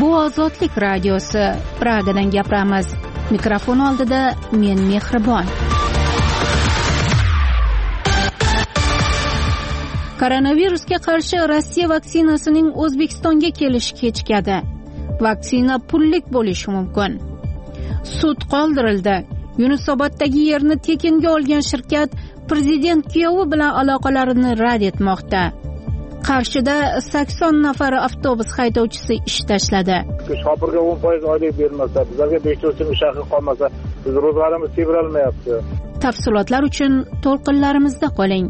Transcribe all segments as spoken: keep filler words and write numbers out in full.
Bu Ozodlik radiosi. Pragadan gapiramiz. Mikrofon oldida men Mehribon. Koronavirusga qarshi Rossiya vaksinasining O'zbekistonga kelishi kechikadi. Vaksina pullik bo'lishi mumkin. Sud qoldirildi. Yunusoboddagi yerni tekinga olgan shirkat prezident kuyovi bilan aloqalarini rad etmoqda. Qarshida sakson nafar avtobus haydovchisi ish tashladi. Shopirga o'n foiz oylik bermasa, bizlarga besh to'rt so'm ish haqi qolmasa, biz ro'zg'orimiz tebralmayapti. Tafsilotlar uchun to'lqinlarimizda qoling.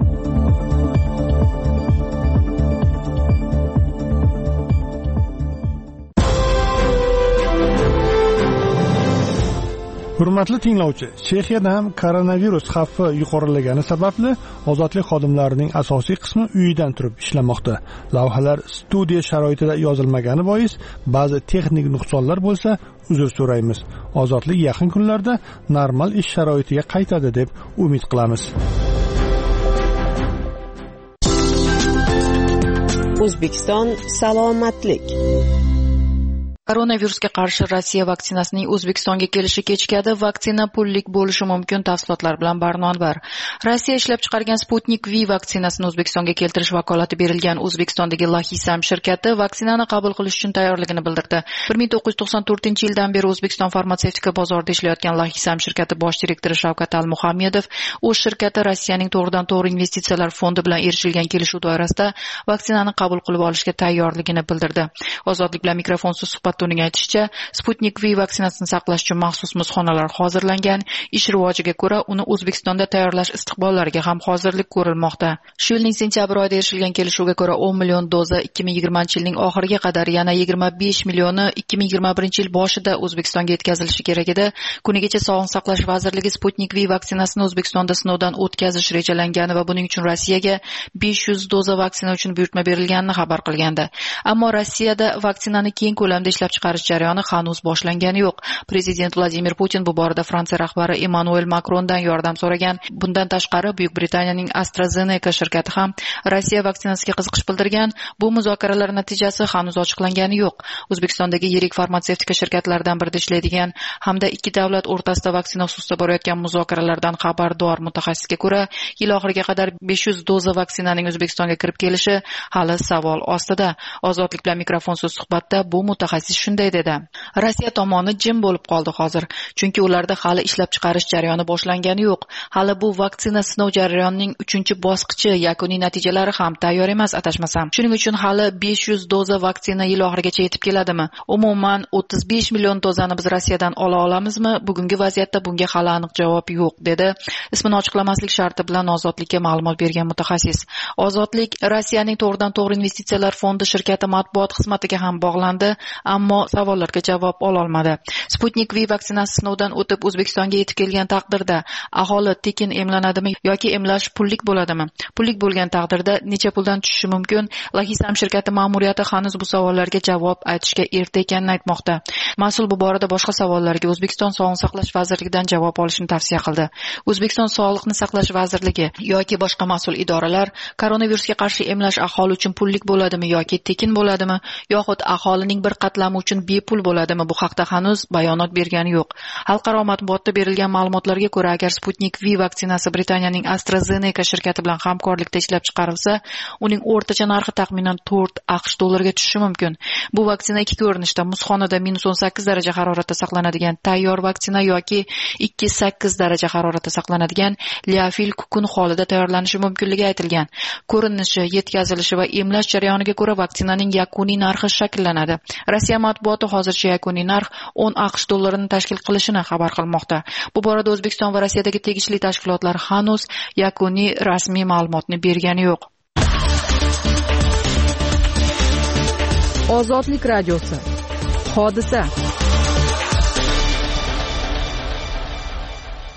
Hurmatli tinglovchi, Chexiyada ham koronavirus xavfi yuqorilagani sababli ozodlik xodimlarining asosiy qismi uyidan turib ishlamoqda. Lavhalar studiya sharoitida yozilmagani bois ba'zi texnik nuqsonlar bo'lsa, uzr so'raymiz. Ozodlik yaqin kunlarda normal ish sharoitiga qaytadi deb umid qilamiz. O'zbekiston salomatlik. Koronavirusga qarshi Rossiya vaksinasining O'zbekistonga kelishi kechikadi. Vaksina pullik bo'lishi mumkin. Tafsilotlar bilan Barnonbar. Rossiya ishlab chiqargan Sputnik V vaksinasini O'zbekistonga keltirish vakolati berilgan O'zbekistondagi Lahisam shirkati vaksinani qabul qilish uchun tayyorligini bildirdi. bir ming to'qqiz yuz to'qson to'rtinchi yildan beri O'zbekiston farmatsevtika bozorida ishlayotgan Lahisam shirkati bosh direktori Shavkat Al-Muhammedov o'z shirkati Rossiyaning to'g'ridan-to'g'ri investitsiyalar fondi bilan erishilgan kelishuv doirasida vaksinani qabul qilib olishga tayyorligini bildirdi. Ozodlik bilan mikrofonsiz suhbat uning aytishicha, Sputnik V vaksinasini saqlash uchun maxsus muzxonalar hozirlangan. Ish rivojiga ko'ra, uni O'zbekistonda tayyorlash istiqbollariga ham hozirlik ko'rilmoqda. Shu yilning sentyabr oyida erishilgan kelishuvga ko'ra o'n million doza ikki ming yigirmanchi yilning oxiriga qadar, yana yigirma besh millioni ikki ming yigirma birinchi yil boshida O'zbekistonga yetkazilishi kerak edi. Kunigacha Sog'liqni saqlash vazirligi Sputnik V vaksinasini O'zbekistonda sinovdan o'tkazish rejalangani va buning uchun Rossiyaga besh yuz doza vaksina uchun buyurtma berilganini xabar qilgandi. Ammo Rossiyada vaksinani keng ko'lamda ishlab chiqarish jarayoni hanuz boshlangani yo'q. Prezident Vladimir Putin bu borada Fransiya rahbari Emmanuel Macrondan yordam so'ragan. Bundan tashqari Buyuk Britaniyaning AstraZeneca shirkati ham Rossiya vaksinasiga qiziqish bildirgan. Bu muzokaralar natijasi hanuz ochiqlangani yo'q. O'zbekistondagi yirik farmatsevtika shirkatlaridan birida ishlaydigan hamda ikki davlat o'rtasida vaksina xususida borayotgan muzokaralardan xabardor mutaxassisga ko'ra, yil oxiriga qadar besh yuz doza vaksinaning O'zbekistonga kirib kelishi hali savol ostida. Ozodlik bilan mikrofonsiz suhbatda bu mutaxassis shunday dedi. Rossiya tomoni jim bo'lib qoldi hozir, chunki ularda hali ishlab chiqarish jarayoni boshlangani yo'q. Hali bu vaksina sinov jarayonining uchinchi bosqichi, yakuniy natijalari ham tayyor emas adashmasam. Shuning uchun hali besh yuz doza vaksina yil oxirigacha yetib keladimi? Umuman o'ttiz besh million dozani biz Rossiyadan ola olamizmi? Bugungi vaziyatda bunga hali aniq javob yo'q, dedi. Ismini ochiqlamaslik sharti bilan Ozodlikka ma'lumot bergan mutaxassis. Ozodlik Rossiyaning to'g'ridan-to'g'ri investitsiyalar fondi shirkati matbuot xizmatiga ham bog'landi, ammo savollarga javob ola olmadi. Sputnik V vaksinasi sinovdan o'tib O'zbekistonga yetib kelgan taqdirda aholi tekin emlanadimi yoki emlash pullik bo'ladimi? Pullik bo'lgan taqdirda necha puldan tushishi mumkin? Lahisam shirkati ma'muriyati hanuz bu savollarga javob aytishga erta ekanini aytmoqda. Mas'ul bu borada boshqa savollarga O'zbekiston Sog'liqni saqlash vazirligidan javob olishni tavsiya qildi. O'zbekiston Sog'liqni saqlash vazirligi yoki boshqa mas'ul idoralar koronavirusga qarshi emlash aholi uchun pullik bo'ladimi yoki tekin bo'ladimi, yoxud aholining bir qatlami uchun bepul bo'ladimi? Bu haqda hanuz bayonot bergani yo'q. Xalqaro matbuotda berilgan ma'lumotlarga ko'ra, agar Sputnik V vaksinasi Britaniyaning AstraZeneca shirkati bilan hamkorlikda ishlab chiqarilsa, uning o'rtacha narxi taxminan to'rt aqsh dollariga tushishi mumkin. Bu vaksina ikki ko'rinishda, muzxonada minus o'n sakkiz daraja haroratda saqlanadigan tayyor vaksina yoki ikki sakkiz daraja haroratda saqlanadigan liofil kukun holida tayyorlanishi mumkinligi aytilgan. Ko'rinishi, yetkazilishi va emlash jarayoniga ko'ra vaksinaning yakuniy narxi shakllanadi. Rossiya matbuoti hozircha yakuniy narx o'n aqsh dollarini tashkil qilishini xabar qilmoqda. Bu borada O'zbekiston va Rossiyadagi tegishli tashkilotlar hanuz yakuniy rasmiy ma'lumotni bergani yo'q. Ozodlik radiosi. Hodisa.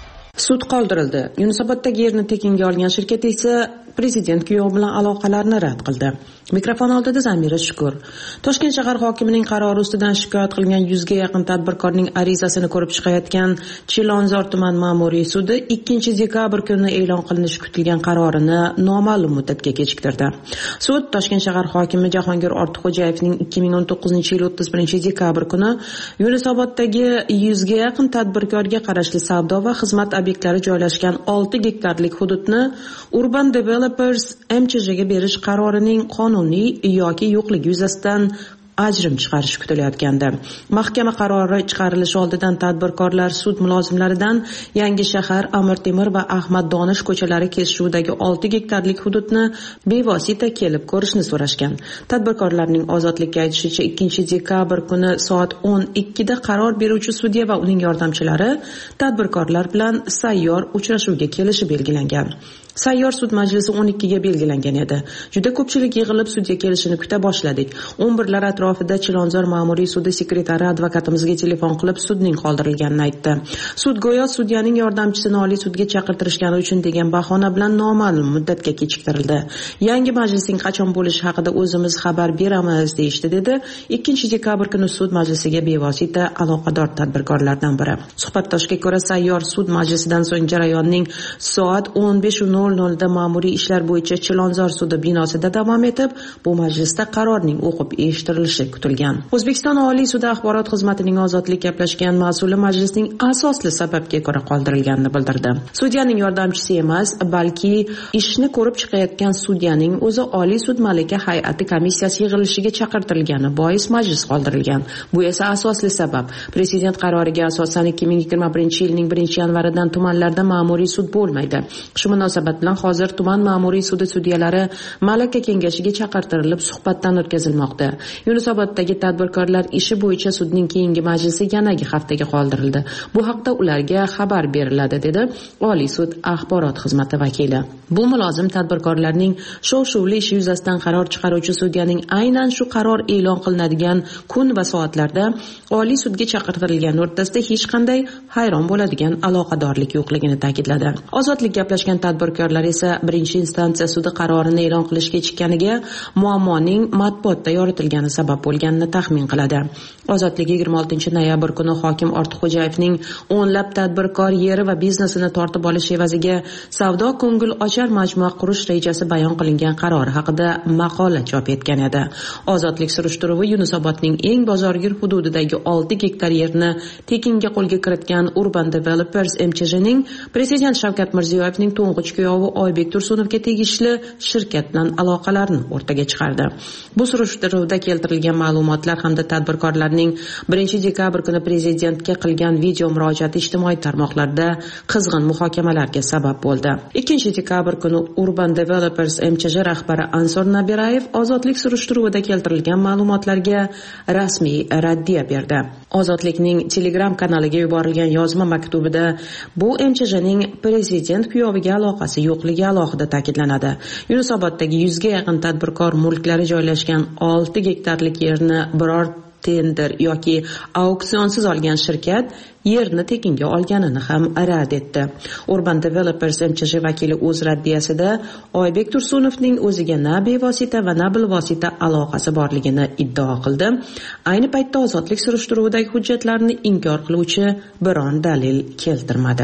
Sud qoldirildi. Yunusoboddagi yerni tekinga olgan shirkat esa prezident kuyovi bilan aloqalarni rad qildi. Mikrofon oldida Zamira Shukur. Toshkent shahar hokimining qarori ustidan shikoyat qilgan yuzga yaqin tadbirkorning arizasini ko'rib chiqayotgan Chilonzor tuman ma'muriy sudi ikkinchi dekabr kuni e'lon qilinishi kutilgan qarorini noma'lum muddatga kechiktirdi. Sud Toshkent shahar hokimi Jahongir Ortiqxo'jayevning ikki ming o'n to'qqizinchi yil o'ttiz birinchi dekabr kuni Yunusoboddagi yuzga yaqin tadbirkorga qarashli savdo va xizmat obyektlari joylashgan olti gektarlik hududni Urban Developers M Ch Jga berish qarorining qonuniy yoki yo'qligi yuzasidan ajrim chiqarish kutilayotgandi. Mahkama qarori chiqarilishi oldidan tadbirkorlar sud mulozimlaridan Yangi shahar, Amir Temur va Ahmad Donish ko'chalari kesishuvidagi olti gektarlik hududni bevosita kelib ko'rishni so'rashgan. Tadbirkorlarning ozodlikka aytishicha ikkinchi dekabr kuni soat o'n ikkida qaror beruvchi sudya va uning yordamchilari tadbirkorlar bilan sayyor uchrashuvga kelishi belgilangan. Sayyor sud majlisi o'n ikkiga belgilangan edi. Juda ko'pchilik yig'ilib sudya kelishini kuta boshladik. o'n birlar atrofida Chilonzor ma'muriy sudi sekretari advokatimizga telefon qilib sudning qoldirilganini aytdi. Sud go'yo sudyaning yordamchisini oliy sudga chaqirtirishgani uchun degan bahona bilan noma'lum muddatga kechiktirildi. Yangi majlisning qachon bo'lishi haqida o'zimiz xabar beramiz deyishdi, dedi ikkinchi dekabr kuni sud majlisiga bevosita aloqador tadbirkorlardan biri. Suhbatdoshga ko'ra sayyor sud majlisidan so'ng jarayonning soat o'n besh nol nolda ma'muriy ishlar bo'yicha Chilonzor sudi binosida davom etib, bu majlisda qarorning o'qib eshittirilishi kutilgan. O'zbekiston Oliy sudi axborot xizmatining ozodlik gaplashgan mas'uli majlisning asosli sababga ko'ra qoldirilganini bildirdi. Sudyaning yordamchisi emas, balki ishni ko'rib chiqayotgan sudyaning o'zi Oliy sud malaka hay'ati komissiyasi yig'ilishiga chaqirtirilgani bois majlis qoldirilgan. Bu esa asosli sabab. Prezident qaroriga asosan ikki ming yigirma birinchi yilning birinchi yanvarida tumanlarda ma'muriy sud bo'lmaydi. Shu munosabat bilan hozir tuman ma'muriy sudi sudyalari malaka kengashiga chaqirtirilib suhbatdan o'tkazilmoqda. Yunusoboddagi tadbirkorlar ishi bo'yicha sudning keyingi majlisi yanagi haftaga qoldirildi. Bu haqda ularga xabar beriladi, dedi Oliy sud axborot xizmati vakili. Bu mulozim tadbirkorlarning shov-shuvli ishi yuzasidan qaror chiqaruvchi sudyaning aynan shu qaror e'lon qilinadigan kun va soatlarda Oliy sudga chaqirtirilgani o'rtasida hech qanday hayron bo'ladigan aloqadorlik yo'qligini ta'kidladi. Ozodlik gaplashgan tadbirkorlar esa birinchi instansiya sudi qarorini e'lon qilish kechikkaniga muammoning matbuotda yoritilgani sabab bo'lganini taxmin qiladi. Ozodlik yigirma oltinchi noyabr kuni hokim Ortiqxo'jayevning o'nlab tadbirkor yeri va biznesini tortib olish evaziga savdo ko'ngil ochar majmua qurish rejasi bayon qilingan qarori haqida maqola chop etgan edi. Ozodlik surishtiruvi Yunusobodning eng bozorgir hududidagi olti gektar yerni tekinga qo'lga kiritgan Urban Developers M Ch Jning prezident Shavkat Mirziyoyevning to'ng'ich kuyovi Oybek Tursunovga tegishli shirkat bilan aloqalarini o'rtaga chiqardi. Bu surishtiruvda keltirilgan ma'lumotlar hamda tadbirkorlarning birinchi dekabr kuni prezidentga qilgan video murojaati ijtimoiy tarmoqlarda qizg'in muhokamalarga sabab bo'ldi. ikkinchi dekabr kuni Urban Developers M Ch J rahbari Ansor Nabirayev ozodlik surishtiruvida keltirilgan ma'lumotlarga rasmiy raddiya berdi. Ozodlikning Telegram kanaliga yuborilgan yozma maktubida bu M Ch Jning prezident kuyoviga aloqasi yo'qligi alohida ta'kidlanadi. Yunusoboddagi yuzga yaqin tadbirkor mulklari joylashgan olti gektarlik yerni biror tender yoki auksionsiz olgan shirkat yerni tekinga olganini ham rad etdi. Urban Developers M Ch J vakili o'z raddiyasida Oybek Tursunovning o'ziga na bevosita va na bilvosita aloqasi borligini iddao qildi. Ayni paytda ozodlik surishtiruvidagi hujjatlarni inkor qiluvchi biron dalil keltirmadi.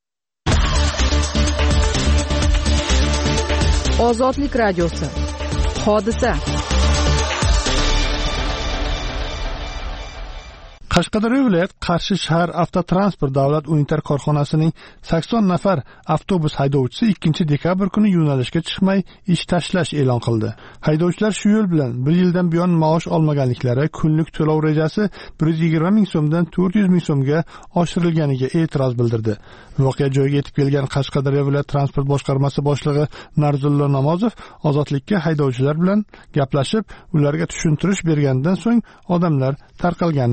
Ozodlik radiosi. Hodisa. Qashqadaryo viloyat Qarshi shahar avtotransport davlat unitar korxonasining sakson nafar avtobus haydovchisi ikkinchi dekabr kuni yo'nalishga chiqmay ish tashlash e'lon qildi. Haydovchilar shu yo'l bilan bir yildan buyon maosh olmaganliklari, kunlik to'lov rejasi bir yuz yigirma ming so'mdan to'rt yuz ming so'mga oshirilganiga e'tiroz bildirdi. Voqea joyiga yetib kelgan Qashqadaryo viloyat transport boshqarmasi boshlig'i Narzullo Namozov ozodlikka haydovchilar bilan gaplashib, ularga tushuntirish bergandan so'ng odamlar tarqalganini aytdi.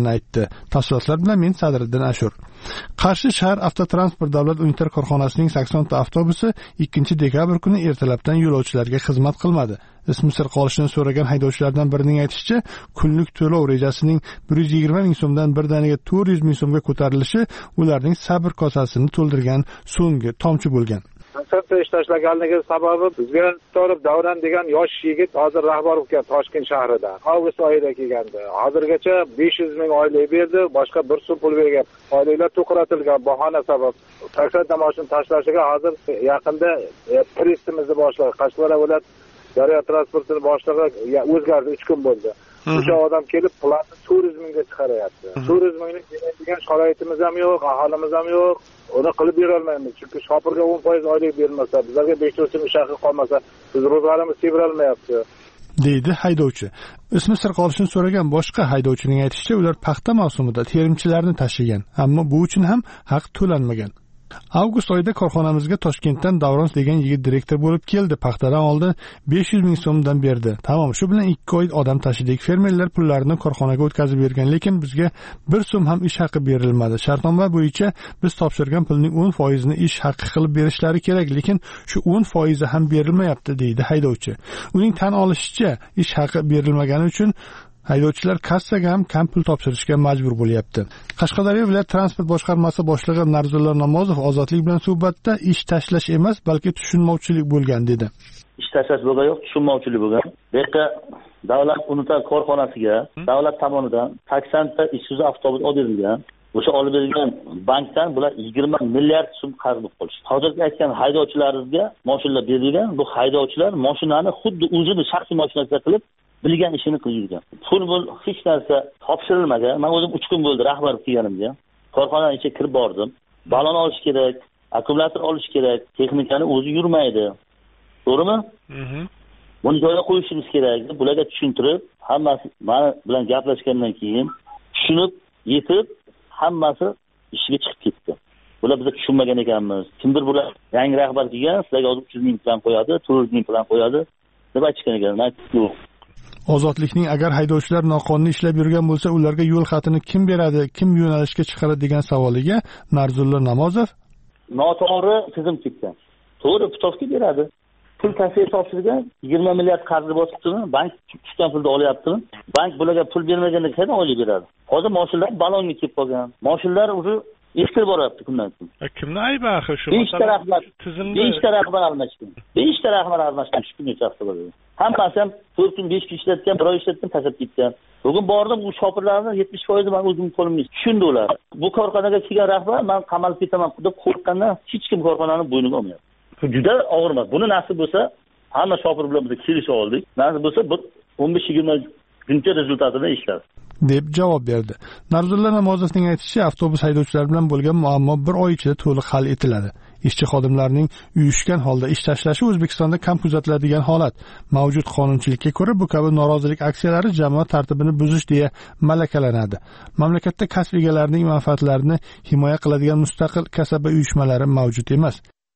Tafsilotlar bilan men Sadriddin Ashur. Qarshi shahar avtotransport davlat unitar korxonasining saksonta avtobusi ikkinchi dekabr kuni ertalabdan yo'lovchilarga xizmat qilmadi. Ismi sir qolishini so'ragan haydovchilardan birining aytishicha, kunlik to'lov rejasining bir yuz yigirma ming so'mdan birdaniga to'rt yuz ming so'mga ko'tarilishi ularning sabr kosasini to'ldirgan so'nggi tomchi bo'lgan. Konsertda ish tashlaganligi sababi bizga Torib Davron degan yosh yigit hozir rahbar bo'lgan Toshkent shahrida. Avgust oyida kelgandi. Hozirgacha besh yuz ming oylik berdi, boshqa bir so'm pul bergan. Oyliklar to'xtatilgan bahona sabab. Taksida mashina tashlashiga hozir yaqinda turistimizni boshlig'i Qashqadaryo viloyat daryo transportini boshlig'i o'zgardi, uch kun bo'ldi. O'sha odam kelib planni to'rt yuz mingga chiqaryapti. to'rt yuz mingni degan sharoitimiz ham yo'q, aholimiz ham yo'q. Uni qilib bera olmaymiz. Chunki shopirga o'n foiz oylik bermasa, bizlarga besh yuz so'm ish haqi qolmasa, biz ro'zg'orimiz tebra olmayapti, deydi haydovchi. Ismi sir qolishini so'ragan boshqa haydovchining aytishicha, ular paxta mavsumida terimchilarni tashigan, ammo bu uchun ham haq to'lanmagan. Avgust oyida korxonamizga Toshkentdan Davron degan yigit direktor bo'lib keldi. Paxtadan oldin besh yuz ming so'mdan berdi. Tamom, shu bilan ikki oy odam tashidik. Fermerlar pullarini korxonaga o'tkazib bergan, lekin bizga bir so'm ham ish haqi berilmadi. Shartnoma bo'yicha biz topshirgan pulning o'n foizini ish haqi qilib berishlari kerak, lekin shu o'n foizi ham berilmayapti, deydi haydovchi. Uning tan olishicha, ish haqi berilmagani uchun haydovchilar kassaga ham kam pul topshirishga majbur bo'lyapti. Qashqadaryo viloyat transport boshqarmasi boshlig'i Narzullo Namozov Ozodlik bilan suhbatda ish tashlash emas, balki tushunmovchilik bo'lgan dedi. Ish tashlash bo'lgan yo'q, tushunmovchilik bo'lgan. Bu yerda davlat unitar korxonasiga davlat tomonidan saksonta Isuzu avtobus olib berilgan. O'sha olib berilgan bankdan bular yigirma milliard so'm qarz bo'lib qolishdi. Hozirgi aytgan haydovchilarimizga mashinalar berilgan. Bu haydovchilar mashinani xuddi o'zini shaxsiy mashinasiga qilib bilgan ishini qilib yurgan. Pul bul hech narsa topshirilmagan. Men o'zim uch kun bo'ldi rahbar kelganimga. Korxonaning ichiga kirib bordim. Balon olish kerak, akkumulyator olish kerak, texnikani o'zi yurmaydi. To'g'rimi? Mhm. Buni joyiga qo'yishimiz kerak. Bularga tushuntirib, hammasi men bilan gaplashgandan keyin tushunib, yetib, hammasi ishga chiqib ketdi. Bular biz tushunmagan ekanmiz. Kimdir bular yangi rahbar kelgan, sizlarga uch yuz ming plan qo'yadi, to'rt yuz ming plan qo'yadi deb aytgan ekan. Men yo'q. Ozodlikning agar haydovchilar noqonuniy ishlab yurgan bo'lsa, ularga yo'l xatini kim beradi, kim yo'nalishga chiqaradi degan savoliga Narzullo Namozov noto'g'ri tizim ketgan. To'g'ri putovka beradi. Pul tasdiq topshirgan, yigirma milliard qarz bosibdimi? Bank tushgan pulni olyaptimi? Bank bularga pul bermaganda qanday oylik beradi? Hozir mashinalar balonga kelib qolgan. Mashinalar o'zi eskirib boryapti kundan kun. Kimni aybi axir shu? besh ta rahbar, besh ta rahbar almashgan. besh ta rahbar almashgan shu kungacha hafta bo'ldi. Hammasi ham to'rt kun besh kun ishlatgan, bir oy ishlatgan, tashlab ketgan. Bugun bordim, bu shopirlarning yetmish foizi men o'zim qo'limga tushundi ular. Bu korxonaga kelgan rahbar men qamalib ketaman deb qo'rqqandan hech kim korxonani bo'yniga olmayapti. Bu juda og'ir emas. Buni nasib bo'lsa, hamma shopir bilan biz kelishib oldik. Nasib bo'lsa, bir o'n besh yigirma kuncha rezultatida ishlar deb javob berdi. Narzullo Namozovning aytishicha, avtobus haydovchilari bilan bo'lgan muammo bir oy ichida to'liq hal etiladi. Ishchi xodimlarning uyushgan holda ish tashlashi O'zbekistonda kam kuzatiladigan holat. Mavjud qonunchilikka ko'ra bu kabi norozilik aksiyalari jamoat tartibini buzish deya malakalanadi. Mamlakatda kasb egalarining manfaatlarini himoya qiladigan mustaqil kasaba uyushmalari mavjud emas.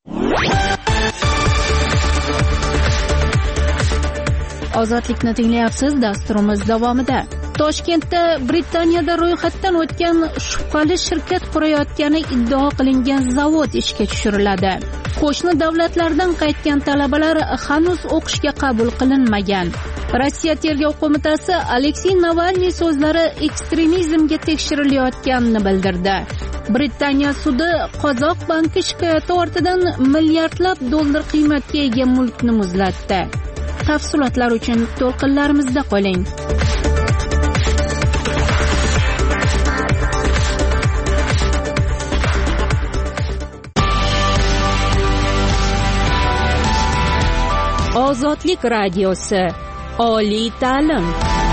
Ozodlikni tinglayapsiz. Dasturimiz davomida Toshkentda Britaniyada ro'yxatdan o'tgan shubhali shirkat qurayotgani iddao qilingan zavod ishga tushiriladi. Qo'shni davlatlardan qaytgan talabalar hanuz o'qishga qabul qilinmagan. Rossiya tergov qo'mitasi Aleksey Navalniy so'zlari ekstremizmga tekshirilayotganini bildirdi. Britaniya sudi Qozoq banki shikoyati ortidan milliardlab dollar qiymatga ega mulkni muzlatdi. Tafsilotlar uchun to'lqinlarimizda qoling. Ozodlik radiosi. Oliy ta'lim.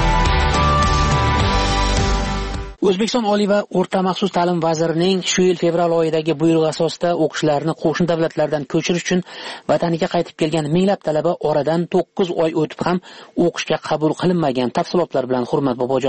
O'zbekiston Oliy va o'rta maxsus ta'lim vazirining shu yil fevral oyidagi buyrug'i asosida o'qishlarni qo'shni davlatlardan ko'chirish uchun vataniga qaytib kelgan minglab talaba oradan to'qqiz oy o'tib ham o'qishga qabul qilinmagan. Tafsilotlar bilan Hurmat Bobojon.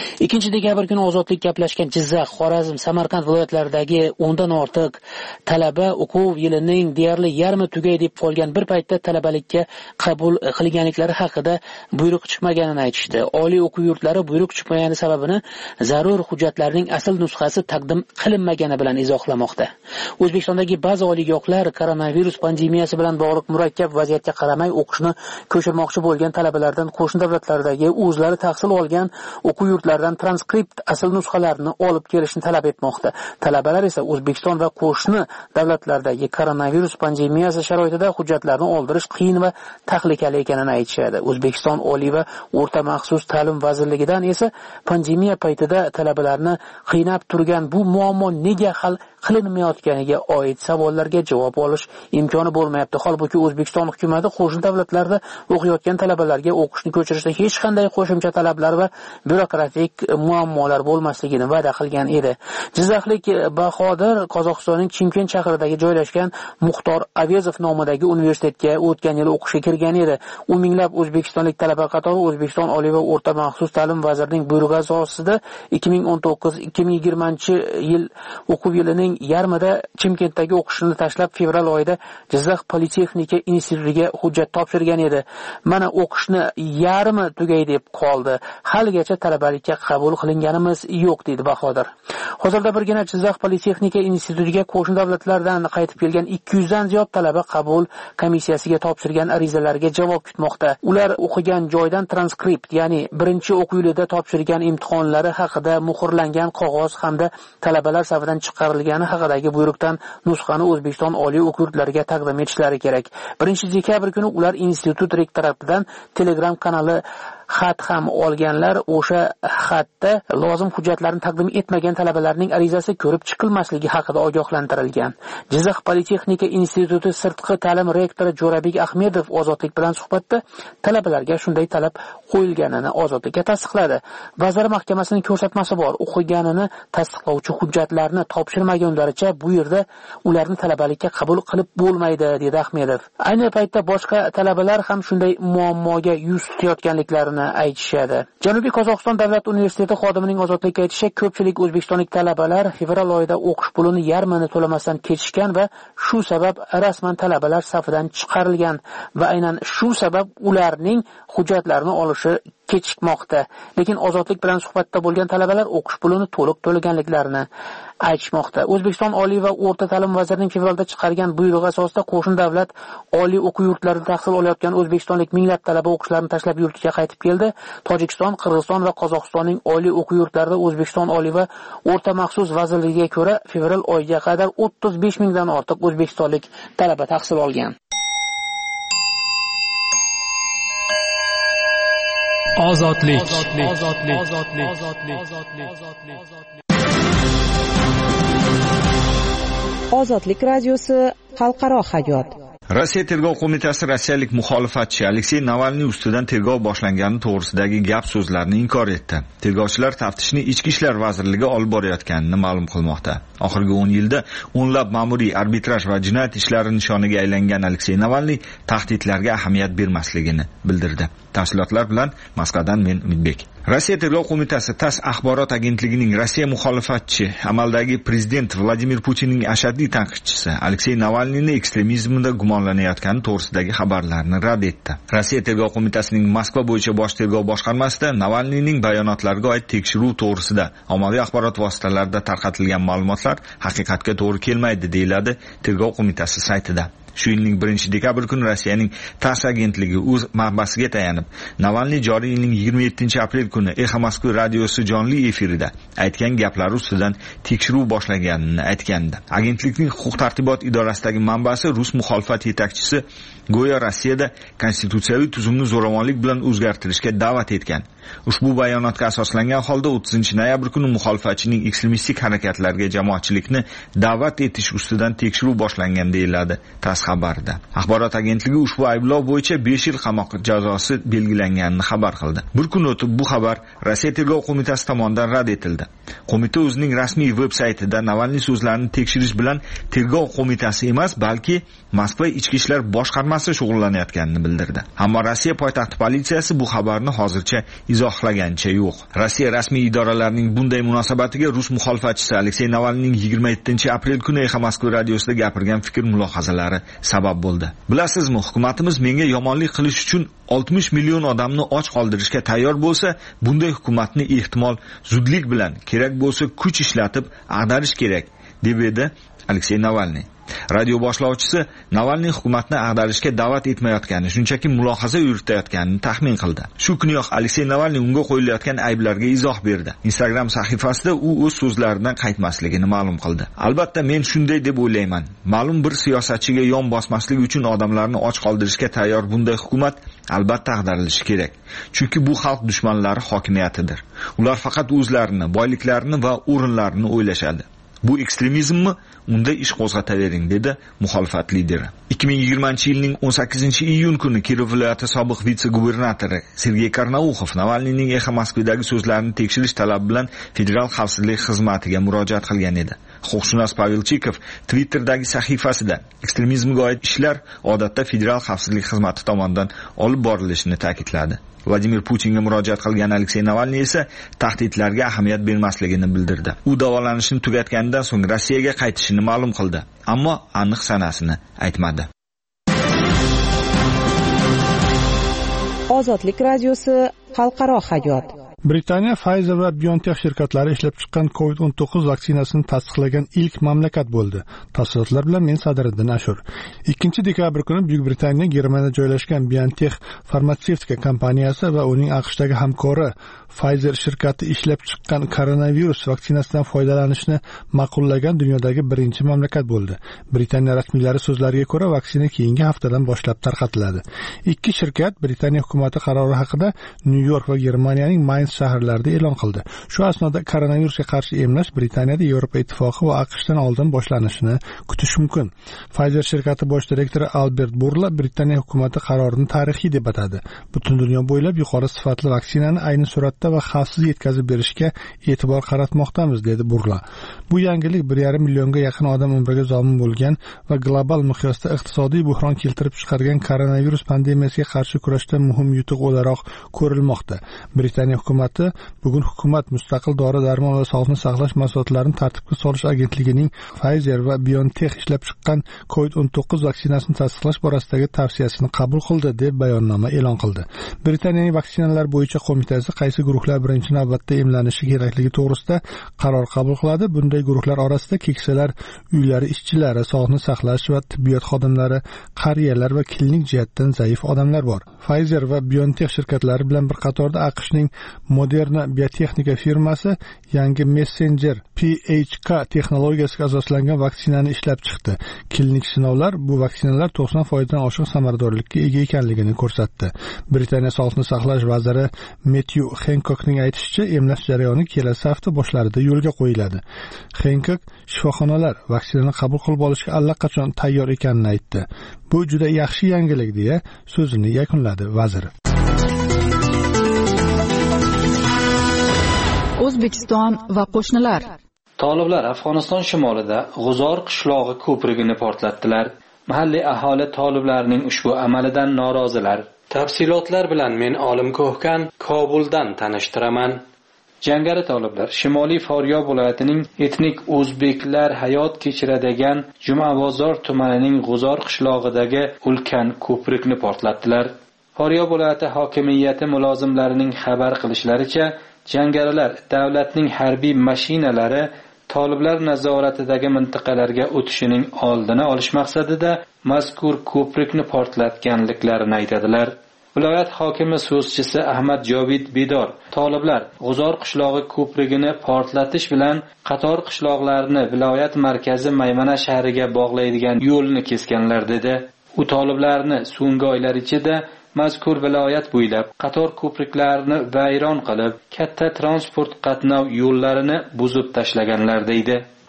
ikkinchi dekabr kuni ozodlik gaplashgan Jizzax, Xorazm, Samarqand viloyatlaridagi o'ndan ortiq talaba o'quv yilining deyarli yarmi tugay deb qolgan bir paytda talabalikka qabul qilganliklari haqida buyruq chiqmaganini aytishdi. Oliy o'quv yurtlari buyruq chiqmagani sababini zarur hujjatlarning asl nusxasi taqdim qilinmagani bilan izohlamoqda. O'zbekistondagi ba'zi oliygohlar koronavirus pandemiyasi bilan bog'liq murakkab vaziyatga qaramay o'qishni ko'chirmoqchi bo'lgan talabalardan qo'shni davlatlardagi o'zlari tahsil olgan o'quv yurtlaridan transkript asl nusxalarini olib kelishni talab etmoqda. Talabalar esa O'zbekiston va qo'shni davlatlardagi koronavirus pandemiyasi sharoitida hujjatlarni oldirish qiyin va tahlikali ekanini aytishadi. O'zbekiston Oliy va o'rta maxsus ta'lim vazirligidan esa pandemiya paytida talabalarni qiynab turgan bu muammo nega hal qilinmayotganiga oid savollarga javob olish imkoni bo'lmayapti. Holbuki O'zbekiston hukumatı qo'shni davlatlarda o'qiyotgan talabalarga o'qishni ko'chirishda hech qanday qo'shimcha talablar va byurokratik muammolar bo'lmasligini va'da qilgan edi. Jizzaxlik Bahodir Qozog'istonning Chimkent shahridagi joylashgan Muxtor Avezov nomidagi universitetga o'tgan yil o'qishga kirgan edi. U minglab o'zbekistonlik talaba qatori O'zbekiston Oliy va o'rta maxsus ta'lim vazirining buyrug'i asosida ikki ming o'n to'qqiz ikki ming yigirmanchi yil o'quv yilining yarmida Chimkentdagi o'qishini tashlab fevral oyida Jizzax Politexnika institutiga hujjat topshirgan edi. Mana o'qishni yarmi tugay deb qoldi. Haligacha talabalikka qabul qilinganimiz yo'q dedi Bahodir. Hozirda birgina Jizzax Politexnika institutiga qo'shni davlatlardan qaytib kelgan ikki yuz dan ziyod talaba qabul komissiyasiga topshirgan arizalarga javob kutmoqda. Ular o'qigan joydan transkript, ya'ni birinchi o'quv yilida topshirgan imtihonlari haqida muhrlangan qog'oz hamda talabalar safidan chiqarilgan haqidagi buyruqdan nusxani O'zbekiston oliy o'quv yurtlariga taqdim etishlari kerak. birinchi dekabr kuni ular institut rektoratidan Telegram kanali xat ham olganlar. O'sha xatda lozim hujjatlarni taqdim etmagan talabalarning arizasi ko'rib chiqilmasligi haqida ogohlantirilgan. Jizzax Politexnika instituti sirtqi ta'lim rektori Jo'rabek Ahmedov Ozodlik bilan suhbatda talabalarga shunday talab qo'yilganini Ozodlikka tasdiqladi. Vazir mahkamasining ko'rsatmasi bor. O'qiganini tasdiqlovchi hujjatlarni topshirmagunlaricha bu yerda ularni talabalikka qabul qilib bo'lmaydi dedi Ahmedov. Ayni paytda boshqa talabalar ham shunday muammoga yuz tutayotganliklarini aytishadi. Janubiy Qozog'iston davlat universiteti xodimining Ozodlikka aytishicha, ko'pchilik o'zbekistonlik talabalar fevral oyida o'qish pulini yarmini to'lamasdan ketishgan va shu sabab rasman talabalar safidan chiqarilgan va aynan shu sabab ularning hujjatlarini olishi kechikmoqda. Lekin Ozodlik bilan suhbatda bo'lgan talabalar o'qish pulini to'liq to'laganliklarini aytishmoqda. O'zbekiston Oliy va o'rta ta'lim vazirining fevralda chiqargan buyrug'i asosida qo'shni davlat oliy o'quv yurtlarida tahsil olayotgan o'zbekistonlik minglab talaba o'qishlarini tashlab yurtiga qaytib keldi. Tojikiston, Qirg'iziston va Qozog'istonning oliy o'quv yurtlarida O'zbekiston Oliy va o'rta maxsus vazirligiga ko'ra fevral oyiga qadar o'ttiz besh mingdan ortiq o'zbekistonlik talaba tahsil olgan. Ozodlik. Ozodlik radiosi xalqaro hayot. Rossiya tergov qo'mitasi rossiyalik muxolifatchi Aleksey Navalniy ustidan tergov boshlangani to'g'risidagi gap so'zlarni inkor etdi. Tergovchilar taftishni Ichki ishlar vazirligi olib borayotganini ma'lum qilmoqda. Oxirgi o'n yilda o'nlab ma'muriy arbitraj va jinoyat ishlari nishoniga aylangan Aleksey Navalniy tahdidlarga ahamiyat bermasligini bildirdi. Tafsilotlar bilan Moskvadan men Umidbek. Rossiya tergov qo'mitasi TASS axborot agentligining Rossiya muxolifatchi amaldagi prezident Vladimir Putinning ashaddiy tanqidchisi Aleksey Navalniyni ekstremizmda gumonlanayotgani to'g'risidagi xabarlarni rad etdi. Rossiya tergov qo'mitasining Moskva bo'yicha bosh tergov boshqarmasida Navalniyning bayonotlariga oid tekshiruv to'g'risida ommaviy axborot vositalarida tarqatilgan ma'lumotlar haqiqatga to'g'ri kelmaydi deyiladi tergov qo'mitasi saytida. Shu yilning birinchi dekabr kuni Rossiyaning TASS agentligi o'z manbasiga tayanib, Navalniy joriy yilning yigirma yettinchi aprel kuni Exa Moskva radiosi jonli efirida aytgan gaplari ustidan tekshiruv boshlaganini aytgandi. Agentlikning huquq-tartibot idorasidagi manbasi Rus muxolifat yetakchisi go'yo Rossiyada konstitutsiyaviy tuzumni zo'ravonlik bilan o'zgartirishga da'vat etgan. Ushbu bayonotga asoslangan holda o'ttizinchi noyabr kuni muxolifatchining ekstremistik harakatlarga jamoatchilikni da'vat etish ustidan tekshiruv boshlangan deyiladi TASS xabarida. Axborot agentligi ushbu ayblov bo'yicha besh yil qamoq jazosi belgilanganini xabar qildi. Bir kun o'tib bu xabar Rossiya tergov qo'mitasi tomonidan rad etildi. Qo'mita o'zining rasmiy veb-saytida Navalniy so'zlarini tekshirish bilan tergov qo'mitasi emas, balki Moskva ichki ishlar boshqarmasi shug'ullanayotganini bildirdi. Ammo Rossiya poytaxti politsiyasi bu xabarni hozircha izohlaganicha yo'q. Rossiya rasmiy idoralarining bunday munosabatiga rus muxolifatchisi Aleksey Navalniyning yigirma yettinchi aprel kuni Exa Moskva radiosida gapirgan fikr mulohazalari sabab bo'ldi. Bilasizmi, hukumatimiz menga yomonlik qilish uchun oltmish million odamni och qoldirishga tayyor bo'lsa, bunday hukumatni ehtimol zudlik bilan, kerak bo'lsa kuch ishlatib ag'darish kerak, deb edi Aleksey Navalniy. Radio boshlovchisi Navalniy hukumatni ag'darishga da'vat etmayotgani, shunchaki mulohaza yuritayotganini taxmin qildi. Shu kuniyoq Aleksey Navalniy unga qo'yilayotgan ayblarga izoh berdi. Instagram sahifasida u o'z so'zlaridan qaytmasligini ma'lum qildi. Albatta, men shunday deb o'ylayman. Ma'lum bir siyosatchiga yon bosmaslik uchun odamlarni och qoldirishga tayyor bunday hukumat albatta ag'darilishi kerak. Chunki bu xalq dushmanlari hokimiyatidir. Ular faqat o'zlarini, boyliklarini va o'rinlarini o'ylashadi. Bu ekstremizmmi? Unda ish qo'zg'atavering, dedi muxolifat lideri. ikki ming yigirmanchi yilning o'n sakkizinchi iyun kuni Kirov viloyati sobiq vitse-gubernatori Sergey Karnauxov Navalniyning Exa Moskvadagi so'zlarini tekshirish talabi bilan Federal xavfsizlik xizmatiga murojaat qilgan edi. Huquqshunos Pavel Chikov Twitter'dagi sahifasida ekstremizmga oid ishlar odatda Federal xavfsizlik xizmati tomonidan olib borilishini ta'kidladi. Vladimir Putinga murojaat qilgan Aleksey Navalniy esa tahdidlarga ahamiyat bermasligini bildirdi. U davolanishni tugatganidan so'ng Rossiyaga qaytishini ma'lum qildi, ammo aniq sanasini aytmadi. Ozodlik radiosi xalqaro hayot. Britaniya Pfizer va BioNTech shirkatlari ishlab chiqqan covid o'n to'qqiz vaksinasini tasdiqlagan ilk mamlakat bo'ldi. Tafsilotlar bilan men Sadriddin Ashur. ikkinchi dekabr kuni Buyuk Britaniya Germaniyada joylashgan BioNTech farmatsevtika kompaniyasi va uning AQShdagi hamkori Pfizer shirkati ishlab chiqqan koronavirus vaksinasidan foydalanishni ma'qullagan dunyodagi birinchi mamlakat bo'ldi. Britaniya rasmiylari so'zlariga ko'ra, vaksina keyingi haftadan boshlab tarqatiladi. Ikki shirkat Britaniya hukumati qarori haqida New York va Germaniyaning Mainz shaharlarida e'lon qildi. Shu asnoda koronavirusga qarshi emlash Britaniyada Yevropa ittifoqi va AQShdan oldin boshlanishini kutish mumkin. Pfizer shirkati bosh direktori Albert Burla Britaniya hukumati qarorini tarixiy deb atadi. Butun dunyo bo'ylab yuqori sifatli vaksinani ayni suratda va xavfsiz yetkazib berishga e'tibor qaratmoqdamiz, dedi Burla. Bu yangilik bir yarim millionga yaqin odam umriga zomin bo'lgan va global miqyosda iqtisodiy buhron keltirib chiqargan koronavirus pandemiyasiga qarshi kurashda muhim yutuq o'laroq ko'rilmoqda. Britaniya hukumati bugun hukumat mustaqil dori-darmon va sog'liqni saqlash mahsulotlarini tartibga solish agentligining Pfizer va BioNTech ishlab chiqqan covid o'n to'qqiz vaksinasini tasdiqlash borasidagi tavsiyasini qabul qildi, deb bayonnoma e'lon qildi. Britaniyaning vaksinalar bo'yicha qo'mitasi qaysi guruhlar birinchi navbatda emlanishi kerakligi to'g'risida qaror qabul qiladi. Bunday guruhlar orasida keksalar, uylari ishchilari, sog'liqni saqlash va tibbiyot xodimlari, qariyalar va klinik jihatdan zaif odamlar bor. Pfizer va BioNTech shirkatlari bilan bir qatorda AQShning Moderna biotexnika firmasi yangi messenjer P H K texnologiyasiga asoslangan vaksinani ishlab chiqdi. Klinik sinovlar bu vaksinalar to'qson foizdan oshiq samaradorlikka ega ekanligini ko'rsatdi. Britaniya sog'liqni saqlash vaziri Matthew Hancockning aytishicha, emlash jarayoni kelasi hafta boshlarida yo'lga qo'yiladi. Hancock shifoxonalar vaksinani qabul qilib olishga allaqachon tayyor ekanini aytdi. Bu juda yaxshi yangilik, deya so'zini yakunladi vazir. O'zbekiston va qo'shnilar. Toliblar Afg'oniston shimolida G'uzor qishlog'i ko'prigini portlatdilar. Mahalliy aholi toliblarning ushbu amalidan norozilar. Tafsilotlar bilan men Olim Ko'hkan Kobuldan tanishtiraman. Jangari toliblar Shimoliy Faryob viloyatining etnik o'zbeklar hayot kechiradigan Jumabozor tumanining G'uzor qishlog'idagi ulkan ko'prikni portlatdilar. Faryob viloyati hokimiyati mulozimlarining xabar qilishlaricha, jangarilar davlatning harbiy mashinalari toliblar nazoratidagi mintaqalarga o'tishining oldini olish maqsadida mazkur ko'prikni portlatganliklarini aytadilar. Viloyat hokimi so'zchisi Ahmad Jovid Bidor toliblar G'uzor qishlog'i ko'prigini portlatish bilan qator qishloqlarni viloyat markazi Maymana shahriga bog'laydigan yo'lni kesganlar dedi. U toliblarni so'nggi oylar ichida mazkur viloyat bo'ylab qator ko'priklarni vayron qilib, katta transport qatnov yo'llarini buzib tashlaganlar deydi.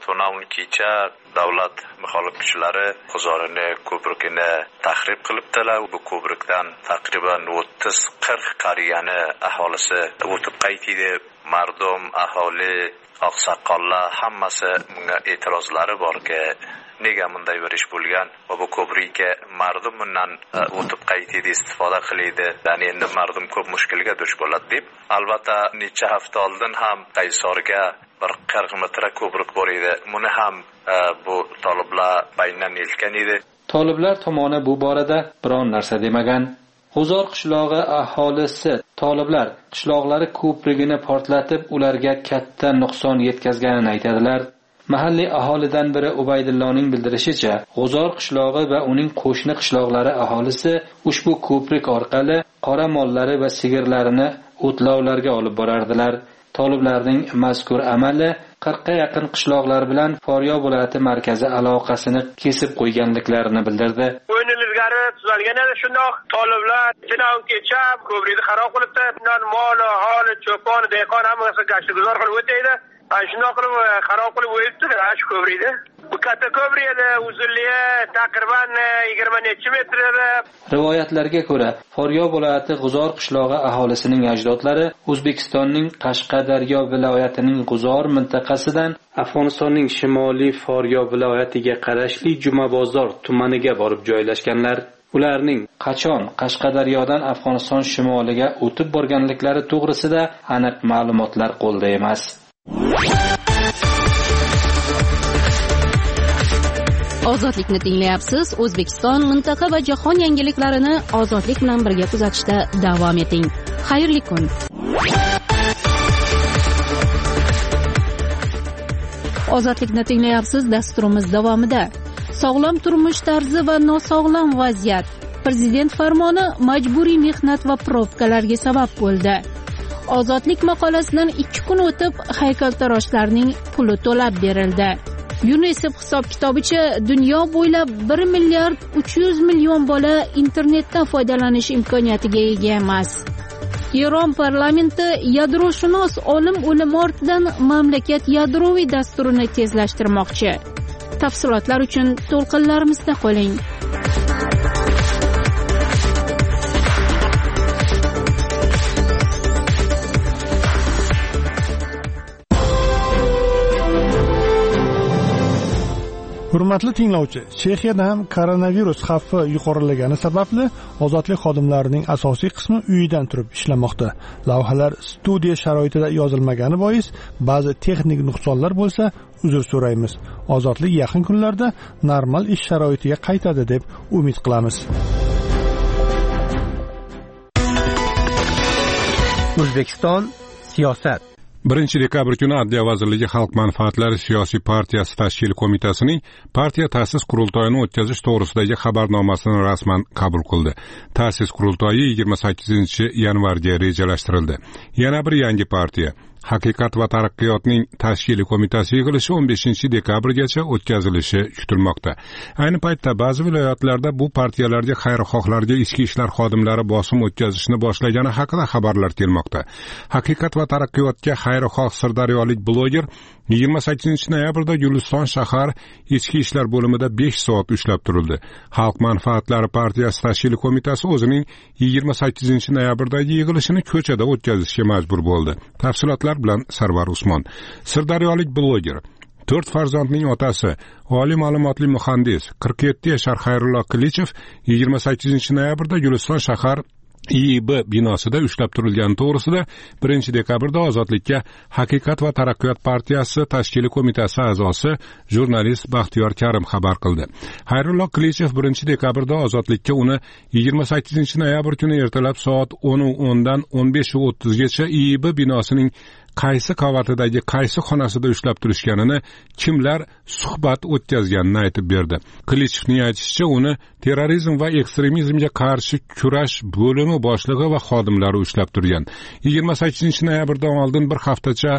to'rtovun kecha davlat muxolif kuchlari G'uzorini ko'prikini tahrib qilibdilar. Bu ko'prikdan taqriban o'ttiz qirq qariyani aholisi o'tib qaytdi. Mardum, aholi, oqsoqollar hammasi bunga e'tirozlari borki, nega bunday bir ish bo'lgan va bu ko'prikka mardum bundan o'tib qaytdi, istifoda qiladi. Ya'ni endi mardum ko'p mushkulga duch bo'ladi deb. Albatta, necha hafta oldin ham Qaysorga bir qirq metr ko'prik bor edi. Buni ham bu toliblar baynan eltgan edi. Toliblar tomoni bu borada biron narsa demagan. G'uzor qishlog'i aholisi toliblar qishloqlari ko'prigini portlatib, ularga katta nuqson yetkazganini aytadilar. Mahalliy aholidan biri Ubaydullohning bildirishicha, G'uzor qishlog'i va uning qo'shni qishloqlari aholisi ushbu ko'prik orqali qora mollari va sigirlarini o'tlovlarga olib borardilar. Toliblarning mazkur amali qirqqa yaqin qishloqlar bilan Faryo viloyati markazi aloqasini kesib qo'yganliklarini bildirdi. O'yin ilgari tuzalgan edi, shundoq toliblar jinoyat kechab ko'prikni xarob qilibdi. Bundan mol, aholi, cho'pon, dehqon hammasi gashtguzor qilib o'taydi. Ana shundoq qilib xarob qilib o'yibdi shu ko'prikni. Bu katta ko'prik edi, uzunligi taqriban yigirma necha metr edi. Rivoyatlarga ko'ra, Faryo viloyati G'uzor qishlog'i aholisining ajdodlari O'zbekistonning Qashqadaryo viloyatining G'uzor mintaqasidan Afg'onistonning shimoliy Faryo viloyatiga qarashli Jumabozor tumaniga borib joylashganlar. Ularning qachon Qashqadaryodan Afg'oniston shimoliga o'tib borganliklari to'g'risida aniq ma'lumotlar qo'lda emas. Ozodlikni tinglayapsiz. O'zbekiston, mintaqa va jahon yangiliklarini ozodlik bilan birga kuzatishda davom eting. Xayrli kun. Ozodlikni tinglayapsiz. Dasturimiz davomida sog'lom turmush tarzi va nosog'lom vaziyat. Prezident farmoni majburiy mehnat va probkalarga sabab bo'ldi. Ozodlik maqolasidan ikki kun o'tib haykaltaroshlarning puli to'lab berildi. UNICEF hisob-kitobicha dunyo bo'ylab bir milliard uch yuz million bola internetdan foydalanish imkoniyatiga ega emas. Eron parlamenti yadroshunos olim o'limi ortidan mamlakat yadroviy dasturini tezlashtirmoqchi. Tafsilotlar uchun to'lqinlarimizda qoling. Hurmatli tinglovchi, Chexiyada ham koronavirus xavfi yuqorilagani sababli ozodlik xodimlarining asosiy qismi uyidan turib ishlamoqda. Lavhalar studiya sharoitida yozilmagani bois ba'zi texnik nuqsonlar bo'lsa, uzr so'raymiz. Ozodlik yaqin kunlarda normal ish sharoitiga qaytadi deb umid qilamiz. O'zbekiston siyosat. birinchi dekabr kuni Adliya vazirligi Xalq manfaatlari siyosiy partiyasi tashkil qo'mitasining partiya ta'sis qurultoyini o'tkazish to'g'risidagi xabarnomasini rasman qabul qildi. Ta'sis qurultoyi yigirma sakkizinchi yanvarga rejalashtirildi. Yana bir yangi partiya Haqiqat va taraqqiyotning tashkiliy qo'mitasi yig'ilishi o'n beshinchi dekabrgacha o'tkazilishi kutilmoqda. Ayni paytda ba'zi viloyatlarda bu partiyalarga xayrixohlarga ichki ishlar xodimlari bosim o'tkazishni boshlagani haqida xabarlar kelmoqda. Haqiqat va taraqqiyotga xayrixoh sirdaryolik bloger yigirma sakkizinchi noyabrda Guliston shahar ichki ishlar bo'limida besh soat ushlab turildi. Xalq manfaatlari partiyasi tashkiliy qo'mitasi o'zining yigirma sakkizinchi noyabrdagi yig'ilishini ko'chada o'tkazishga majbur bo'ldi. Tafsilotlar bilan Sarvar Usmon. Sirdaryolik bloger, to'rt farzandning otasi, oliy ma'lumotli muhandis, qirq yetti yashar Xayrullo Qilichev yigirma sakkizinchi noyabrda Guliston shahar I I B binosida ushlab turilgani to'g'risida birinchi dekabrda Ozodlikka Haqiqat va taraqqiyot partiyasi tashkiliy qo'mitasi a'zosi jurnalist Baxtiyor Karim xabar qildi. Xayrullo Qilichev birinchi dekabrda Ozodlikka uni yigirma sakkizinchi noyabr kuni ertalab soat o'n dan o'n besh o'ttiz gacha I I B binosining qaysi qavatidagi qaysi xonasida ushlab turishganini, kimlar suhbat o'tkazganini aytib berdi. Qilichevning aytishicha, uni terrorizm va ekstremizmga qarshi kurash bo'limi boshlig'i va xodimlari ushlab turgan. yigirma sakkizinchi noyabrdan oldin bir haftacha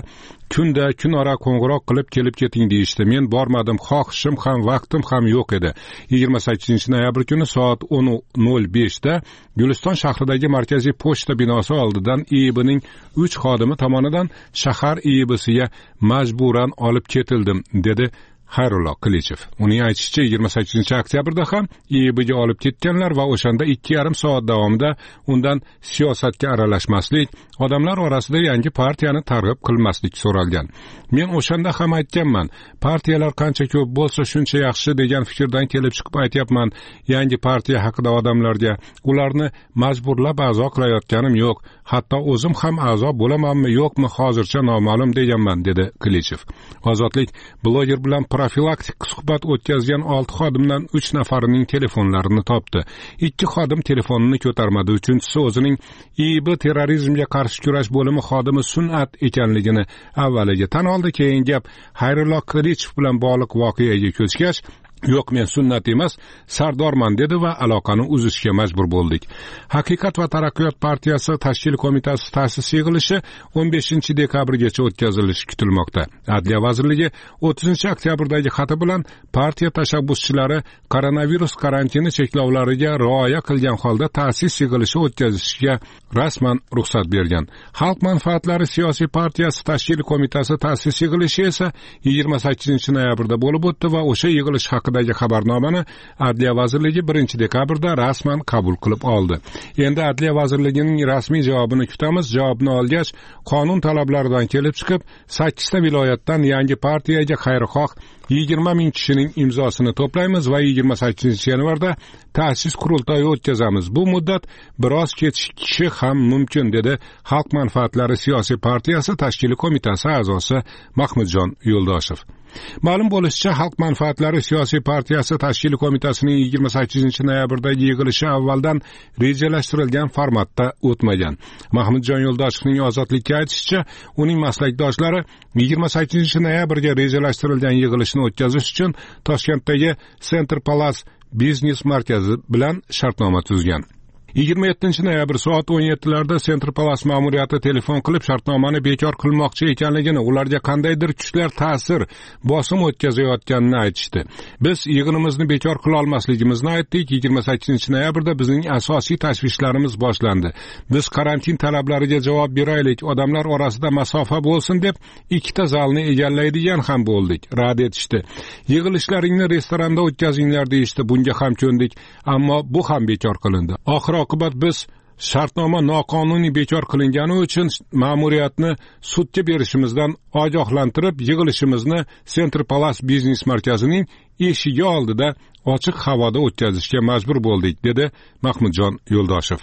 kunda kunora qo'ng'iroq qilib kelib keting deyishdi. Men bormadim, xohishim ham vaqtim ham yo'q edi. yigirma sakkizinchi noyabr kuni soat o'n nol besh da Guliston shahridagi markaziy pochta binosi oldidan I I B'ning uch xodimi tomonidan shahar I I B'siga majburan olib ketildim, dedi Xayrullo Qilichev. Uning aytishicha, yigirma sakkizinchi oktyabrda ham I I B'ga olib ketganlar va o'shanda ikki yarim soat davomida undan siyosatga aralashmaslik, odamlar orasida yangi partiyani targ'ib qilmaslik so'ralgan. Men o'shanda ham aytganman, partiyalar qancha ko'p bo'lsa shuncha yaxshi degan fikrdan kelib chiqib aytyapman. Yangi partiya haqida odamlarga ularni majburlab a'zo qilayotganim yo'q. Hatto o'zim ham a'zo bo'lamanmi yo'qmi hozircha noma'lum deganman, dedi Qilichev. Ozodlik bloger bilan profilaktik suhbat o'tkazgan olti xodimdan uch nafarining telefonlarini topdi. ikki xodim telefonini ko'tarmadi. Uchinchisi o'zining I I B terrorizmga qarshi kurash bo'limi xodimi Sun'at ekanligini avvaliga tan oldi. Keyin gap Xayrullo Qilichev bilan bog'liq voqeaga ko'chgach, yo'q, men Sunnat emas, Sardorman dedi va aloqani uzishga majbur bo'ldik. Haqiqat va taraqqiyot partiyasi tashkil qo'mitasi ta'sis yig'ilishi o'n beshinchi dekabrgacha o'tkazilishi kutilmoqda. Adliya vazirligi o'ttizinchi oktyabrdagi xati bilan partiya tashabbuschilari koronavirus karantini cheklovlariga rioya qilgan holda ta'sis yig'ilishi o'tkazishga rasman ruxsat bergan. Xalq manfaatlari siyosiy partiyasi tashkil qo'mitasi ta'sis yig'ilishi esa yigirma sakkizinchi noyabrda bo'lib o'tdi va o'sha yig'ilish haqidagi xabarnomani Adliya vazirligi birinchi dekabrda rasman qabul qilib oldi. Endi Adliya vazirligining rasmiy javobini kutamiz. Javobni olgach, qonun talablaridan kelib chiqib, sakkizta viloyatdan yangi partiyaga xayrixoh yigirma ming kishining imzosini to'playmiz va yigirma sakkizinchi yanvarda ta'sis qurultoyi o'tkazamiz. Bu muddat biroz kechikishi ham mumkin, dedi Xalq manfaatlari siyosiy partiyasi tashkiliy qo'mitasi a'zosi Mahmudjon Yo'ldoshev. Ma'lum bo'lishicha, Xalq manfaatlari siyosiy partiyasi tashkiliy qo'mitasining yigirma sakkizinchi noyabrdagi yig'ilishi avvaldan rejalashtirilgan formatda o'tmagan. Mahmudjon Yo'ldoshevning Ozodlikka aytishicha, uning maslakdoshlari yigirma sakkizinchi noyabrga rejalashtirilgan yig'ilishni o'tkazish uchun Toshkentdagi Center Palace biznes markazi bilan shartnoma tuzgan. yigirma yettinchi noyabr soat o'n yettilarda Center Palace ma'muriyati telefon qilib shartnomani bekor qilmoqchi ekanligini, ularga qandaydir kuchlar ta'sir, bosim o'tkazayotganini aytishdi. Biz yig'inimizni bekor qila olmasligimizni aytdik. yigirma sakkizinchi noyabrda bizning asosiy tashvishlarimiz boshlandi. Biz karantin talablariga javob beraylik, odamlar orasida masofa bo'lsin deb ikkita zalni egallaydigan ham bo'ldik. Rad etishdi. Yig'ilishlaringni restoranda o'tkazinglar deyishdi. Bunga ham ko'ndik, ammo bu ham bekor qilindi. Oxir oqibat biz shartnoma noqonuniy bekor qilingani uchun ma'muriyatni sudga berishimizdan ogohlantirib, yig'ilishimizni Center Palace biznes markazining eshigi oldida ochiq havoda o'tkazishga majbur bo'ldik, dedi Mahmudjon Yo'ldoshev.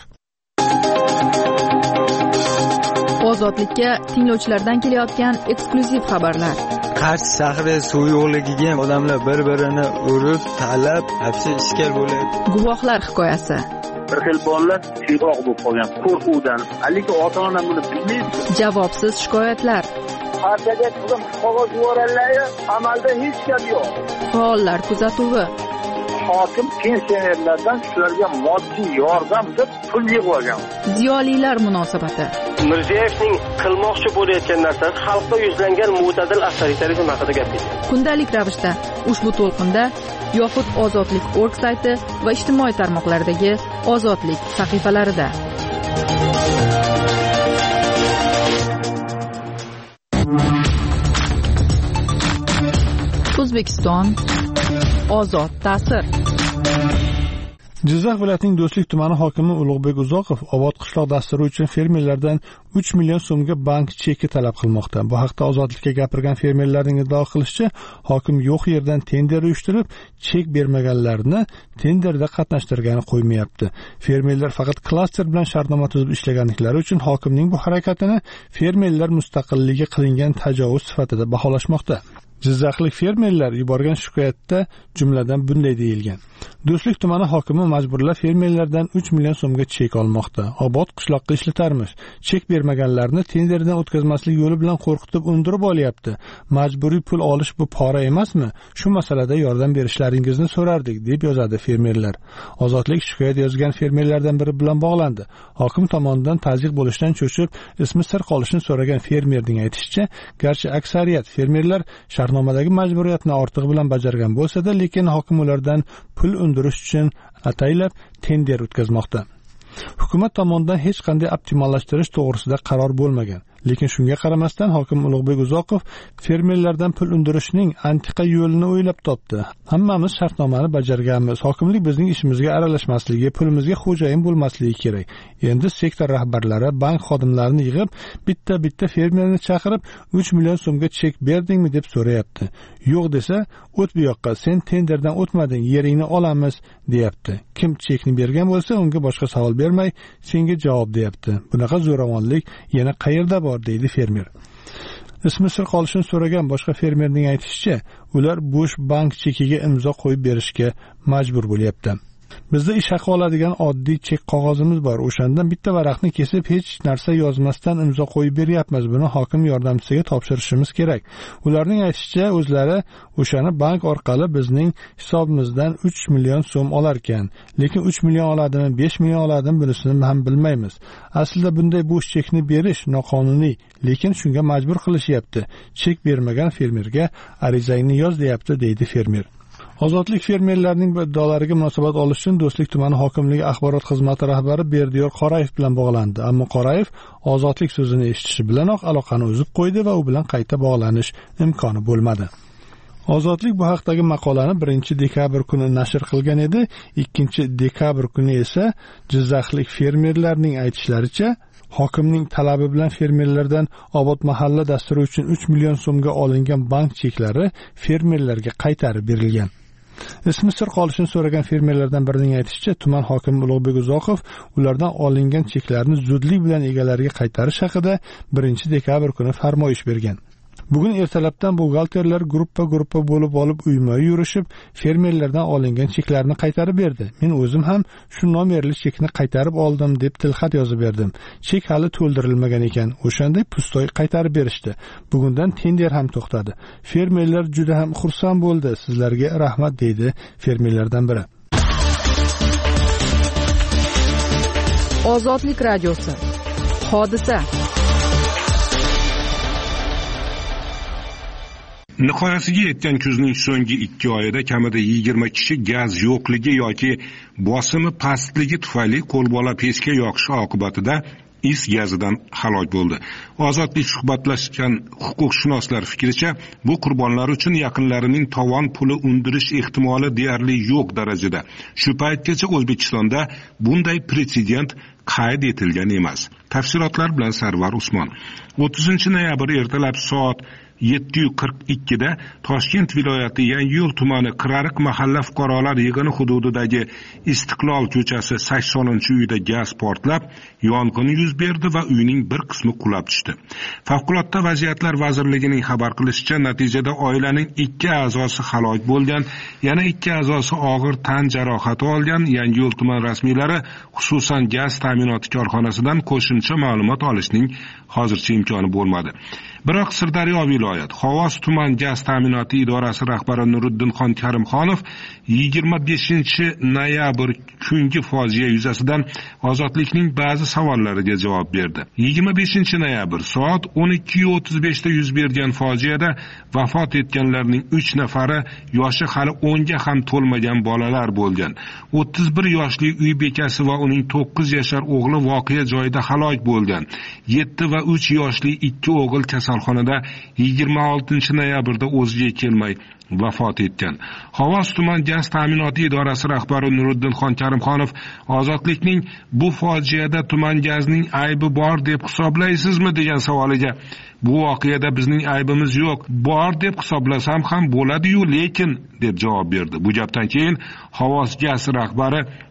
Ozodlikka tinglovchilardan kelayotgan eksklyuziv xabarlar. Qarshi shahri suv yo'qligiga odamlar bir-birini urib, talab, hapsi ishkal bo'ladi. Guvohlar hikoyasi. Bir xil bolalar siyroq bo'lib qolgan qo'rquvdan. Haligi ota-ona buni bilmaydi. Javobsiz shikoyatlar. Partiyaga qizim qog'oz yuborganlar, amalda hech gap yo'q. Faollar kuzatuvi. Hokim pensionerlardan shularga moddiy yordam deb pul yig'ib olgan. Ziyolilar munosabati. Mirziyoyevning qilmoqchi bo'layotgan narsasi xalqqa yuzlangan mo'tadil avtoritarizm haqida gapirdi. Kundalik ravishda ushbu to'lqinda yoxud Ozodlik org sayti va ijtimoiy tarmoqlardagi Ozodlik sahifalarida. O'zbekiston ozod ta'sir. Jizzax viloyatining Do'stlik tumani hokimi Ulug'bek Uzoqov obod qishloq dasturi uchun fermerlardan uch million so'mga bank cheki talab qilmoqda. Bu haqda Ozodlikka gapirgan fermerlarning iddao qilishicha, hokim yo'q yerdan tender uyushtirib, chek bermaganlarni tenderda qatnashtirgani qo'ymayapti. Fermerlar faqat klaster bilan shartnoma tuzib ishlaganliklari uchun hokimning bu harakatini fermerlar mustaqilligi qilingan tajovuz sifatida baholashmoqda. Jizzaxlik fermerlar yuborgan shikoyatda jumladan bunday deyilgan: Do'stlik tumani hokimi majburlab fermerlardan uch million so'mga chek olmoqda. Obod qishloqqa ishlatarmish. Chek bermaganlarni tenderdan o'tkazmaslik yo'li bilan qo'rqitib undirib olyapti. Majburiy pul olish bu pora emasmi? Shu masalada yordam berishlaringizni so'rardik, deb yozadi fermerlar. Ozodlik shikoyat yozgan fermerlardan biri bilan bog'landi. Hokim tomonidan tazyiq bo'lishdan cho'chib, ismi sir qolishini so'ragan fermerning aytishicha, garchi aksariyat fermerlar shartnomadagi majburiyatni ortig'i bilan bajargan bo'lsa-da, lekin hokim ulardan pul undirish uchun ataylab tender o'tkazmoqda. Hukumat tomonidan hech qanday optimallashtirish to'g'risida qaror bo'lmagan. Lekin shunga qaramasdan hokim Ulug'bek Uzoqov fermerlardan pul undirishning antiqa yo'lini o'ylab topdi. Hammamiz shartnomani bajarganmiz. Hokimlik bizning ishimizga aralashmasligi, pulimizga xo'jayin bo'lmasligi kerak. Endi sektor rahbarlari bank xodimlarini yig'ib, bitta-bitta fermerni chaqirib uch million so'mga chek berdingmi deb so'rayapti. Yo'q desa, o't bu yoqqa, sen tenderdan o'tmading, yeringni olamiz, deyapti. Kim chekni bergan bo'lsa, unga boshqa savol bermay, senga javob deyapti. Bunaqa zo'ravonlik yana qayerda bor, deydi fermer. Ismi sir qolishini so'ragan boshqa fermerning aytishicha, ular bo'sh bank chekiga imzo qo'yib berishga majbur bo'lyapti. Bizda ish haqi oladigan oddiy chek qog'ozimiz bor. O'shandan bitta varaqni kesib hech narsa yozmasdan imzo qo'yib beryapmiz. Buni hokim yordamchisiga topshirishimiz kerak. Ularning aytishicha, o'zlari o'shani bank orqali bizning hisobimizdan uch million so'm olar ekan. Lekin uch million oladimi, besh million oladimi, bunisini ham bilmaymiz. Aslida bunday bo'sh chekni berish noqonuniy, lekin shunga majbur qilishyapti. Chek bermagan fermerga arizangni yoz, deyapti, deydi fermer. Ozodlik fermerlarning bu iddolariga munosabat olish uchun Do'stlik tumani hokimligi axborot xizmati rahbari Berdiyor Qorayev bilan bog'landi. Ammo Qorayev ozodlik so'zini eshitishi bilanoq aloqani uzib qo'ydi va u bilan qayta bog'lanish imkoni bo'lmadi. Ozodlik bu haqdagi maqolani birinchi dekabr kuni nashr qilgan edi. ikkinchi dekabr kuni esa Jizzaxlik fermerlarning aytishlaricha, hokimning talabi bilan fermerlardan Obod mahalla dasturi uchun uch million so'mga olingan bank cheklari fermerlarga qaytarib berilgan. Ismi sir qolishini so'ragan fermerlardan birining aytishicha, tuman hokimi Ulug'bek Uzoqov ulardan olingan cheklarni zudlik bilan egalariga qaytarish haqida birinchi dekabr kuni farmoyish bergan. Bugun ertalabdan buxgalterlar gruppa-gruppa bo'lib olib uyma-uy yurishib, fermerlardan olingan cheklarni qaytarib berdi. Men o'zim ham shu nomerli chekni qaytarib oldim deb tilxat yozib berdim. Chek hali to'ldirilmagan ekan. O'shanday pustoy qaytarib berishdi. Bugundan tender ham to'xtadi. Fermerlar juda ham xursand bo'ldi. Sizlarga rahmat, deydi fermerlardan biri. Ozodlik radiosi. Hodisa. Nihoyasiga yetgan kuzning so'nggi ikki oyida kamida yigirma kishi gaz yo'qligi yoki bosimi pastligi tufayli qo'lbola pechka yoqishi oqibatida is gazidan halok bo'ldi. Ozodlik suhbatlashgan huquqshunoslar fikricha, bu qurbonlar uchun yaqinlarining tovon puli undirish ehtimoli deyarli yo'q darajada. Shu paytgacha O'zbekistonda bunday pretsedent qayd etilgan emas. Tafsilotlar bilan Sarvar Usmon. o'ttizinchi noyabr ertalab soat yetti qirq ikkida Toshkent viloyati Yangiyo'l tumani Qirariq mahalla fuqarolar yig'ini hududidagi Istiqlol ko'chasi saksoninchi uyda gaz portlab, yong'in yuz berdi va uyning bir qismi qulab tushdi. Favqulodda vaziyatlar vazirligining xabar qilishicha, natijada oilaning ikki a'zosi halok bo'lgan, yana ikki a'zosi og'ir tan jarohati olgan. Yangiyo'l tuman rasmiylari xususan gaz ta'minoti korxonasidan qo'shimcha ma'lumot olishning hozircha imkoni bo'lmadi. Biroq Sirdaryo viloyat Xovos tuman gaz ta'minoti idorasi rahbari Nuriddin Xon Karimxonov yigirma beshinchi noyabr kungi fojia yuzasidan Ozodlikning ba'zi savollariga javob berdi. yigirma beshinchi noyabr soat o'n ikki o'ttiz beshda yuz bergan fojiada vafot etganlarning uch nafari yoshi hali o'nga ham to'lmagan bolalar bo'lgan. o'ttiz bir yoshli uy bekasi va uning to'qqiz yashar o'g'li voqea joyida halok bo'lgan. yetti va uch yoshli ikki o'g'il kasalxonada yigirma oltinchi noyabrda o'ziga kelmay vafot etgan. Xovos tuman gaz ta'minoti idorasi rahbari Nuriddin Xon Karimxonov Ozodlikning bu fojiada tuman gazning aybi bor deb hisoblaysizmi degan savoliga, bu voqeada bizning aybimiz yo'q, bor deb hisoblasam ham bo'ladi-yu, lekin deb javob berdi. Bu gapdan keyin Xovos gaz rahbari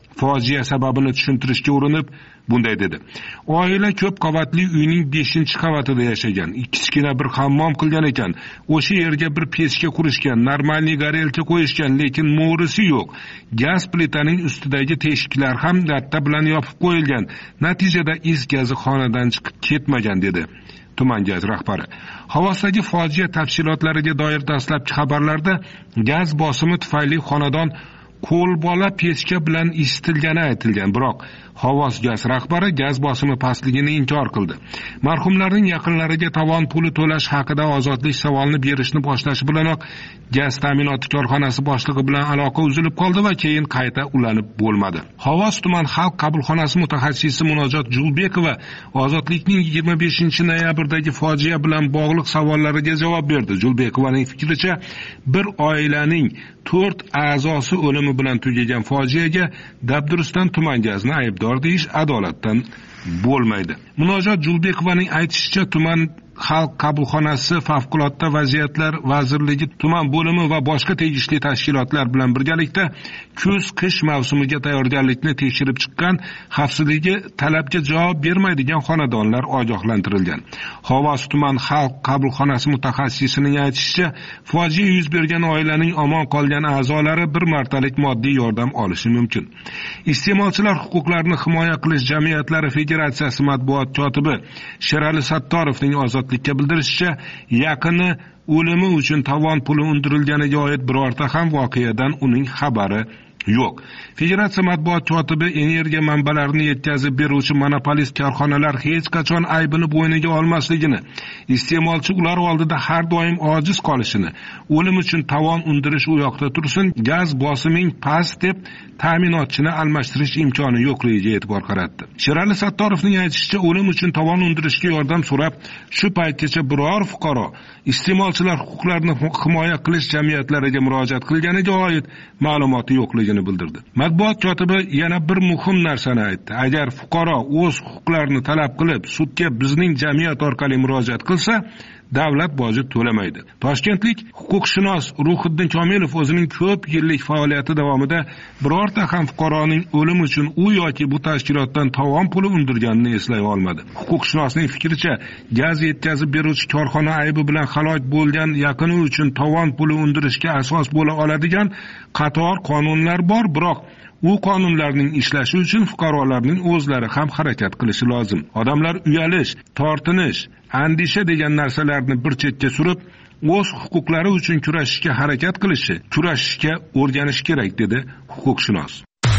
fojia sababini tushuntirishga urinib bunday dedi: oila ko'p qavatli uyning beshinchi qavatida yashagan, kichkina bir hammom qilgan ekan. O'sha yerga bir pechka qurishgan, normalniy garelka qo'yishgan, lekin mo'risi yo'q. Gaz plitaning ustidagi teshiklar ham latta bilan yopib qo'yilgan. Natijada is gazi xonadan chiqib ketmagan, dedi tuman gaz rahbari. Hovosdagi fojia tafsilotlariga doir dastlabki xabarlarda gaz bosimi tufayli xonadon qo'lbola pechka bilan isitilgani aytilgan, biroq Hovos gaz rahbari gaz bosimi pastligini inkor qildi. Marhumlarning yaqinlariga tovon puli to'lash haqida ozodlik savolni berishni boshlashi bilanoq gaz ta'minoti korxonasi boshlig'i bilan aloqa uzilib qoldi va keyin qayta ulanib bo'lmadi. Hovos tuman xalq qabulxonasi mutaxassisi Munojot Julbekova ozodlikning yigirma beshinchi noyabrdagi fojia bilan bog'liq savollariga javob berdi. Julbekovaning fikricha, bir oilaning to'rt a'zosi o'limi bilan tugagan fojiaga Dabduruston tuman gazni aybdor deyish adolatdan bo'lmaydi. Munojot Julbekovaning aytishicha, tuman xalq qabulxonasi favqulodda vaziyatlar vazirligi tuman bo'limi va boshqa tegishli tashkilotlar bilan birgalikda kuz-qish mavsumiga tayyorgarlikni tekshirib chiqqan, xavfsizligi talabga javob bermaydigan xonadonlar ogohlantirilgan. Hovos tuman xalq qabulxonasi mutaxassisining aytishicha, fojia yuz bergan oilaning omon qolgan a'zolari bir martalik moddiy yordam olishi mumkin. Iste'molchilar huquqlarini himoya qilish jamiyatlari federatsiyasi matbuot kotibi Sherali Sattorovning ozodlikka bildirishicha, yaqini o'limi uchun tovon puli undirilganiga oid birorta ham voqeadan uning xabari yo'q. Federatsiya matbuot kotibi energiya manbalarini yetkazib beruvchi monopolist korxonalar hech qachon aybini bo'yniga olmasligini, iste'molchi ular oldida har doim ojiz qolishini, o'lim uchun tovon undirish u yoqda tursin, gaz bosiming past deb ta'minotchini almashtirish imkoni yo'qligiga e'tibor qaratdi. Sherali Sattorovning aytishicha, o'lim uchun tovon undirishga yordam so'rab, shu paytgacha biror fuqaro iste'molchilar huquqlarini himoya qilish jamiyatlariga murojaat qilganiga oid ma'lumoti yo'qligini bildirdi. Matbuot kotibi yana bir muhim narsani aytdi. Agar fuqaro o'z huquqlarini talab qilib, sudga bizning jamiyat orqali murojaat qilsa, davlat bojib to'lamaydi. Toshkentlik huquqshunos Ruhiddin Komilov o'zining ko'p yillik faoliyati davomida birorta ham fuqaroning o'lim uchun u yoki bu tashkilotdan tovon puli undirganini eslay olmadi. Huquqshunosning fikricha, gaz yetkazib beruvchi korxona aybi bilan halok bo'lgan yaqini uchun tovon puli undirishga asos bo'la oladigan qator qonunlar bor, biroq u qonunlarning ishlashi uchun fuqarolarning o'zlari ham harakat qilishi lozim. Odamlar uyalish, tortinish, andisha degan narsalarni bir chetga surib, o'z huquqlari uchun kurashishga harakat qilishi, kurashishga o'rganish kerak, dedi huquqshunos.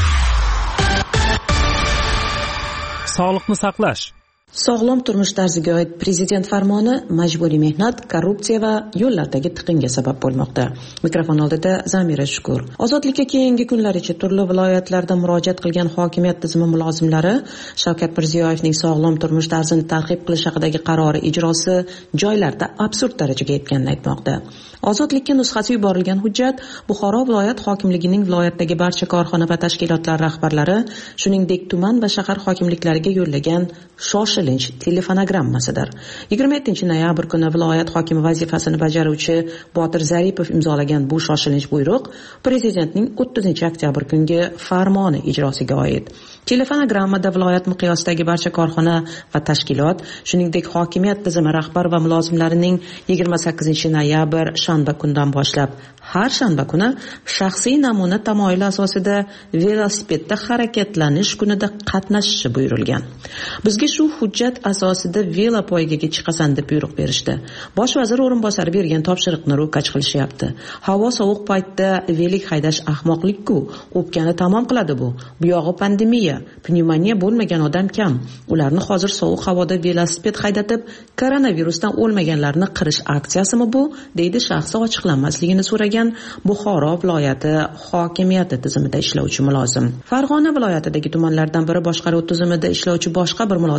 Sog'liqni saqlash. Sog'lom turmush tarziga oid prezident farmoni majburiy mehnat, korrupsiya va yo'llardagi tiqinga sabab bo'lmoqda. Mikrofon oldida Zamira Shukur. Ozodlikka keyingi kunlaricha turli viloyatlarda murojaat qilgan hokimiyat tizimi mulozimlari Shavkat Mirziyoyevning sog'lom turmush tarzini targ'ib qilish haqidagi qarori ijrosi joylarda absurd darajaga yetganini aytmoqda. Ozodlikka nusxasi yuborilgan hujjat Buxoro viloyat hokimligining viloyatdagi barcha korxona va tashkilotlar rahbarlari, shuningdek tuman va shahar hokimliklariga yo'llagan shoshilinch telefonogrammasidir. yigirma yettinchi noyabr kuni viloyat hokimi vazifasini bajaruvchi Botir Zaripov imzolagan bu shoshilinch buyruq prezidentning o'ttizinchi oktyabr kungi farmoni ijrosiga oid. Telefonogrammada viloyat miqyosidagi barcha korxona va tashkilot, shuningdek hokimiyat tizimi rahbar va mulozimlarining yigirma sakkizinchi noyabr shanba kundan boshlab har shanba kuni shaxsiy namuna tamoyili asosida velosipedda harakatlanish kunida qatnashishi buyurilgan. Bizga shu hujjat asosida velo poygaga chiqasan deb buyruq berishdi. Bosh vazir o'rinbosari bergan topshiriqni ro'kach qilishyapti. Havo sovuq paytda velik haydash ahmoqlik-ku, o'pkani tamom qiladi bu. Bu yog'i pandemiya, pnevmoniya bo'lmagan odam kam. Ularni hozir sovuq havoda velosiped haydatib, koronavirusdan o'lmaganlarni qirish aksiyasimi bu? deydi shaxsi ochiqlanmasligini so'ragan Buxoro viloyati hokimiyati tizimida ishlovchi mulozim. Farg'ona viloyatidagi tumanlardan biri boshqaruv tizimida ishlovchi boshqa bir mulozimga ko'ra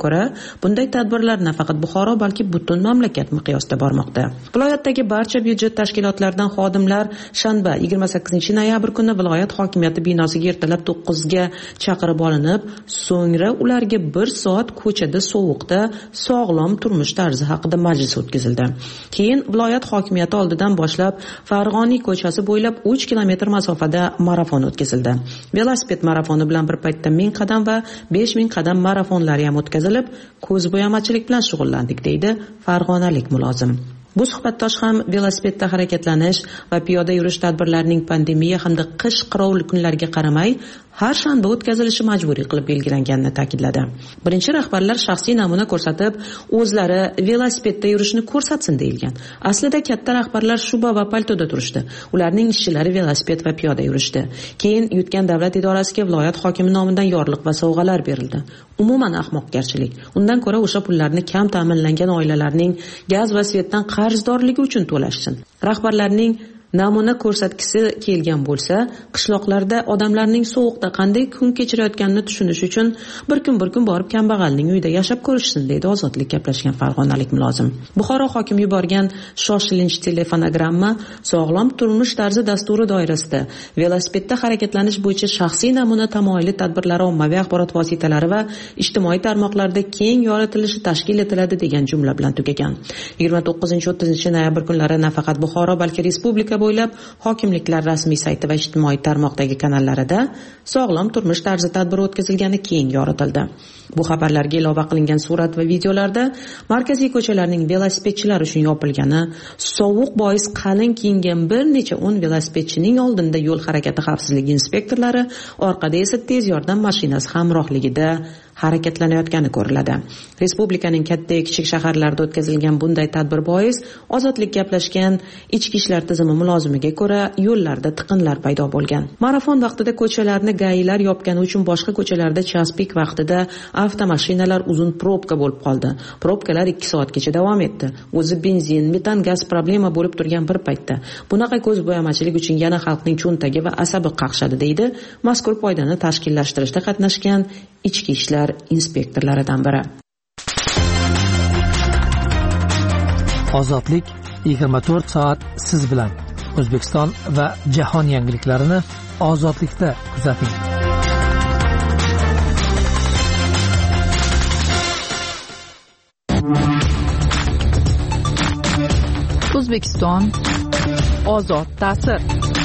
ko'ra, bunday tadbirlar nafaqat Buxoro, balki butun mamlakat miqyosida bormoqda. Viloyatdagi barcha byudjet tashkilotlaridan xodimlar shanba yigirma sakkizinchi noyabr kuni viloyat hokimiyati binosiga ertalab to'qqizga chaqirib olinib, so'ngra ularga bir soat ko'chada sovuqda sog'lom turmush tarzi haqida majlis o'tkazildi. Keyin viloyat hokimiyati oldidan boshlab Farg'oniy ko'chasi bo'ylab uch kilometr masofada marafon o'tkazildi. Velosiped marafoni bilan bir paytda ming qadam va besh ming qadam marafonlari ham o'tkazilib, ko'zbo'yamachilik bilan shug'ullandik, deydi farg'onalik mulozim. Bu suhbatdosh ham velosipedda harakatlanish va piyoda yurish tadbirlarining pandemiya hamda qish qirovli kunlariga qaramay har shanba o'tkazilishi majburiy qilib belgilanganini ta'kidladi. Birinchi rahbarlar shaxsiy namuna ko'rsatib, o'zlari velosipedda yurishni ko'rsatsin deyilgan. Aslida katta rahbarlar shuba va paltoda turishdi. Ularning ishchilari velosiped va piyoda yurishdi. Keyin yutgan davlat idorasiga viloyat hokimi nomidan yorliq va sovg'alar berildi. Umuman ahmoqgarchilik. Undan ko'ra o'sha pullarni kam ta'minlangan oilalarning gaz va svetdan qarzdorligi uchun to'lashsin. Rahbarlarning namuna ko'rsatgisi kelgan bo'lsa, qishloqlarda odamlarning sovuqda qanday kun kechirayotganini tushunish uchun bir kun bir kun borib kambag'alning uyida yashab ko'rishsin, deydi ozodlik gaplashgan farg'onalik mulozim. Buxoro hokimi yuborgan shoshilinch telefonogramma sog'lom turmush tarzi dasturi doirasida velosipedda harakatlanish bo'yicha shaxsiy namuna tamoyili tadbirlari ommaviy axborot vositalari va ijtimoiy tarmoqlarda keng yoritilishi tashkil etiladi degan jumla bilan tugagan. yigirma to'qqizinchi o'ttizinchi noyabr kunlari nafaqat Buxoro, balki respublika bo'ylab hokimliklar rasmiy sayti va ijtimoiy tarmoqdagi kanallarida sog'lom turmush tarzi tadbiri o'tkazilgani keng yoritildi. Bu xabarlarga ilova qilingan surat va videolarda markaziy ko'chalarning velosipedchilar uchun yopilgani, sovuq bois qalin kiyingan bir necha o'n velosipedchining oldinda yo'l harakati xavfsizligi inspektorlari, orqada esa tez yordam mashinasi hamrohligida harakatlanayotgani ko'riladi. Respublikaning katta va kichik shaharlarida o'tkazilgan bunday tadbir bois ozodlik gaplashgan ichki ishlar tizimi mulozimiga ko'ra yo'llarda tiqinlar paydo bo'lgan. Marafon vaqtida ko'chalarni gailar yopgani uchun boshqa ko'chalarda chas pik vaqtida avtomashinalar uzun probka bo'lib qoldi. Probkalar ikki soatgacha davom etdi. O'zi benzin, metan gaz problema bo'lib turgan bir paytda bunaqa ko'zbo'yamachilik uchun yana xalqning cho'ntagi va asabi qaqshadi, deydi mazkur foydani tashkillashtirishda qatnashgan ichki ishlar inspektorlaridan biri. Ozodlik yigirma to'rt soat siz bilan. O'zbekiston va jahon yangiliklarini ozodlikda kuzating. O'zbekiston ozod ta'sir.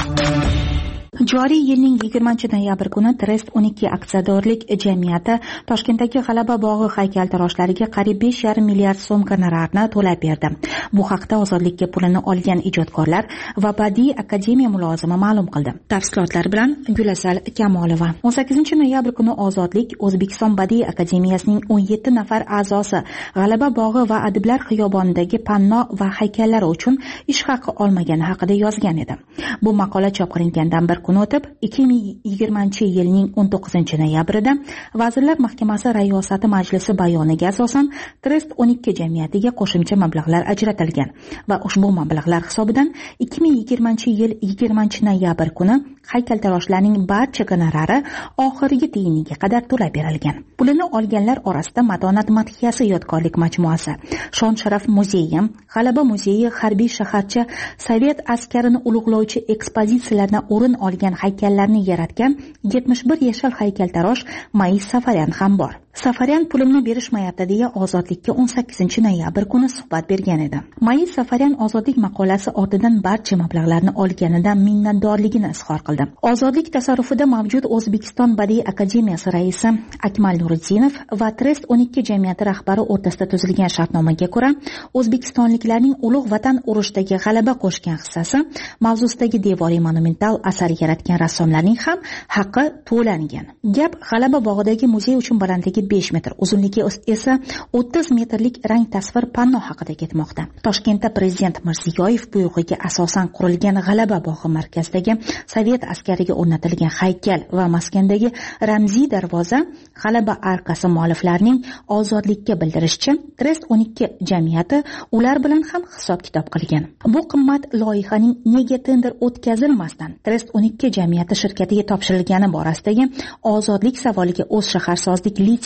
Joriy yilning yigirmanchi noyabr kuni Trest o'n ikki aksiyadorlik jamiyati Toshkentdagi G'alaba bog'i haykaltaroshlariga qariyb besh yarim milliard so'm gonorarni to'lab berdi. Bu haqda Ozodlikka pulini olgan ijodkorlar va Badiiy akademiya mulozimi ma'lum qildi. Tafsilotlar bilan Gulasal Kamolova. o'n sakkizinchi noyabr kuni Ozodlik O'zbekiston Badiiy akademiyasining o'n yetti nafar a'zosi G'alaba bog'i va Adiblar xiyobonidagi panno va haykallari uchun ish haqi olmagani haqida yozgan edi. Bu maqola chop qilingandan bir kun o'tib ikki ming yigirmanchi yilning o'n to'qqizinchi noyabrida Vazirlar Mahkamasi Rayosati Majlisi bayoniga asosan Trest o'n ikki jamiyatiga qo'shimcha mablag'lar ajratilgan va ushbu mablag'lar hisobidan ikki ming yigirmanchi yil yigirmanchi noyabr kuni haykaltaroshlarning barcha gonorari oxirgi tiyiniga qadar to'lab berilgan. Pulini olganlar orasida Matonat madhiyasi yodgorlik majmuasi, Shon sharaf muzeyi, G'alaba muzeyi, harbiy shaharcha, Sovet askarini ulug'lovchi ekspozitsiyalardan o'rin olgan haykallarni yaratgan yetmish bir yashar haykaltarosh Maiz Safaryan ham bor. Safaryan pulimni berishmayapti deya Ozodlikka o'n sakkizinchi noyabr kuni suhbat bergan edi. Maiz Safaryan Ozodlik maqolasi ortidan barcha mablag'larni olganidan minnatdorligini izhor qildi. Ozodlik tasarrufida mavjud O'zbekiston Badiiy akademiyasi raisi Akmal Nuriddinov va Trest o'n ikki jamiyati rahbari o'rtasida tuzilgan shartnomaga ko'ra, o'zbekistonliklarning ulug' vatan urushdagi g'alaba qo'shgan hissasi mavzusidagi devoriy monumental asar yaratgan rassomlarning ham haqqi to'langan. Gap G'alaba bog'idagi muzey uchun balandligi besh metr, uzunligi esa o'ttiz metrlik rang tasvir panno haqida ketmoqda. Toshkentda Prezident Mirziyoyev buyrug'iga asosan qurilgan G'alaba bog'i markazidagi Sovet askariga o'rnatilgan haykal va maskandagi ramziy darvoza G'alaba arkasi mualliflarining Ozodlikka bildirishicha Trest o'n ikki jamiyati ular bilan ham hisob-kitob qilgan. Bu qimmat loyihaning nega tender o'tkazilmasdan Trest o'n ikki jamiyati shirkatiga topshirilgani borasidagi Ozodlik savoliga o'z shaharsozlik litsi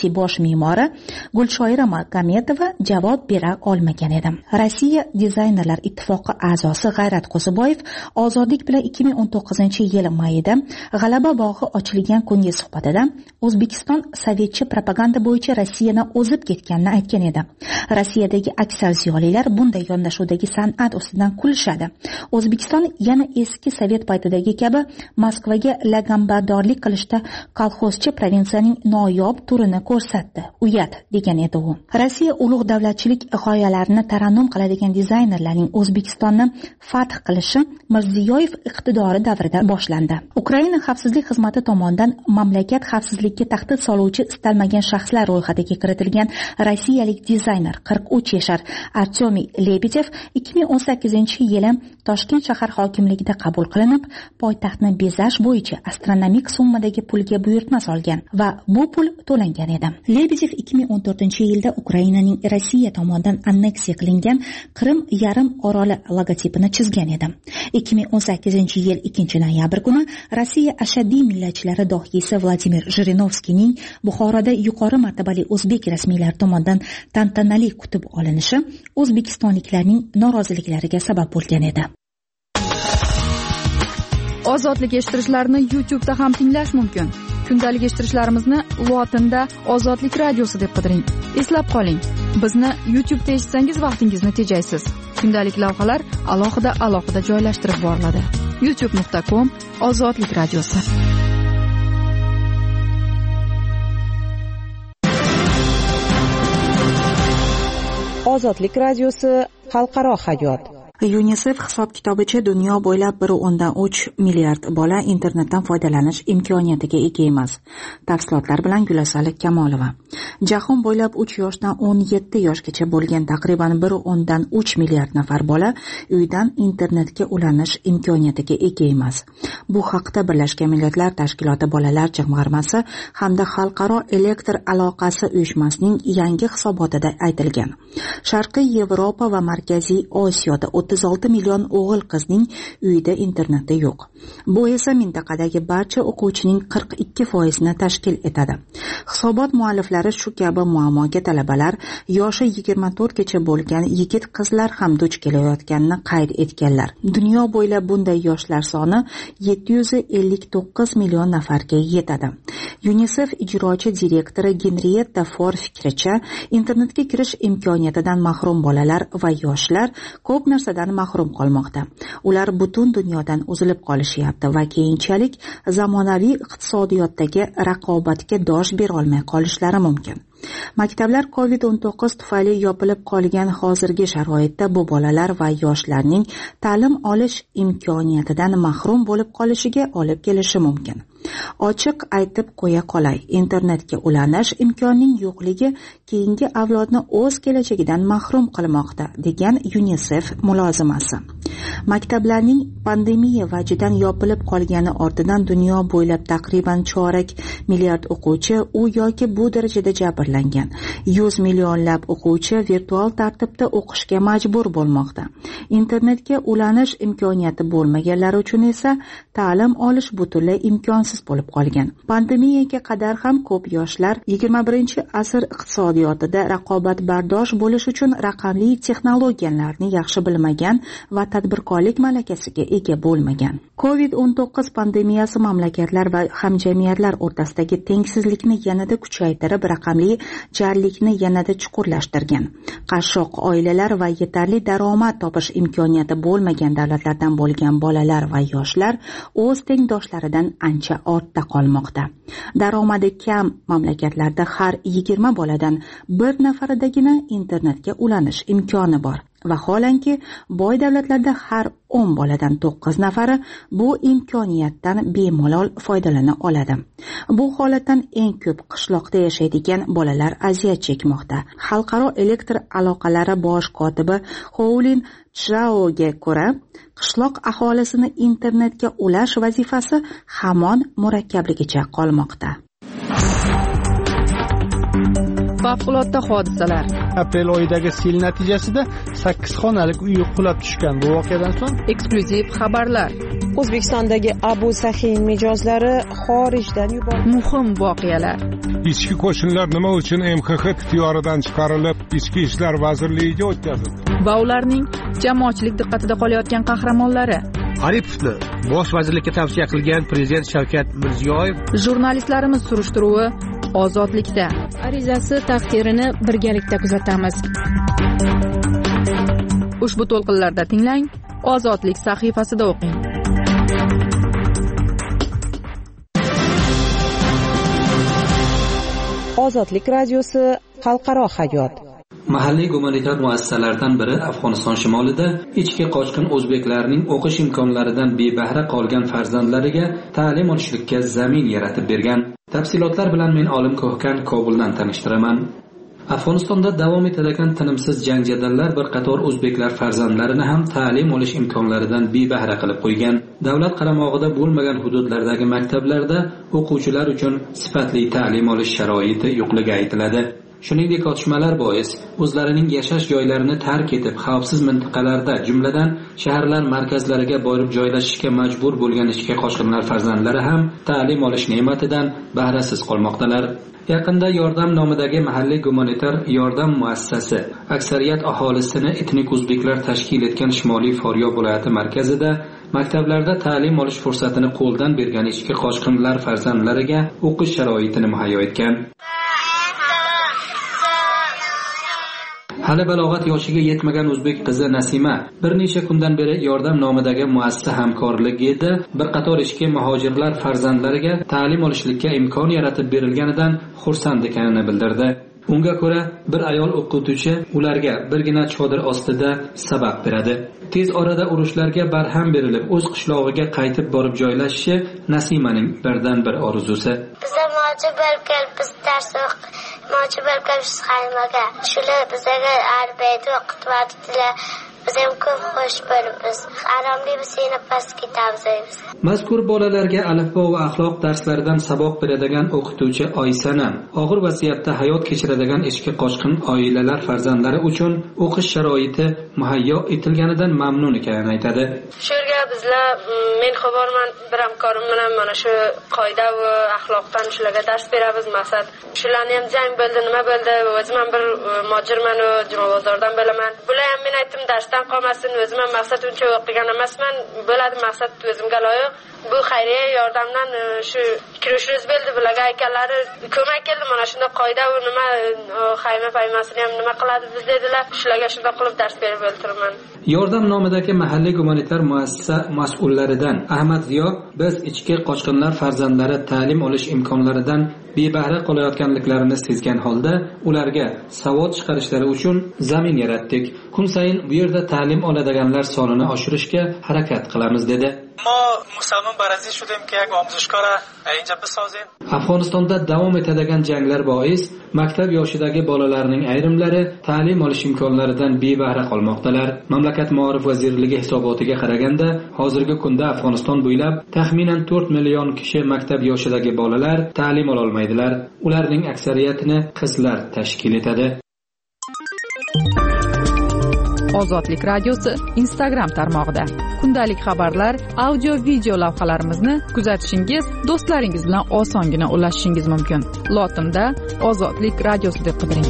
bosh me'mori Gulshoira Magametova javob bera olmagan edi. Rossiya dizaynerlar ittifoqi a'zosi G'ayrat Qo'ziboyev Ozodlik bilan ikki ming o'n to'qqizinchi yil mayida G'alaba bog'i ochilgan kungi suhbatida O'zbekiston sovetcha propaganda bo'yicha Rossiyani o'zib ketganini aytgan edi. Rossiyadagi aksar ziyolilar bunday yondashuvdagi san'at ustidan kulishadi. O'zbekiston yana eski sovet paytidagi kabi Moskvaga lagambardorlik qilishda kolxozchi provinsiyaning noyob turini ko'rsatdi. Uyat degan edi u. Rossiya ulug' davlatchilik g'oyalarini tarannum qiladigan dizaynerlarning O'zbekistonni fath qilishi Mirziyoyev iqtidori davrida boshlandi. Ukraina xavfsizlik xizmati tomonidan mamlakat xavfsizligiga tahdid soluvchi istalmagan shaxslar ro'yxatiga kiritilgan rossiyalik dizayner qirq uch yashar Artyomiy Lebedev ikki ming o'n sakkizinchi yili Toshkent shahar hokimligida qabul qilinib, poytaxtni bezash bo'yicha astronomik summadagi pulga buyurtma solgan va bu pul to'langan edi. Lebedev ikki ming o'n to'rtinchi yilda Ukrainaning Rossiya tomonidan anneksiya qilingan Qrim yarim oroli logotipini chizgan edi. ikki ming o'n sakkizinchi yil ikkinchi noyabr kuni Rossiya ashaddiy millatchilari dohiysi Vladimir Jirinovskiyning Buxoroda yuqori martabali o'zbek rasmiylari tomonidan tantanali kutib olinishi o'zbekistonliklarning noroziliklariga sabab bo'lgan edi. Ozodlik eshittirishlarni YouTube'da ham tinglash mumkin. Kundalik eshittirishlarimizni lotinda Ozodlik radiosi deb qidiring. Eslab qoling, bizni YouTube'da eshitsangiz vaqtingizni tejaysiz. Kundalik lavhalar alohida alohida joylashtirib boriladi. youtube nuqta com Ozodlik radiosi. Ozodlik radiosi xalqaro hayot. UNICEF hisob-kitobicha dunyo bo'ylab bir o'ndan uch milliard bola internetdan foydalanish imkoniyatiga ega emas. Tafsilotlar bilan Gulasali Kamolova. Jahon bo'ylab uch yoshdan o'n yetti yoshgacha bo'lgan taqriban bir o'ndan uch milliard nafar bola uydan internetga ulanish imkoniyatiga ega emas. Bu haqda Birlashgan Millatlar Tashkiloti Bolalar jamg'armasi hamda Xalqaro elektr aloqasi uyushmasining yangi hisobotida aytilgan. Sharqiy Yevropa va Markaziy Osiyoda o'ttiz olti million o'g'il qizning uyida interneti yo'q. Bu esa mintaqadagi barcha o'quvchining qirq ikki foizini tashkil etadi. Hisobot mualliflari shu kabi muammoga talabalar, yoshi yigirma to'rtgacha bo'lgan yigit-qizlar ham duch kelayotganini qayd etganlar. Dunyo bo'ylab bunday yoshlar soni yetti yuz ellik to'qqiz million nafarga yetadi. UNICEF ijrochi direktori Henrietta Ford fikricha, internetga kirish imkoniyatidan mahrum bolalar va yoshlar ko'p narsadan mahrum qolmoqda. Ular butun dunyodan uzilib qolishyapti va keyinchalik zamonaviy iqtisodiyotdagi raqobatga dosh bera olmay qolishlari mumkin. Maktablar kovid o'n to'qqiz tufayli yopilib qolgan hozirgi sharoitda bu bolalar va yoshlarning ta'lim olish imkoniyatidan mahrum bo'lib qolishiga olib kelishi mumkin. Ochiq aytib qo'ya qolay, internetga ulanish imkonining yo'qligi keyingi avlodni o'z kelajagidan mahrum qilmoqda, degan UNICEF mulozimasi. Maktablarning pandemiya vajidan yopilib qolgani ortidan dunyo bo'ylab taqriban chorak milliard o'quvchi u yoki bu darajada jabrlangan. yuz millionlab o'quvchi virtual tartibda o'qishga majbur bo'lmoqda. Internetga ulanish imkoniyati bo'lmaganlar uchun esa ta'lim olish butunlay imkonsiz bo'lib qolgan. Pandemiyaga qadar ham ko'p yoshlar yigirma birinchi asr iqtisodiyotida raqobatbardosh bo'lish uchun raqamli texnologiyalarni yaxshi bilmagan va tadbirkorlik malakasiga ega bo'lmagan. kovid o'n to'qqiz pandemiyasi mamlakatlar va hamjamiyatlar o'rtasidagi tengsizlikni yanada kuchaytirib, raqamli jarlikni yanada chuqurlashtirgan. Qashshoq oilalar va yetarli daromad topish imkoniyati bo'lmagan davlatlardan bo'lgan bolalar va yoshlar o'z tengdoshlaridan ancha ortda qolmoqda. Daromadi kam mamlakatlarda har yigirma boladan bir nafaridagina internetga ulanish imkoni bor. Vaholanki, boy davlatlarda har o'n boladan to'qqiz nafari bu imkoniyatdan bemalol foydalana oladi. Bu holatdan eng ko'p qishloqda yashaydigan bolalar aziyat chekmoqda. Xalqaro elektr aloqalari bosh kotibi Houlin Chaoga ko'ra, qishloq aholisini internetga ulash vazifasi hamon murakkabligicha qolmoqda. favqulodda hodisalar. Aprel oyidagi sel natijasida sakkiz xonalik uy qulab tushgan. Bu voqeadan so'ng eksklyuziv xabarlar. O'zbekistondagi Abu Sahin mijozlari xorijdan yuborildi. Muhim voqealar. Ichki qo'shinlar nima uchun M X X ixtiyoridan chiqarilib, Ichki ishlar vazirligiga o'tkazildi? Va ularning jamoatchilik diqqatida qolayotgan qahramonlari. Aripovni bosh vazirlikka tavsiya qilgan prezident Shavkat Mirziyoyev. Jurnalistlarimiz surishtiruvi Ozodlikda. Arizasi taqdirini birgalikda kuzatamiz. Ushbu to'lqinlarda tinglang, Ozodlik sahifasida o'qing. Ozodlik radiosi xalqaro hayot. Mahalliy gumanitar muassasalardan biri Afg'oniston shimolida ichki qochqin o'zbeklarning o'qish imkonlaridan bebahra qolgan farzandlariga ta'lim olishlikka zamin yaratib bergan. Tafsilotlar bilan men Olim Ko'hkan Kobuldan tanishtiraman. Afg'onistonda davom etayotgan tinimsiz jang-jadallar bir qator o'zbeklar farzandlarini ham ta'lim olish imkonlaridan bebahra qilib qo'ygan. Davlat qaramog'ida bo'lmagan hududlardagi maktablarda o'quvchilar uchun sifatli ta'lim olish sharoiti yo'qligi aytiladi. Shuningdek, otishmalar bois o'zlarining yashash joylarini tark etib, xavfsiz mintaqalarda, jumladan shaharlar markazlariga borib joylashishga majbur bo'lgan ichki qochqinlar farzandlari ham ta'lim olish ne'matidan bahrasiz qolmoqdalar. Yaqinda Yordam nomidagi mahalliy gumanitar yordam muassasasi aksariyat aholisini etnik o'zbeklar tashkil etgan Shimoliy Faryob viloyati markazida maktablarda ta'lim olish fursatini qo'ldan bergan ichki qochqinlar farzandlariga o'qish sharoitini muhayyo etgan. Hali balog'at yoshiga yetmagan o'zbek qizi Nasima bir necha kundan beri Yordam nomidagi muassasa hamkorligida bir qator ichki muhojirlar farzandlariga ta'lim olishlikka imkon yaratib berilganidan xursand ekanini bildirdi. Unga ko'ra, bir ayol o'qituvchi ularga birgina chodir ostida saboq beradi. Tez orada urushlarga barham berilib, o'z qishlog'iga qaytib borib joylashishi Nasimaning birdan bir orzusi. Bizga mo'jib bo'lgan biz dars o'q, mo'jib bo'lgan xaymaga. Shular bizga arbiyat o'qitadilar. Biz ham ko'p xush bo'libmiz. Aromli biz yana pastga tavzaymiz. Mazkur bolalarga alifbo va axloq darslaridan saboq beradigan o'qituvchi Oysanam og'ir vaziyatda hayot kechiradigan ichki qochqin oilalar farzandlari uchun o'qish sharoiti muhayyo etilganidan mamnun ekanini aytadi. Shu yerga bizlar men xabarman bir hamkorim bilan mana shu qoida va axloqdan shularga dars beramiz. Maqsad shularni ham jang bo'ldi, nima bo'ldi, o'zim ham bir mojirman va juma bozordan bilaman. Bular ham men aytdim darsdan qolmasin, o'zim ham maqsad uncha o'qigan emasman. Bo'ladi maqsad o'zimga loyiq. Bu xayriya yordamdan shu kirishimiz bo'ldi. Bularga aytganlari ko'mak keldi. Mana shunda qoida va nima xayma paymasini ham nima qiladi biz dedilar. Shularga shunda qilib dars berib o'tiraman. Yordam nomidagi mahalliy gumanitar muassasa mas'ullaridan Ahmad Ziyo biz ichki qochqinlar farzandlari ta'lim olish imkonlaridan bebahra qolayotganliklarini sezgan holda ularga savod chiqarishlari uchun zamin yaratdik. Kun sayin bu yerda ta'lim oladiganlar sonini oshirishga harakat qilamiz dedi. ما مصمم بر ازی شدیم که یک آموزشگاه را اینجا بسازیم. Afg'onistonda davom etadigan janglar bois maktab yoshidagi bolalarning ayrimlari ta'lim olish imkonlaridan bebahra qolmoqdalar. Mamlakat Ma'rif vazirligi hisobotiga qaraganda, hozirgi kunda Afg'oniston bo'ylab taxminan to'rt million kishi maktab yoshidagi bolalar ta'lim ola olmaydilar. Ularning aksariyatini qizlar tashkil etadi. Ozodlik radiosi Instagram tarmog'ida kundalik xabarlar, audio video lavhalarimizni kuzatishingiz, do'stlaringiz bilan osongina ulashishingiz mumkin. Lotinda Ozodlik radiosi deb qidiring.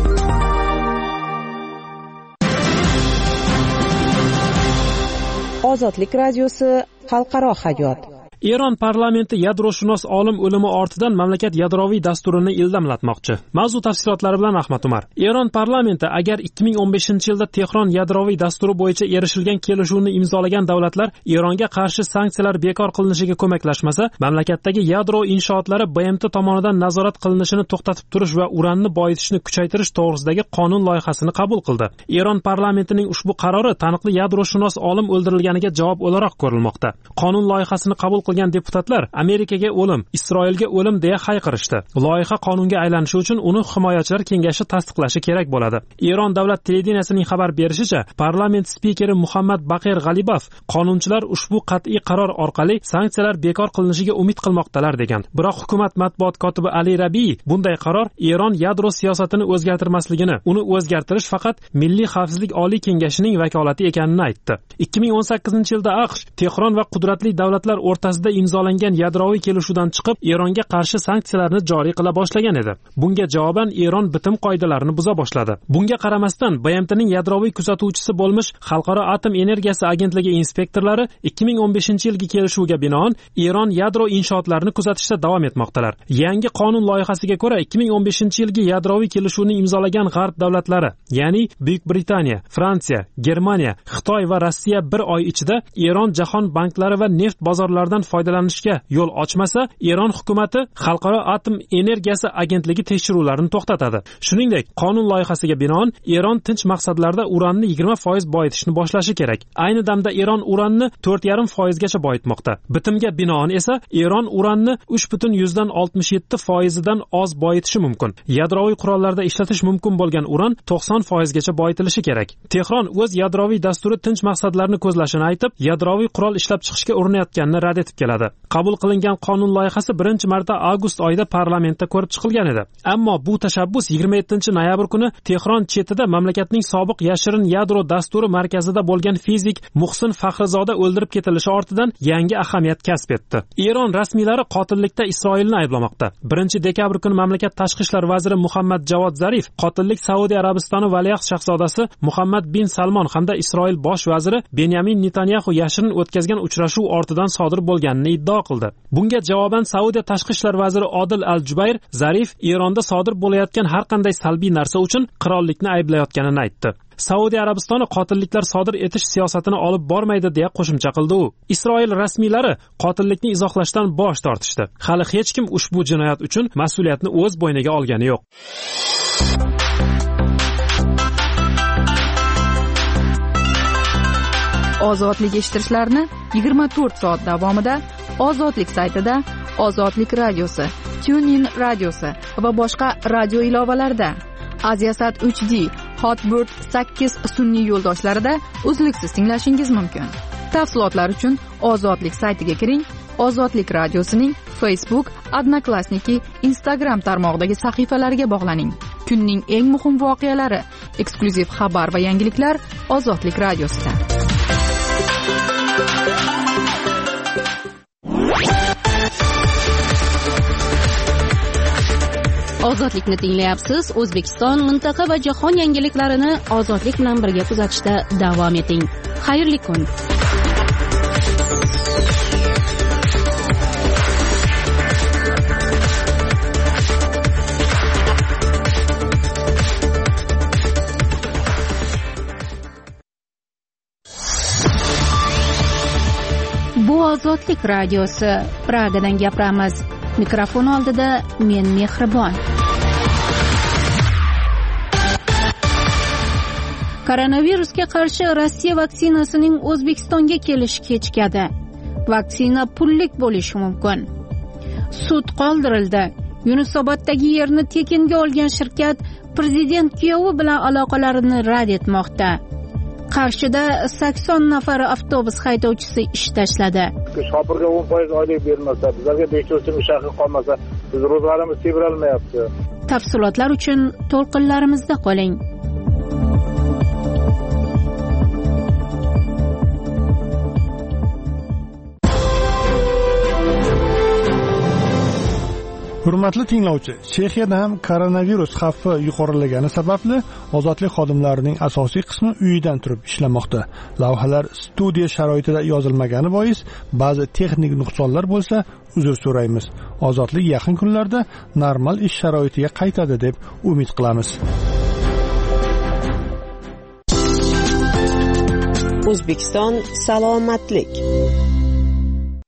Ozodlik radiosi xalqaro hayot. Eron parlamenti yadroshunos olim o'limi ortidan mamlakat yadroviy dasturini ildamlatmoqchi. Mavzu tafsilotlari bilan Ahmad Umar. Eron parlamenti agar ikki ming o'n beshinchi yilda Tehron yadroviy dasturi bo'yicha erishilgan kelishuvni imzolagan davlatlar Eronga qarshi sanksiyalar bekor qilinishiga ko'maklashmasa, mamlakatdagi yadro inshootlari B M T tomonidan nazorat qilinishini to'xtatib turish va uranni boyitishni kuchaytirish to'g'risidagi qonun loyihasini qabul qildi. Eron parlamentining ushbu qarori taniqli yadroshunos olim o'ldirilganiga javob o'laroq ko'rilmoqda. Qonun loyihasini qabul qilgan deputatlar Amerikaga o'lim, Isroilga o'lim deya hayqirishdi. Loyiha qonunga aylanishi uchun uni himoyachilar kengashi tasdiqlashi kerak bo'ladi. Eron davlat televideniyasining xabar berishicha, parlament spikeri Muhammad Baqir G'alibaf qonunchilar ushbu qat'iy qaror orqali sanksiyalar bekor qilinishiga umid qilmoqdalar degan. Biroq hukumat matbuot kotibi Ali Rabiy bunday qaror Eron yadro siyosatini o'zgartirmasligini, uni o'zgartirish faqat Milliy xavfsizlik oliy kengashining vakolati ekanini aytdi. ikki ming o'n sakkizinchi yilda AQSh Tehron va qudratli davlatlar o'rtasida imzolangan yadroviy kelishuvdan chiqib, Eronga qarshi sanksiyalarni joriy qila boshlagan edi. Bunga javoban Eron bitim qoidalarini buza boshladi. Bunga qaramasdan B M Tning yadroviy kuzatuvchisi bo'lmish Xalqaro atom energiyasi agentligi inspektorlari ikki ming o'n beshinchi yilgi kelishuvga binoan Eron yadro inshootlarini kuzatishda davom etmoqdalar. Yangi qonun loyihasiga ko'ra ikki ming o'n beshinchi yilgi yadroviy kelishuvni imzolagan g'arb davlatlari, ya'ni Buyuk Britaniya, Fransiya, Germaniya, Xitoy va Rossiya bir oy ichida Eron jahon banklari va neft bozorlaridan foydalanishga yo'l ochmasa, Eron hukumatı Xalqaro atom energiyasi agentligi tekshiruvlarini to'xtatadi. Shuningdek, qonun loyihasiga binoan Eron tinch maqsadlarda uranni yigirma foiz boyitishni boshlashi kerak. Ayni damda Eron uranni to'rt yarim foiz gacha boyitmoqda. Bitimga binoan esa Eron uranni uch butun yuzdan oltmish yetti foizidan oz boyitishi mumkin. Yadroviy qurollarda ishlatish mumkin bo'lgan uran to'qson foiz gacha boyitilishi kerak. Tehron o'z yadroviy dasturi tinch maqsadlarni ko'zlashini aytib, yadroviy qurol ishlab chiqishga urinayotganini rad etib keladi. Qabul qilingan qonun loyihasi birinchi marta avgust oyida parlamentda ko'rib chiqilgan edi. Ammo bu tashabbus yigirma yettinchi noyabr kuni Tehron chetida mamlakatning sobiq yashirin yadro dasturi markazida bo'lgan fizik Muhsin Faxrizoda o'ldirib ketilishi ortidan yangi ahamiyat kasb etdi. Eron rasmiylari qotillikda Isroilni ayblamoqda. birinchi dekabr kuni mamlakat tashqi ishlar vaziri Muhammad Javod Zarif qotillik Saudiya Arabistoni valiahd shahzodasi Muhammad bin Salmon hamda Isroil bosh vaziri Benyamin Netanyahu yashirin o'tkazgan uchrashuv ortidan sodir bo'lganini iddao qildi. Bunga javoban Saudiya tashqi ishlar vaziri Odil Al-Jubayr Zarif Eronda sodir bo'layotgan har qanday salbiy narsa uchun qirollikni ayblayotganini aytdi. Saudiya Arabistoni qotilliklar sodir etish siyosatini olib bormaydi deya qo'shimcha qildi u. Isroil rasmiylari qotillikni izohlashdan bosh tortishdi. Hali hech kim ushbu jinoyat uchun mas'uliyatni o'z bo'yniga olgani yo'q. Ozodlik eshittirishlarni yigirma to'rt soat davomida Ozodlik saytida, Ozodlik radiosi, TuneIn radiosi va boshqa radio ilovalarida, Aziasat uch D, Hotbird sakkiz sun'iy yo'ldoshlarida uzluksiz tinglashingiz mumkin. Tafsilotlar uchun Ozodlik saytiga kiring. Ozodlik radiosining Facebook, Odnoklassniki, Instagram tarmog'idagi sahifalariga bog'laning. Kunning eng muhim voqealari, eksklyuziv xabar va yangiliklar Ozodlik radiosida. Ozodlikni tinglayapsiz. O'zbekiston, mintaqa va jahon yangiliklarini ozodlik bilan birga kuzatishda davom eting. Xayrli kun. Bu Ozodlik radiosi. Pragadan gapiramiz. Mikrofon oldida men Mehribon. Koronavirusga qarshi Rossiya vaksinasining O'zbekistonga kelishi kechikadi. Vaksina pullik bo'lishi mumkin. Sud qoldirildi. Yunusoboddagi yerni tekinga olgan shirkat prezident kuyovi bilan aloqalarini rad etmoqda. Qarshida sakson nafar avtobus haydovchisi ish tashladi. Shopirga o'n foiz oylik bermasa, bizlarga besh yuz ming shahri qolmasa, biz ro'zg'orimiz tebralmayapti. Tafsilotlar uchun to'lqinlarimizda qoling. Hurmatli tinglovchi, Chexiyada ham koronavirus xavfi yuqorilagani sababli ozodlik xodimlarining asosiy qismi uyidan turib ishlamoqda. Lavhalar studiya sharoitida yozilmagani bois ba'zi texnik nuqsonlar bo'lsa, uzr so'raymiz. Ozodlik yaqin kunlarda normal ish sharoitiga qaytadi deb umid qilamiz. O'zbekiston salomatlik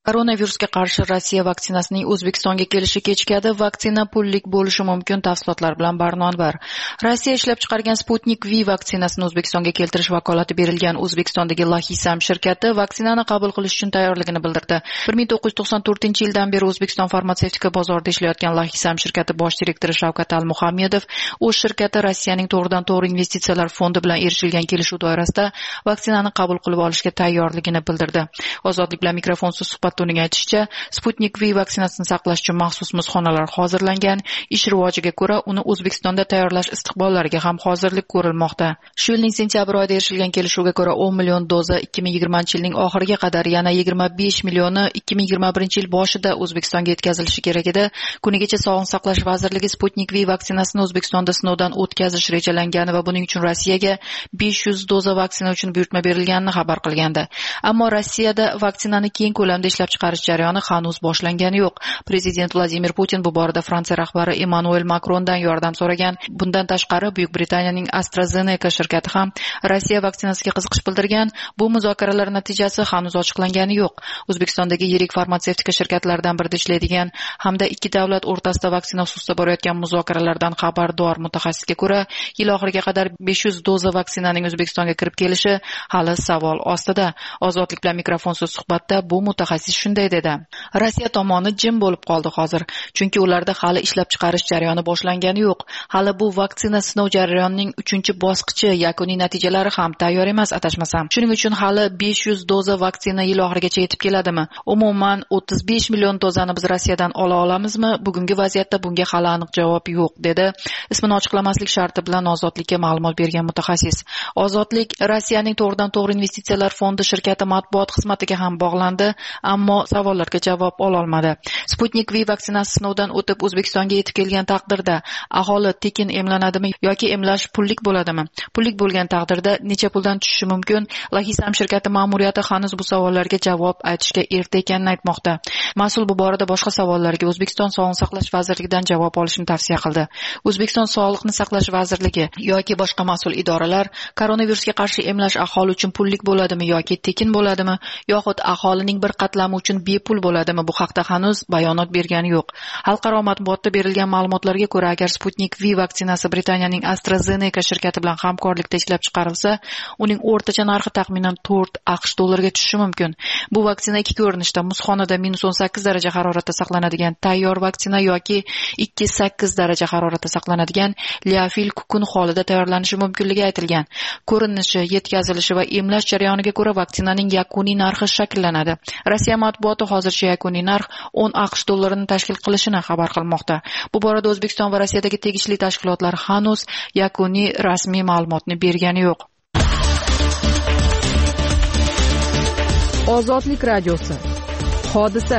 Koronavirusga qarshi Rossiya vaksinasining O'zbekistonga kelishi kechikadi. Vaksina pullik bo'lishi mumkin. Tafsilotlar bilan Barnon var. Rossiya ishlab chiqargan Sputnik V vaksinasini O'zbekistonga keltirish vakolati berilgan O'zbekistondagi Lahisam shirkati vaksinani qabul qilish uchun tayyorligini bildirdi. bir ming to'qqiz yuz to'qson to'rtinchi yildan beri O'zbekiston farmatsevtika bozorida ishlayotgan Lahisam shirkati bosh direktori Shavkat Al-Muhammedov o'z shirkati Rossiyaning to'g'ridan to'g'ri investitsiyalar fondi bilan erishilgan kelishuv doirasida vaksinani qabul qilib olishga tayyorligini bildirdi. Ozodlik bilan mikrofonsiz suhbat uning aytishicha, Sputnik V vaksinasini saqlash uchun maxsus muzxonalar hozirlangan. Ish rivojiga ko'ra, uni O'zbekistonda tayyorlash istiqbollariga ham hozirlik ko'rilmoqda. Shu yilning sentyabr oyida erishilgan kelishuvga ko'ra o'n million doza ikki ming yigirmanchi yilning oxiriga qadar, yana yigirma besh millioni ikki ming yigirma birinchi yil boshida O'zbekistonga yetkazilishi kerak edi. Kunigacha Sog'liqni saqlash vazirligi Sputnik V vaksinasini O'zbekistonda sinovdan o'tkazish rejalangani va buning uchun Rossiyaga besh yuz doza vaksina uchun buyurtma berilganini xabar qilgandi. Ammo Rossiyada vaksinani keng ko'lamda ishlab chiqarish jarayoni hanuz boshlangani yo'q. Prezident Vladimir Putin bu borada Fransiya rahbari Emmanuel Macrondan yordam so'ragan. Bundan tashqari Buyuk Britaniyaning AstraZeneca shirkati ham Rossiya vaksinasiga qiziqish bildirgan. Bu muzokaralar natijasi hanuz ochiqlangani yo'q. O'zbekistondagi yirik farmatsevtika shirkatlaridan birida ishlaydigan hamda ikki davlat o'rtasida vaksina xususida borayotgan muzokaralardan xabardor mutaxassisga ko'ra, yil oxiriga qadar besh yuz doza vaksinaning O'zbekistonga kirib kelishi hali savol ostida. Ozodlik bilan mikrofonsiz suhbatda bu mutaxassis shunday dedi. Rossiya tomoni jim bo'lib qoldi hozir, chunki ularda hali ishlab chiqarish jarayoni boshlangani yo'q. Hali bu vaksina sinov jarayonining uchinchi bosqichi, yakuniy natijalari ham tayyor emas adashmasam. Shuning uchun hali besh yuz doza vaksina yil oxirigacha yetib keladimi? Umuman o'ttiz besh million dozani biz Rossiyadan ola olamizmi? Bugungi vaziyatda bunga hali aniq javob yo'q, dedi. Ismini ochiqlamaslik sharti bilan Ozodlikka ma'lumot bergan mutaxassis. Ozodlik Rossiyaning to'g'ridan to'g'ri investitsiyalar fondi shirkati matbuot xizmatiga ham bog'landi, ammo savollarga javob ola olmadi. Sputnik V vaksinasi sinovdan o'tib O'zbekistonga yetib kelgan taqdirda aholi tekin emlanadimi yoki emlash pullik bo'ladimi? Pullik bo'lgan taqdirda necha puldan tushishi mumkin? Lahisam shirkati ma'muriyati hanuz bu savollarga javob aytishga erta ekanini aytmoqda. Mas'ul bu borada boshqa savollarga O'zbekiston Sog'liqni saqlash vazirligidan javob olishni tavsiya qildi. O'zbekiston Sog'liqni saqlash vazirligi yoki boshqa mas'ul idoralar koronavirusga qarshi emlash aholi uchun pullik bo'ladimi yoki tekin bo'ladimi, yoxud aholining bir qatlami uchun bepul bo'ladimi? Bu haqda hanuz bayonot bergani yo'q. Xalqaro matbuotda berilgan ma'lumotlarga ko'ra, agar Sputnik V vaksinasi Britaniyaning AstraZeneca shirkati bilan hamkorlikda ishlab chiqarilsa, uning o'rtacha narxi taxminan to'rt aqsh dollariga tushishi mumkin. Bu vaksina ikki ko'rinishda, muzxonada minus o'n sakkiz daraja haroratda saqlanadigan tayyor vaksina yoki ikki sakkiz daraja haroratda saqlanadigan liofil kukun holida tayyorlanishi mumkinligi aytilgan. Ko'rinishi, yetkazilishi va emlash jarayoniga ko'ra vaksinaning yakuniy narxi shakllanadi. Rossiya matbuoti hozircha yakuniy narx o'n aqsh dollarini tashkil qilishini xabar qilmoqda. Bu borada O'zbekiston va Rossiyadagi tegishli tashkilotlar hanuz yakuniy rasmiy ma'lumotni bergani yo'q. Ozodlik radiosi. Hodisa.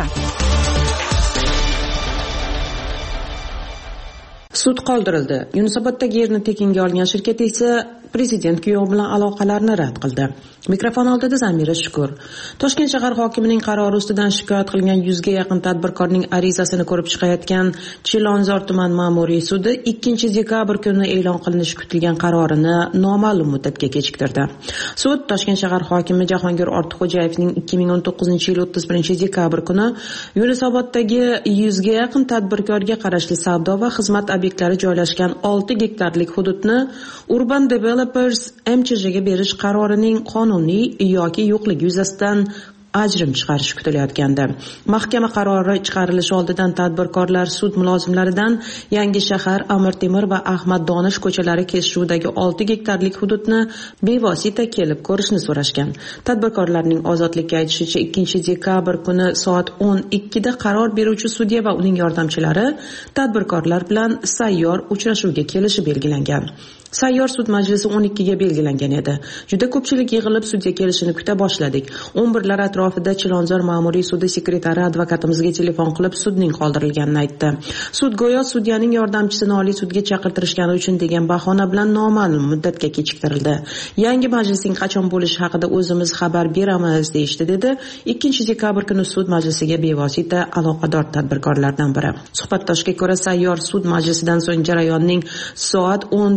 Sud qoldirildi. Yunusoboddagi yerni tekinga olgan shirkat esa prezident kuyovi bilan aloqalarni rad qildi. Mikrofon oldida Zamira Shukur. Toshkent shahar hokimining qarori ustidan shikoyat qilgan yuzga yaqin tadbirkorning arizasini ko'rib chiqayotgan Chilonzor tuman ma'muriy sudi ikkinchi dekabr kuni e'lon qilinishi kutilgan qarorini noma'lum muddatga kechiktirdi. Sud Toshkent shahar hokimi Jahongir Ortiqxo'jayevning ikki ming o'n to'qqizinchi yil o'ttiz birinchi dekabr kuni Yunusoboddagi yuzga yaqin tadbirkorga qarashli savdo va xizmat obyektlari joylashgan olti gektarlik hududni Urban Developers M C J'ga berish qarorining qonuniy yoki yo'qligi yuzasidan ajrim chiqarish kutilayotgandi. Mahkama qarori chiqarilishi oldidan tadbirkorlar sud mulozimlaridan Yangi shahar, Amir Temur va Ahmad Donish ko'chalari kesishuvidagi olti gektarlik hududni bevosita kelib ko'rishni so'rashgan. Tadbirkorlarning Ozodlikka aytishicha, ikkinchi dekabr kuni soat o'n ikkida qaror beruvchi sudya va uning yordamchilari tadbirkorlar bilan sayyor uchrashuvga kelishi belgilangan. Sayyor sud majlisi o'n ikkiga belgilangan edi. Juda ko'pchilik yig'ilib sudya kelishini kuta boshladik. o'n birlar atrofida Chilonzor ma'muriy sudi sekretari advokatimizga telefon qilib sudning qoldirilganini aytdi. Sud go'yo sudyaning yordamchisini Oliy sudga chaqirtirishgani uchun degan bahona bilan noma'lum muddatga kechiktirildi. Yangi majlisning qachon bo'lishi haqida o'zimiz xabar beramiz deyishdi, dedi ikkinchi dekabr kuni sud majlisiga bevosita aloqador tadbirkorlardan biri. Suhbatdoshga ko'ra, sayyor sud majlisidan so'ng jarayonning soat o'n besh nol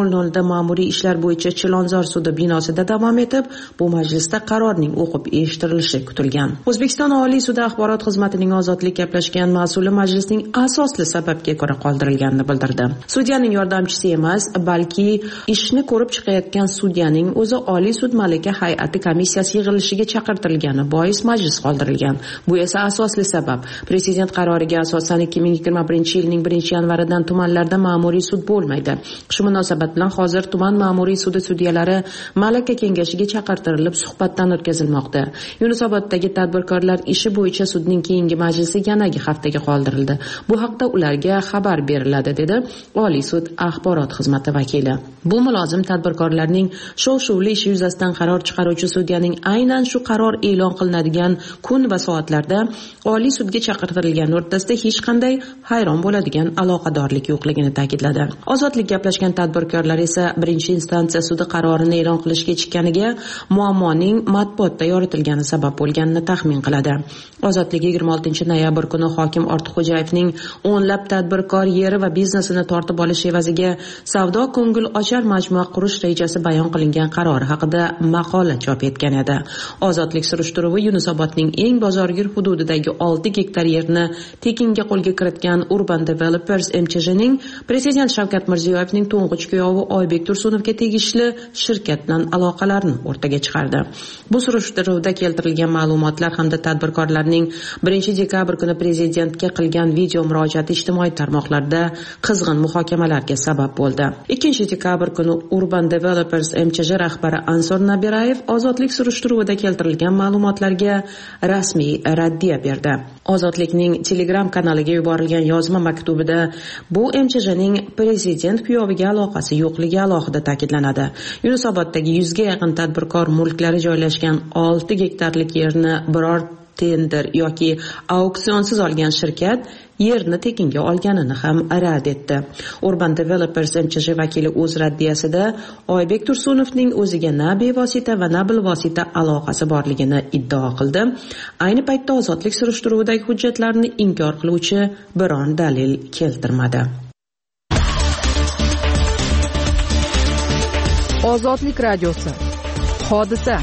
nol nolda ma'muriy ishlar bo'yicha Chilonzor sudi binosida davom etib, bu majlisda qarorning o'qib eshittirilishi kutilgan. O'zbekiston Oliy sudi axborot xizmatining ozodlik gaplashgan mas'uli majlisning asosli sababga ko'ra qoldirilganini bildirdi. Sudyaning yordamchisi emas, balki ishni ko'rib chiqayotgan sudyaning o'zi Oliy sud malaka hay'ati komissiyasi yig'ilishiga chaqirtirilgani bois majlis qoldirilgan. Bu esa asosli sabab. Prezident qaroriga asosan ikki ming yigirma birinchi yilning birinchi yanvaridan tumanlarda ma'muriy sud bo'lmaydi. Shu munosabat bilan hozir tuman ma'muriy sudi sudyalari malaka kengashiga chaqirtirilib suhbatdan o'tkazilmoqda. Yunusoboddagi tadbirkorlar ishi bo'yicha sudning keyingi majlisi yanagi haftaga qoldirildi. Bu haqda ularga xabar beriladi, dedi Oliy sud axborot xizmati vakili. Bu mulozim tadbirkorlarning shov-shuvli ishi yuzasidan qaror chiqaruvchi sudyaning aynan shu qaror e'lon qilinadigan kun va soatlarda Oliy sudga chaqirtirilgani o'rtasida hech qanday hayron bo'ladigan aloqadorlik yo'qligini ta'kidladi. Ozodlik gaplashgan tadbirkorlar esa birinchi instansiya sudi qarorini e'lon qilish kechikkaniga muammoning matbuotda yoritilgani sabab bo'lganini taxmin qiladi. Ozodlik yigirma oltinchi noyabr kuni hokim Ortiqxo'jayevning o'nlab tadbirkor yeri va biznesini tortib olish evaziga savdo ko'ngil ochar majmua qurish rejasi bayon qilingan qaror haqida maqola chop etgan edi. Ozodlik surishtiruvi Yunusobodning eng bozorgir hududidagi olti gektar yerni tekinga qo'lga kiritgan Urban Developers M C J'ning Prezident Shavkat Mirziyoyevning to'ng'ich kuyovi Oybek Tursunovga tegishli shirkat bilan aloqalarini o'rtaga chiqardi. Bu surishtiruvda keltirilgan ma'lumotlar hamda tadbirkorlarning birinchi dekabr kuni prezidentga qilgan video murojaati ijtimoiy tarmoqlarda qizg'in muhokamalarga sabab bo'ldi. ikkinchi dekabr kuni Urban Developers M C J rahbari Ansor Nabirayev ozodlik surishtiruvida keltirilgan ma'lumotlarga rasmiy raddiya berdi. Ozodlikning Telegram kanaliga yuborilgan yozma maktubida bu M C J'ning prezident kuyoviga aloqasi yo'qligi alohida ta'kidlanadi. Yunusoboddagi yuzga yaqin tadbirkor mulklari joylashgan olti gektarlik yerni biror tender yoki auksionsiz olgan shirkat yerni tekinga olganini ham rad etdi. Urban Developers M C J vakili o'z raddiyasida Oybek Tursunovning o'ziga na bevosita va na bilvosita aloqasi borligini iddao qildi. Ayni paytda ozodlik surishtiruvidagi hujjatlarni inkor qiluvchi biron dalil keltirmadi. Ozodlik radiosi. Hodisa.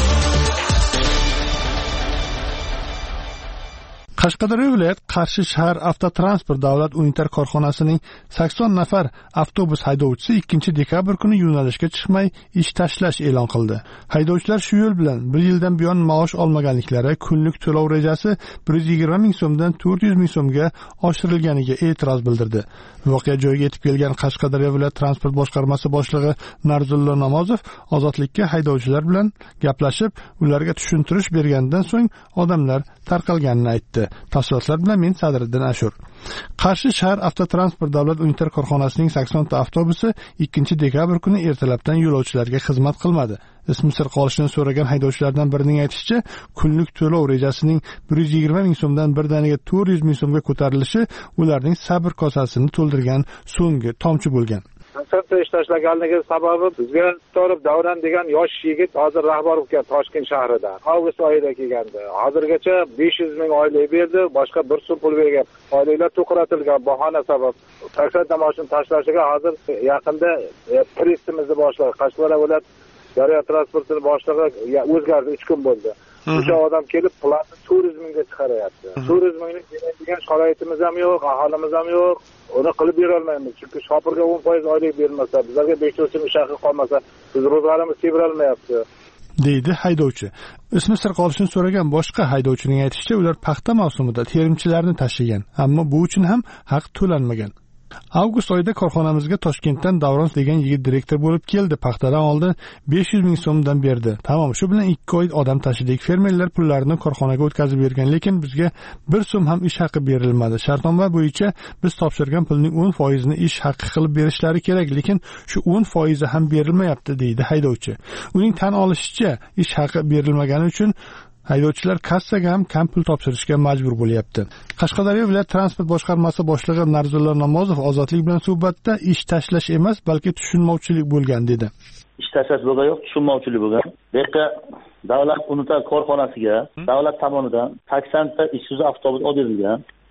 Qashqadaryo viloyat Qarshi shahar avtotransport davlat unitar korxonasining sakson nafar avtobus haydovchisi ikkinchi dekabr kuni yo'nalishga chiqmay ish tashlash e'lon qildi. Haydovchilar shu yo'l bilan bir yildan buyon maosh olmaganliklari, kunlik to'lov rejasi bir yuz yigirma ming so'mdan to'rt yuz ming so'mga oshirilganiga e'tiroz bildirdi. Voqea joyiga yetib kelgan Qashqadaryo viloyat transport boshqarmasi boshlig'i Narzullo Namozov ozodlikka haydovchilar bilan gaplashib, ularga tushuntirish bergandan so'ng odamlar tarqalganini aytdi. Tafsilotlar bilan men Sadriddin Ashur. Qarshi shahar avtotransport davlat unitar korxonasining sakson ta avtobusi ikkinchi dekabr kuni ertalabdan yo'lovchilarga xizmat qilmadi. Ismi sir qolishini so'ragan haydovchilardan birining aytishicha, kunlik to'lov rejasining bir yuz yigirma ming so'mdan birdaniga to'rt yuz ming so'mga ko'tarilishi ularning sabr kosasini to'ldirgan so'nggi tomchi bo'lgan. Konsertda ish tashlaganligi sababi bizga Torib Davron degan yosh yigit hozir rahbar bo'lgan Toshkent shahridan. Avgust oyida kelgandi. Hozirgacha besh yuz ming oylik berdi, boshqa bir so'm pul bergan. Oyliklar to'qratilgan bahona sabab taksida mashina tashlashiga hozir yaqinda pressimizni boshladi. Qashqadaryo viloyat daryo transportini boshlig'i o'zgardi, uch kun bo'ldi. O'sha odam kelib planni to'rt yuz mingga chiqaryapti. to'rt yuz minglik degan sharoitimiz ham yo'q, aholimiz ham yo'q. Uni qilib bera olmaymiz. Chunki shopirga o'n foiz oylik berilmasa, bizlarga besh yuz so'm ish haqi qolmasa, biz ro'zg'orimiz semirolmayapti. deydi haydovchi. Ismi sir qolishini so'ragan boshqa haydovchining aytishicha, ular paxta mavsumida terimchilarni tashigan, ammo bu uchun ham haq to'lanmagan. Avgust oyida korxonamizga Toshkentdan Davron degan yigit direktor bo'lib keldi. Paxtadan oldin besh yuz ming so'mdan berdi. Tamom, shu bilan ikki oy odam tashidik. Fermerlar pullarini korxonaga o'tkazib bergan, lekin bizga bir so'm ham ish haqi berilmadi. Shartnoma bo'yicha biz topshirgan pulning o'n foizini ish haqi qilib berishlari kerak, lekin shu o'n foizi ham berilmayapti, deydi haydovchi. Uning tan olishicha, ish haqi berilmagani uchun haydovchilar kassaga ham kam pul topshirishga majbur bo'lyapti. Qashqadaryo viloyat transport boshqarmasi boshlig'i Narzullo Namozov ozodlik bilan suhbatda ish tashlash emas, balki tushunmovchilik bo'lgan dedi. Ish tashlash bo'lgan yo'q, tushunmovchilik bo'lgan. Bu yerga davlat unitar korxonasiga davlat tomonidan sakson ta Isuzu avtobus oldirilgan.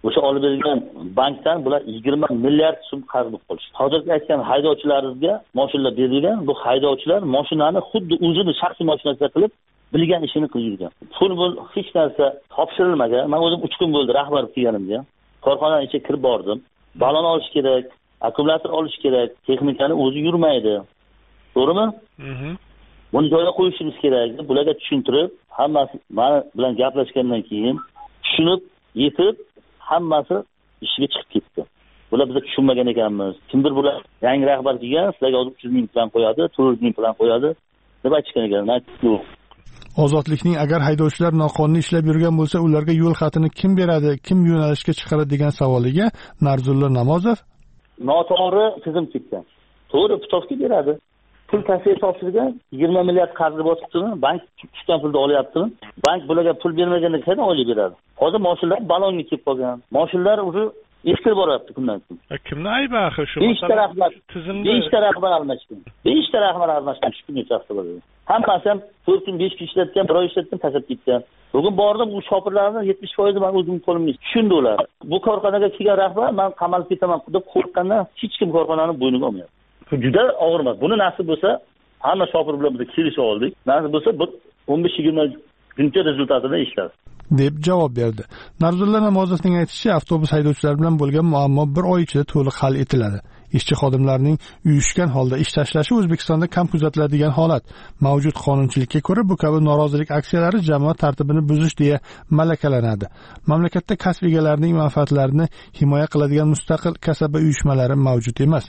o'sha olib bergan bankdan bular yigirma milliard so'm qarz bo'lib qolishdi. Hozirgi aytgan haydovchilarimizga mashinalar berilgan, bu haydovchilar mashinani xuddi o'zini shaxsiy mashinasiga qilib bilgan ishini qilib yurgan. Pul bul hech narsa topshirilmagan. Men o'zim uch kun bo'ldi rahbar kelganimga. Korxonaning ichiga kirib bordim. Balon olish kerak, akkumulyator olish kerak, texnikani o'zi yurmaydi. To'g'rimi? Mhm. Buni joyiga qo'yishimiz kerak deb bularga tushuntirib, hammasi men bilan gaplashgandan keyin tushunib, yetib, hammasi ishiga chiqib ketdi. Bular biz tushunmagan ekanmiz. Kimdir bular yangi rahbar kelgan, sizlarga uch yuz ming plan qo'yadi, to'rt yuz ming plan qo'yadi deb aytishgan ekan. Men yo'q. Ozodlikning agar haydovchilar noqonuniy ishlab yurgan bo'lsa, ularga yo'l xatini kim beradi, kim yo'nalishga chiqaradi degan savoliga Narzulla Namozov noto'g'ri tizim ketgan. To'g'ri putovka beradi. Pul kassaga topshirgan, yigirma milliard qarzni bosibdimi? Bank tushgan pulni olyaptimi? Bank bularga pul bermaganda qanday oylik beradi? Hozir mashinalar balonga kelib qolgan. Mashinalar uni eskirib boryapti kundan kun. Kimni aybi axir shu? besh ta rahbar, besh ta rahbar almashgan. besh ta rahbar almashgan shu kunga chaqdi bo'ladi. Hammasi ham to'rt kun besh kun ishlatgan, bir oy ishlatgan, tashlab ketgan. Bugun bordim, u shopirlarning yetmish foizi men o'zim qo'limga tushundi ular. Bu korxonaga kelgan rahbar men qamalib ketaman deb qo'rqqandan hech kim korxonani bo'yniga olmayapti. Juda og'irmas. Buni nasib bo'lsa, hamma shopir bilan biz kelishib oldik. Nasib bo'lsa, bir o'n besh yigirma kuncha rezultatini ishlar deb javob berdi. Narzulla Namozovning aytishicha, avtobus haydovchilari bilan bo'lgan muammo bir oy ichida to'liq hal etiladi. Ishchi xodimlarning uyushgan holda ish tashlashi O'zbekistonda kam kuzatiladigan holat. Mavjud qonunchilikka ko'ra bu kabi norozilik aksiyalari jamoat tartibini buzish deya malakalanadi. Mamlakatda kasb egalarining manfaatlarini himoya qiladigan mustaqil kasaba uyushmalari mavjud emas.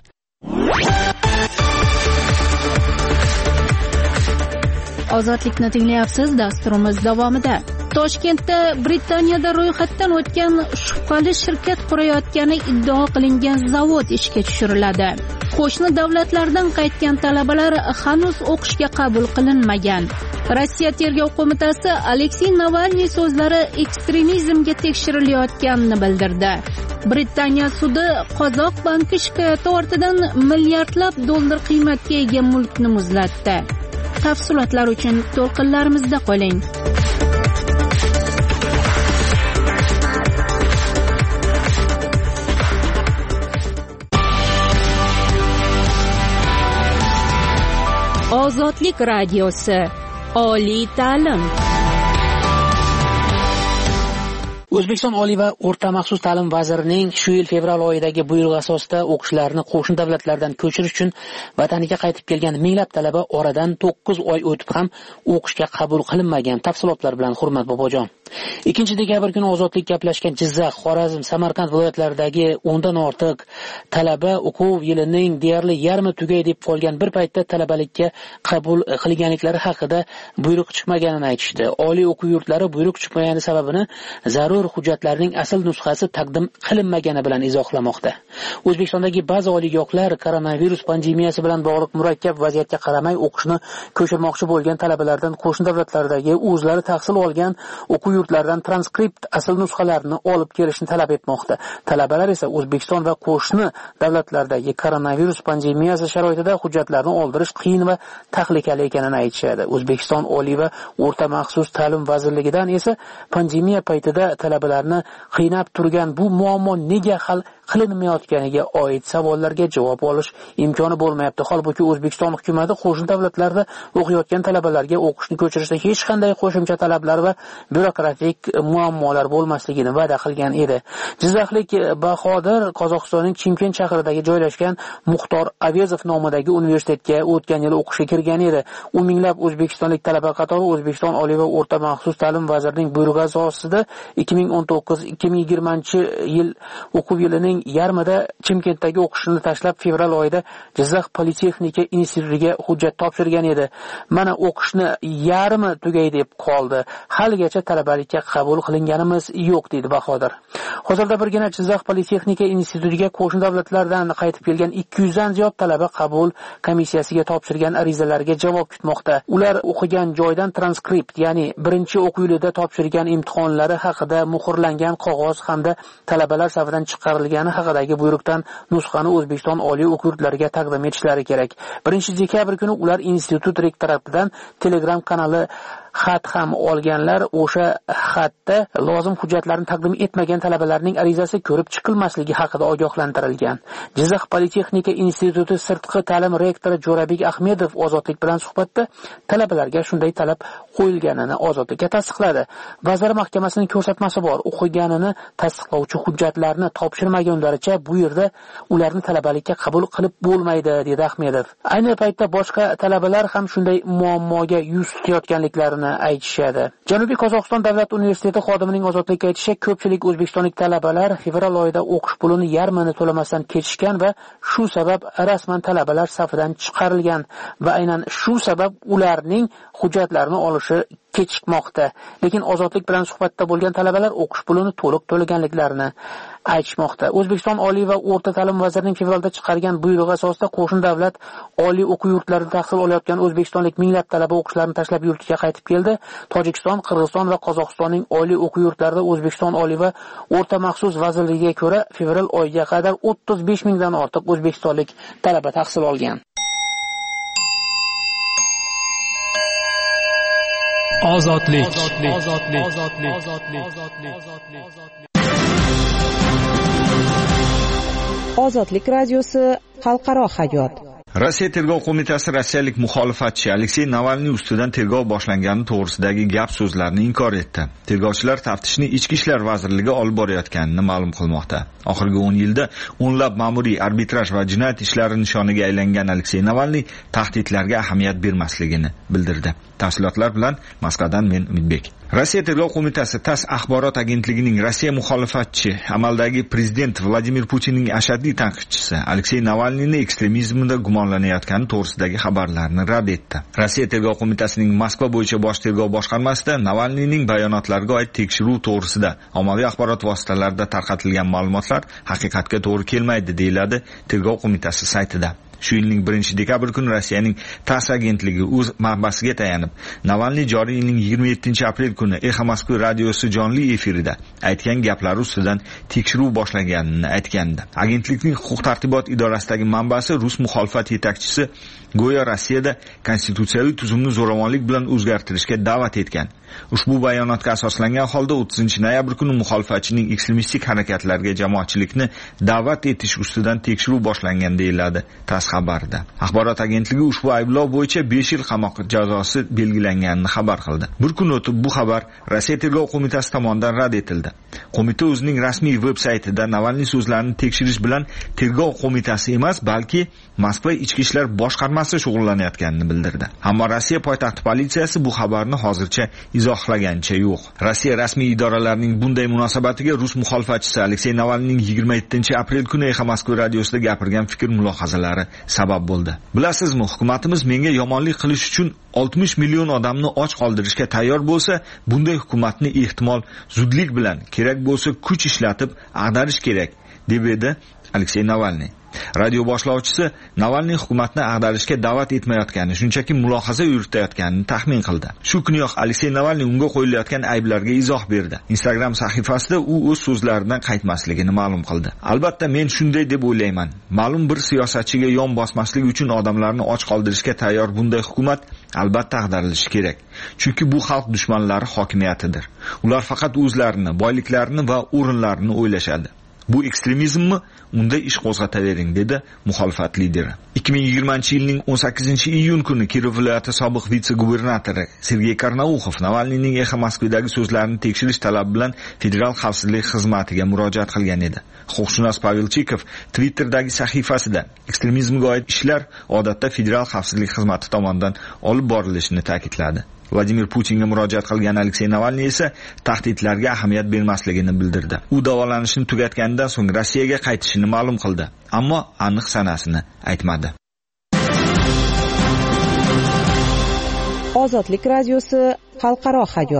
Ozodlikni tinglayapsiz. Dasturimiz davomida Toshkentda Britaniyada ro'yxatdan o'tgan shubhali shirkat qurayotgani iddao qilingan zavod ishga tushiriladi. Qo'shni davlatlardan qaytgan talabalar hanuz o'qishga qabul qilinmagan. Rossiya tergov qo'mitasi Aleksey Navalniy so'zlari ekstremizmga tekshirilayotganini bildirdi. Britaniya sudi Qozoq banki shikoyati ortidan milliardlab dollar qiymatga ega mulkni muzlatdi. Tafsilotlar uchun to'lqinlarimizda qoling. Ozodlik radiosi. Oliy ta'lim. O'zbekiston Oliy va o'rta maxsus ta'lim vazirining shu yil fevral oyidagi buyrug'i asosida o'qishlarni qo'shni davlatlardan ko'chirish uchun vataniga qaytib kelgan minglab talaba oradan to'qqiz oy o'tib ham o'qishga qabul qilinmagan. Tafsilotlar bilan Hurmat Bobojon. ikkinchi dekabr kuni Ozodlik gaplashgan Jizzax, Xorazm, Samarqand viloyatlaridagi o'ndan ortiq talaba o'quv yilining deyarli yarmi tugay deb qolgan bir paytda talabalikka qabul qilganliklari haqida buyruq chiqmaganini aytishdi. Oliy o'quv yurtlari buyruq chiqmagani sababini zarur hujjatlarning asl nusxasi taqdim qilinmagani bilan izohlamoqda. O'zbekistondagi ba'zi oliygohlar koronavirus pandemiyasi bilan bog'liq murakkab vaziyatga qaramay o'qishni ko'chirmoqchi bo'lgan talabalardan qo'shni davlatlardagi o'zlari tahsil olgan o'quv yurtlaridan transkript asl nusxalarini olib kelishni talab etmoqda. Talabalar esa O'zbekiston va qo'shni davlatlardagi koronavirus pandemiyasi sharoitida hujjatlarni oldirish qiyin va tahlikali ekanini aytishadi. O'zbekiston Oliy va o'rta maxsus ta'lim vazirligidan esa pandemiya paytida talabalarni qiynab turgan bu muammo nega hal qilinmayotganiga oid savollarga javob olish imkoni bo'lmayapti. Holbuki O'zbekiston hukumati qo'shni davlatlarda o'qiyotgan talabalarga o'qishni ko'chirishda hech qanday qo'shimcha talablar va byurokratik muammolar bo'lmasligini va'da qilgan edi. Jizzaxlik Bahodir Qozog'istonning Chimkent shahridagi joylashgan Muxtor Avezov nomidagi universitetga o'tgan yil o'qishga kirgan edi. U minglab o'zbekistonlik talaba qatori O'zbekiston Oliy va o'rta maxsus ta'lim vazirining buyrug'i asosida ikki ming o'n to'qqiz ikki ming yigirmanchi yil o'quv yilining yarmida Chimkentdagi o'qishini tashlab fevral oyida Jizzax Politexnika institutiga hujjat topshirgan edi. Mana o'qishni yarmi tugay deb qoldi. Haligacha talabalikka qabul qilinganimiz yo'q dedi Bahodir. Hozirda birgina Jizzax Politexnika institutiga qo'shni davlatlardan qaytib kelgan ikki yuz dan ziyod talaba qabul komissiyasiga topshirgan arizalarga javob kutmoqda. Ular o'qigan joydan transkript, ya'ni birinchi o'quv yilida topshirgan imtihonlari haqida muhrlangan qog'oz hamda talabalar safidan chiqarilgani haqidagi buyruqdan nusxani O'zbekiston oliy o'quv yurtlariga taqdim etishlari kerak. birinchi dekabr kuni ular institut rektoratidan Telegram kanali xat ham olganlar o'sha xatda lozim hujjatlarni taqdim etmagan talabalarning arizasi ko'rib chiqilmasligi haqida ogohlantirilgan. Jizzax Politexnika instituti sirtqi ta'lim rektori Jo'rabek Ahmedov Ozodlik bilan suhbatda talabalarga shunday talab qo'yilganini Ozodlikka tasdiqladi. Vazir mahkamasining ko'rsatmasi bor, o'qiganini tasdiqlovchi hujjatlarni topshirmagunlaricha bu yerda ularni talabalikka qabul qilib bo'lmaydi, dedi Ahmedov. Ayni paytda boshqa talabalar ham shunday muammoga yuz tutayotganliklarini aytishadi. Janubiy Qozog'iston davlat universiteti xodimining Ozodlikka aytishicha, ko'pchilik o'zbekistonlik talabalar fevral oyida o'qish pulini yarmini to'lamasdan ketishgan va shu sabab rasman talabalar safidan chiqarilgan va aynan shu sabab ularning hujjatlarini olishi kechikmoqda. Lekin Ozodlik bilan suhbatda bo'lgan talabalar o'qish pulini to'liq to'laganliklarini aytishmoqda. O'zbekiston Oliy va o'rta ta'lim vazirining fevralda chiqargan buyrug'i asosida qo'shni davlat oliy o'quv yurtlarida tahsil olayotgan o'zbekistonlik minglab talaba o'qishlarini tashlab yurtiga qaytib keldi. Tojikiston, Qirg'iziston va Qozog'istonning oliy o'quv yurtlarida O'zbekiston Oliy va o'rta maxsus vazirligiga ko'ra fevral oyiga qadar o'ttiz besh mingdan ortiq o'zbekistonlik talaba tahsil olgan. Ozodlik. Ozodlik radiosi xalqaro hayot. Rossiya tergov qo'mitasi rossiyalik muxolifatchi Aleksey Navalniy ustidan tergov boshlangani to'g'risidagi gap so'zlarni inkor etdi. Tergovchilar taftishni Ichki ishlar vazirligi olib borayotganini ma'lum qilmoqda. Oxirgi o'n yilda o'nlab ma'muriy, arbitraj va jinoyat ishlari nishoniga aylangan Aleksey Navalniy tahdidlarga ahamiyat bermasligini bildirdi. Tafsilotlar bilan Moskvadan men Umidbek. Rossiya tergov qo'mitasi TASS axborot agentligining Rossiya muxolifatchi, amaldagi prezident Vladimir Putinning ashaddiy tanqidchisi Aleksey Navalniyni ekstremizmda gumonlanayotgani to'g'risidagi xabarlarni rad etdi. Rossiya tergov qo'mitasining Moskva bo'yicha bosh tergov boshqarmasida Navalniyning bayonotlariga oid tekshiruv to'g'risida ommaviy axborot vositalarida tarqatilgan ma'lumotlar haqiqatga to'g'ri kelmaydi, deyiladi tergov qo'mitasi saytida. Shu yilning birinchi dekabr kuni Rossiyaning TASS agentligi o'z manbasiga tayanib, Navalniy joriy yilning yigirma yettinchi aprel kuni Exa Moskva radiosi jonli efirida aytgan gaplari ustidan tekshiruv boshlanganini aytgandi. Agentlikning huquq tartibot idorasidagi manbasi Rus muxolifat yetakchisi go'yo Rossiyada konstitutsiyaviy tuzumni zo'ravonlik bilan o'zgartirishga da'vat etgan. Ushbu bayonotga asoslangan holda o'ttizinchi noyabr kuni muxolifatchining ekstremistik harakatlarga jamoatchilikni da'vat etish ustidan tekshiruv boshlangan, deyiladi TASS xabarida. Axborot agentligi ushbu ayblov bo'yicha besh yil qamoq jazosi belgilanganini xabar qildi. Bir kun o'tib bu xabar Rossiya tergov qo'mitasi tomonidan rad etildi. Qo'mita o'zining rasmiy veb-saytida Navalniy so'zlarini tekshirish bilan tergov qo'mitasi emas, balki Moskva ichki ishlar boshqarmasi shug'ullanayotganini bildirdi. Ammo Rossiya poytaxti politsiyasi bu xabarni hozircha izohlagancha yo'q. Rossiya rasmiy idoralarining bunday munosabatiga Rus muxolifatchisi Aleksey Navalniyning yigirma yettinchi aprel kuni Exa Moskva radiosida gapirgan fikr mulohazalari sabab bo'ldi. Bilasizmi, hukumatimiz menga yomonlik qilish uchun oltmish million odamni och qoldirishga tayyor bo'lsa, bunday hukumatni ehtimol zudlik bilan, kerak bo'lsa kuch ishlatib ag'darish kerak, deb edi Aleksey Navalniy. Radio boshlovchisi Navalniy hukumatni ag'darishga da'vat etmayotgani, shunchaki mulohaza yuritayotganini taxmin qildi. Shu kuniyoq Aleksey Navalniy unga qo'yilayotgan ayblarga izoh berdi. Instagram sahifasida u o'z so'zlaridan qaytmasligini ma'lum qildi. Albatta, men shunday deb o'ylayman. Ma'lum bir siyosatchiga yon bosmaslik uchun odamlarni och qoldirishga tayyor bunday hukumat albatta ag'darilishi kerak. Chunki bu xalq dushmanlari hokimiyatidir. Ular faqat o'zlarini, boyliklarini va o'rinlarini o'ylashadi. Bu ekstremizmmi? Unda ish qo'zg'atavering, dedi muxolifat lideri. ikki ming yigirmanchi yilning o'n sakkizinchi iyun kuni Kirov viloyati sobiq vitse-gubernatori Sergey Karnauxov Navalniyning Exa Moskvadagi so'zlarini tekshirish talabi bilan Federal xavfsizlik xizmatiga murojaat qilgan edi. Huquqshunos Pavel Chikov Twitter'dagi sahifasida ekstremizmga oid ishlar odatda Federal xavfsizlik xizmati tomonidan olib borilishini ta'kidladi. Vladimir Putinga murojaat qilgan Aleksey Navalniy esa tahdidlarga ahamiyat bermasligini bildirdi. U davolanishni tugatganidan so'ng Rossiyaga qaytishini ma'lum qildi, ammo aniq sanasini aytmadi. Ozodlik radiosi xalqaro hayot.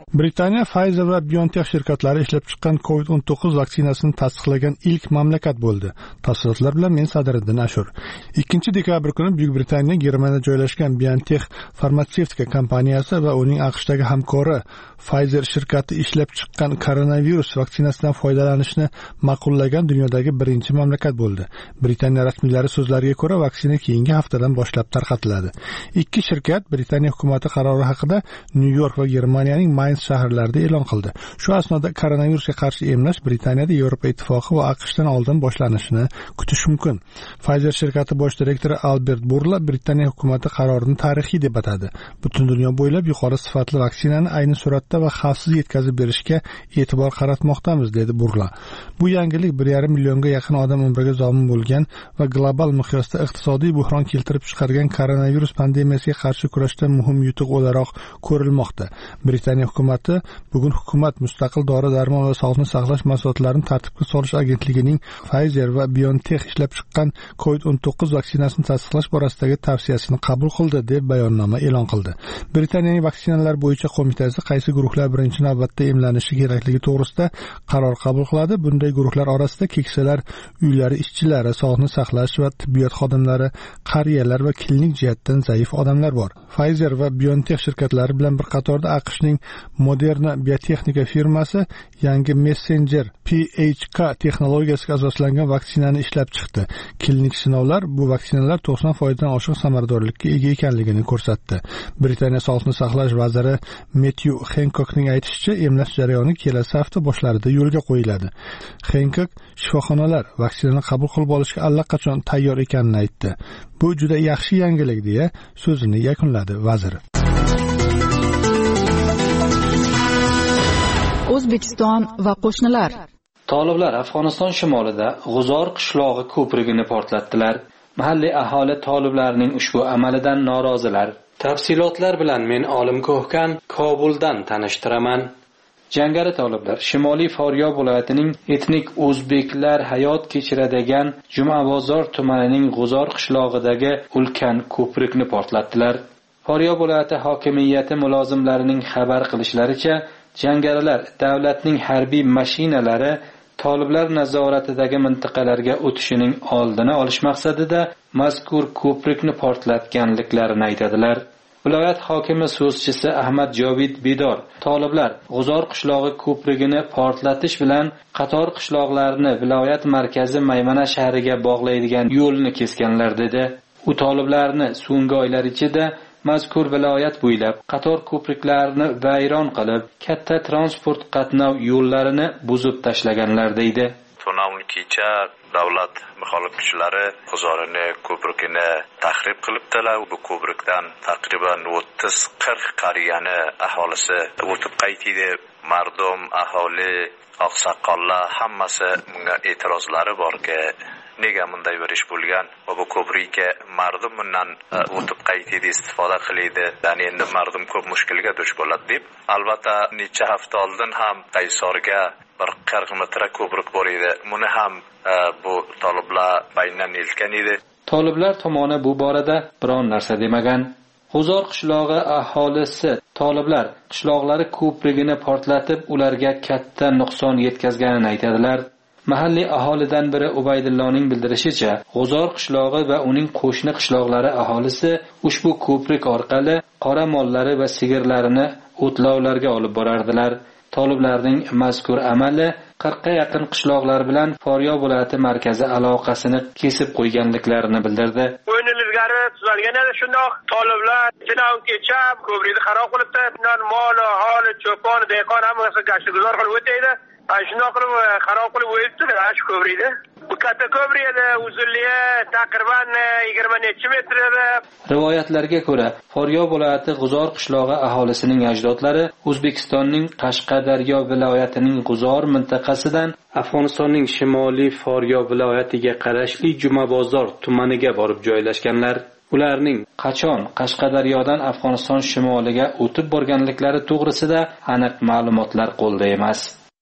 Britaniya Pfizer va BioNTech shirkatlari ishlab chiqqan covid o'n to'qqiz vaksinasini tasdiqlagan ilk mamlakat bo'ldi. Tafsilotlar bilan men Sadriddin Ashur. ikkinchi dekabr kuni Buyuk Britaniya Germaniyada joylashgan BioNTech farmatsevtika kompaniyasi va uning AQShdagi hamkori Pfizer shirkati ishlab chiqqan koronavirus vaksinasidan foydalanishni ma'qullagan dunyodagi birinchi mamlakat bo'ldi. Britaniya rasmiylari so'zlariga ko'ra, vaksina keyingi haftadan boshlab tarqatiladi. Ikki shirkat Britaniya hukumati qarori haqida Nyu-York va Germaniyaning Mainz shaharlarida e'lon qildi. Shu asnoda koronavirusga qarshi emlash Britaniyada Yevropa Ittifoqi va AQShdan oldin boshlanishini kutish mumkin. Pfizer shirkati bosh direktori Albert Burla Britaniya hukumati qarorini tarixiy deb atadi. Butun dunyo bo'ylab yuqori sifatli vaksinani ayni suratda va xavfsiz yetkazib berishga e'tibor qaratmoqdamiz, dedi Burla. Bu yangilik bir yarim millionga yaqin odam umriga zomin bo'lgan va global miqyosda iqtisodiy buhron keltirib chiqargan koronavirus pandemiyasiga qarshi kurashda muhim yutuq o'laroq ko'rilmoqda. Britaniya hukumati bugun hukumat mustaqil dori-darmon va sog'liqni saqlash mahsulotlarini tartibga solish agentligining Pfizer va BioNTech ishlab chiqqan covid o'n to'qqiz vaksinasini tasdiqlash borasidagi tavsiyasini qabul qildi, deb bayonnoma e'lon qildi. Britaniyaning vaksinalar bo'yicha qo'mitasi qaysi guruhlar birinchi navbatda emlanishi kerakligi to'g'risida qaror qabul qiladi. Bunday guruhlar orasida keksalar, uylari ishchilari, sog'liqni saqlash va tibbiyot xodimlari, qariyalar va klinik jihatdan zaif odamlar bor. Pfizer va BioNTech shirkatlari bilan bir qatorda AQShning Moderna biotexnika firmasi yangi messenjer P H K texnologiyasiga asoslangan vaksinani ishlab chiqdi. Klinik sinovlar bu vaksinalar to'qson foizdan oshiq samaradorlikka ega ekanligini ko'rsatdi. Britaniya sog'liqni saqlash vaziri Matthew Hancockning aytishicha, emlash jarayoni kelasi hafta boshlarida yo'lga qo'yiladi. Hancock shifoxonalar vaksinani qabul qilib olishga allaqachon tayyor ekanini aytdi. Bu juda yaxshi yangilik, deya so'zini yakunladi vazir. O'zbekiston va qo'shnilar. Toliblar Afg'oniston shimolida G'uzor qishlog'i ko'prigini portlatdilar. Mahalliy aholi toliblarning ushbu amalidan norozilar. Tafsilotlar bilan men Olim Ko'hkan Kobuldan tanishtiraman. Jangari toliblar Shimoliy Faryob viloyatining etnik o'zbeklar hayot kechiradigan Jumabozor tumanining G'uzor qishlog'idagi ulkan ko'prikni portlatdilar. Faryob viloyati hokimiyati mulozimlarining xabar qilishlaricha, jangarilar davlatning harbiy mashinalari toliblar nazoratidagi mintaqalarga o'tishining oldini olish maqsadida mazkur ko'prikni portlatganliklarini aytadilar. Viloyat hokimi so'zchisi Ahmad Jovid Bidor toliblar G'uzor qishlog'i ko'prigini portlatish bilan qator qishloqlarni viloyat markazi Maymana shahriga bog'laydigan yo'lni kesganlar dedi. U toliblarni so'nggi oylar ichida mazkur viloyat bo'ylab qator ko'priklarni vayron qilib, katta transport qatnov yo'llarini buzib tashlaganlar deydi. Kecha davlat muxolif kuchlari G'uzorni ko'prigini tahrib qilibdilar. Bu ko'prikdan taqriban o'ttiz qirq qariyani aholisi o'tib qaytdi. Mardum, aholi, oqsoqollar hammasi bunga e'tirozlari borki, nega bunday bir ish bo'lgan va bu ko'prikka mardum bundan o'tib qaytdi istifoda qiladi. Ya'ni endi mardum ko'p mushkulga duch bo'ladi deb. Albatta necha hafta oldin ham Qaysorga bir qirq metr ko'prik bor edi. Buni ham bu toliblar baynan eltgan edi. Toliblar tomoni bu borada biron narsa demagan. G'uzor qishlog'i aholisi toliblar qishloqlari ko'prigini portlatib, ularga katta nuqson yetkazganini aytadilar. Mahalliy aholidan biri Ubaydilloning bildirishicha, G'uzor qishlog'i va uning qo'shni qishloqlari aholisi ushbu ko'prik orqali qora mollari va sigirlarini o'tlovlarga olib borardilar. Toliblarning mazkur amali qirqqa yaqin qishloqlar bilan Faryob viloyati markazi aloqasini kesib qo'yganliklarini bildirdi. O'yin ilgari tuzalgan edi, shundoq toliblar jinoyat kecha ko'prikni xarob qilibdi. Bundan mol, aholi, cho'pon, dehqon hammasi gashtiguzor qilib o'taydi. Shundoq qilib xarob qilib o'yibdi shu ko'prikni. Bu katta ko'prik edi, uzunligi taqriban yigirma necha metr edi. Rivoyatlarga ko'ra, Faryob viloyati G'uzor qishlog'i aholisining ajdodlari O'zbekistonning Qashqadaryo viloyatining G'uzor mintaqasidan Afg'onistonning Shimoliy Faryob viloyatiga qarashli Jumabozor tumaniga borib joylashganlar. Ularning qachon Qashqadaryodan Afg'oniston shimoliga o'tib borganliklari to'g'risida aniq ma'lumotlar qo'lda emas.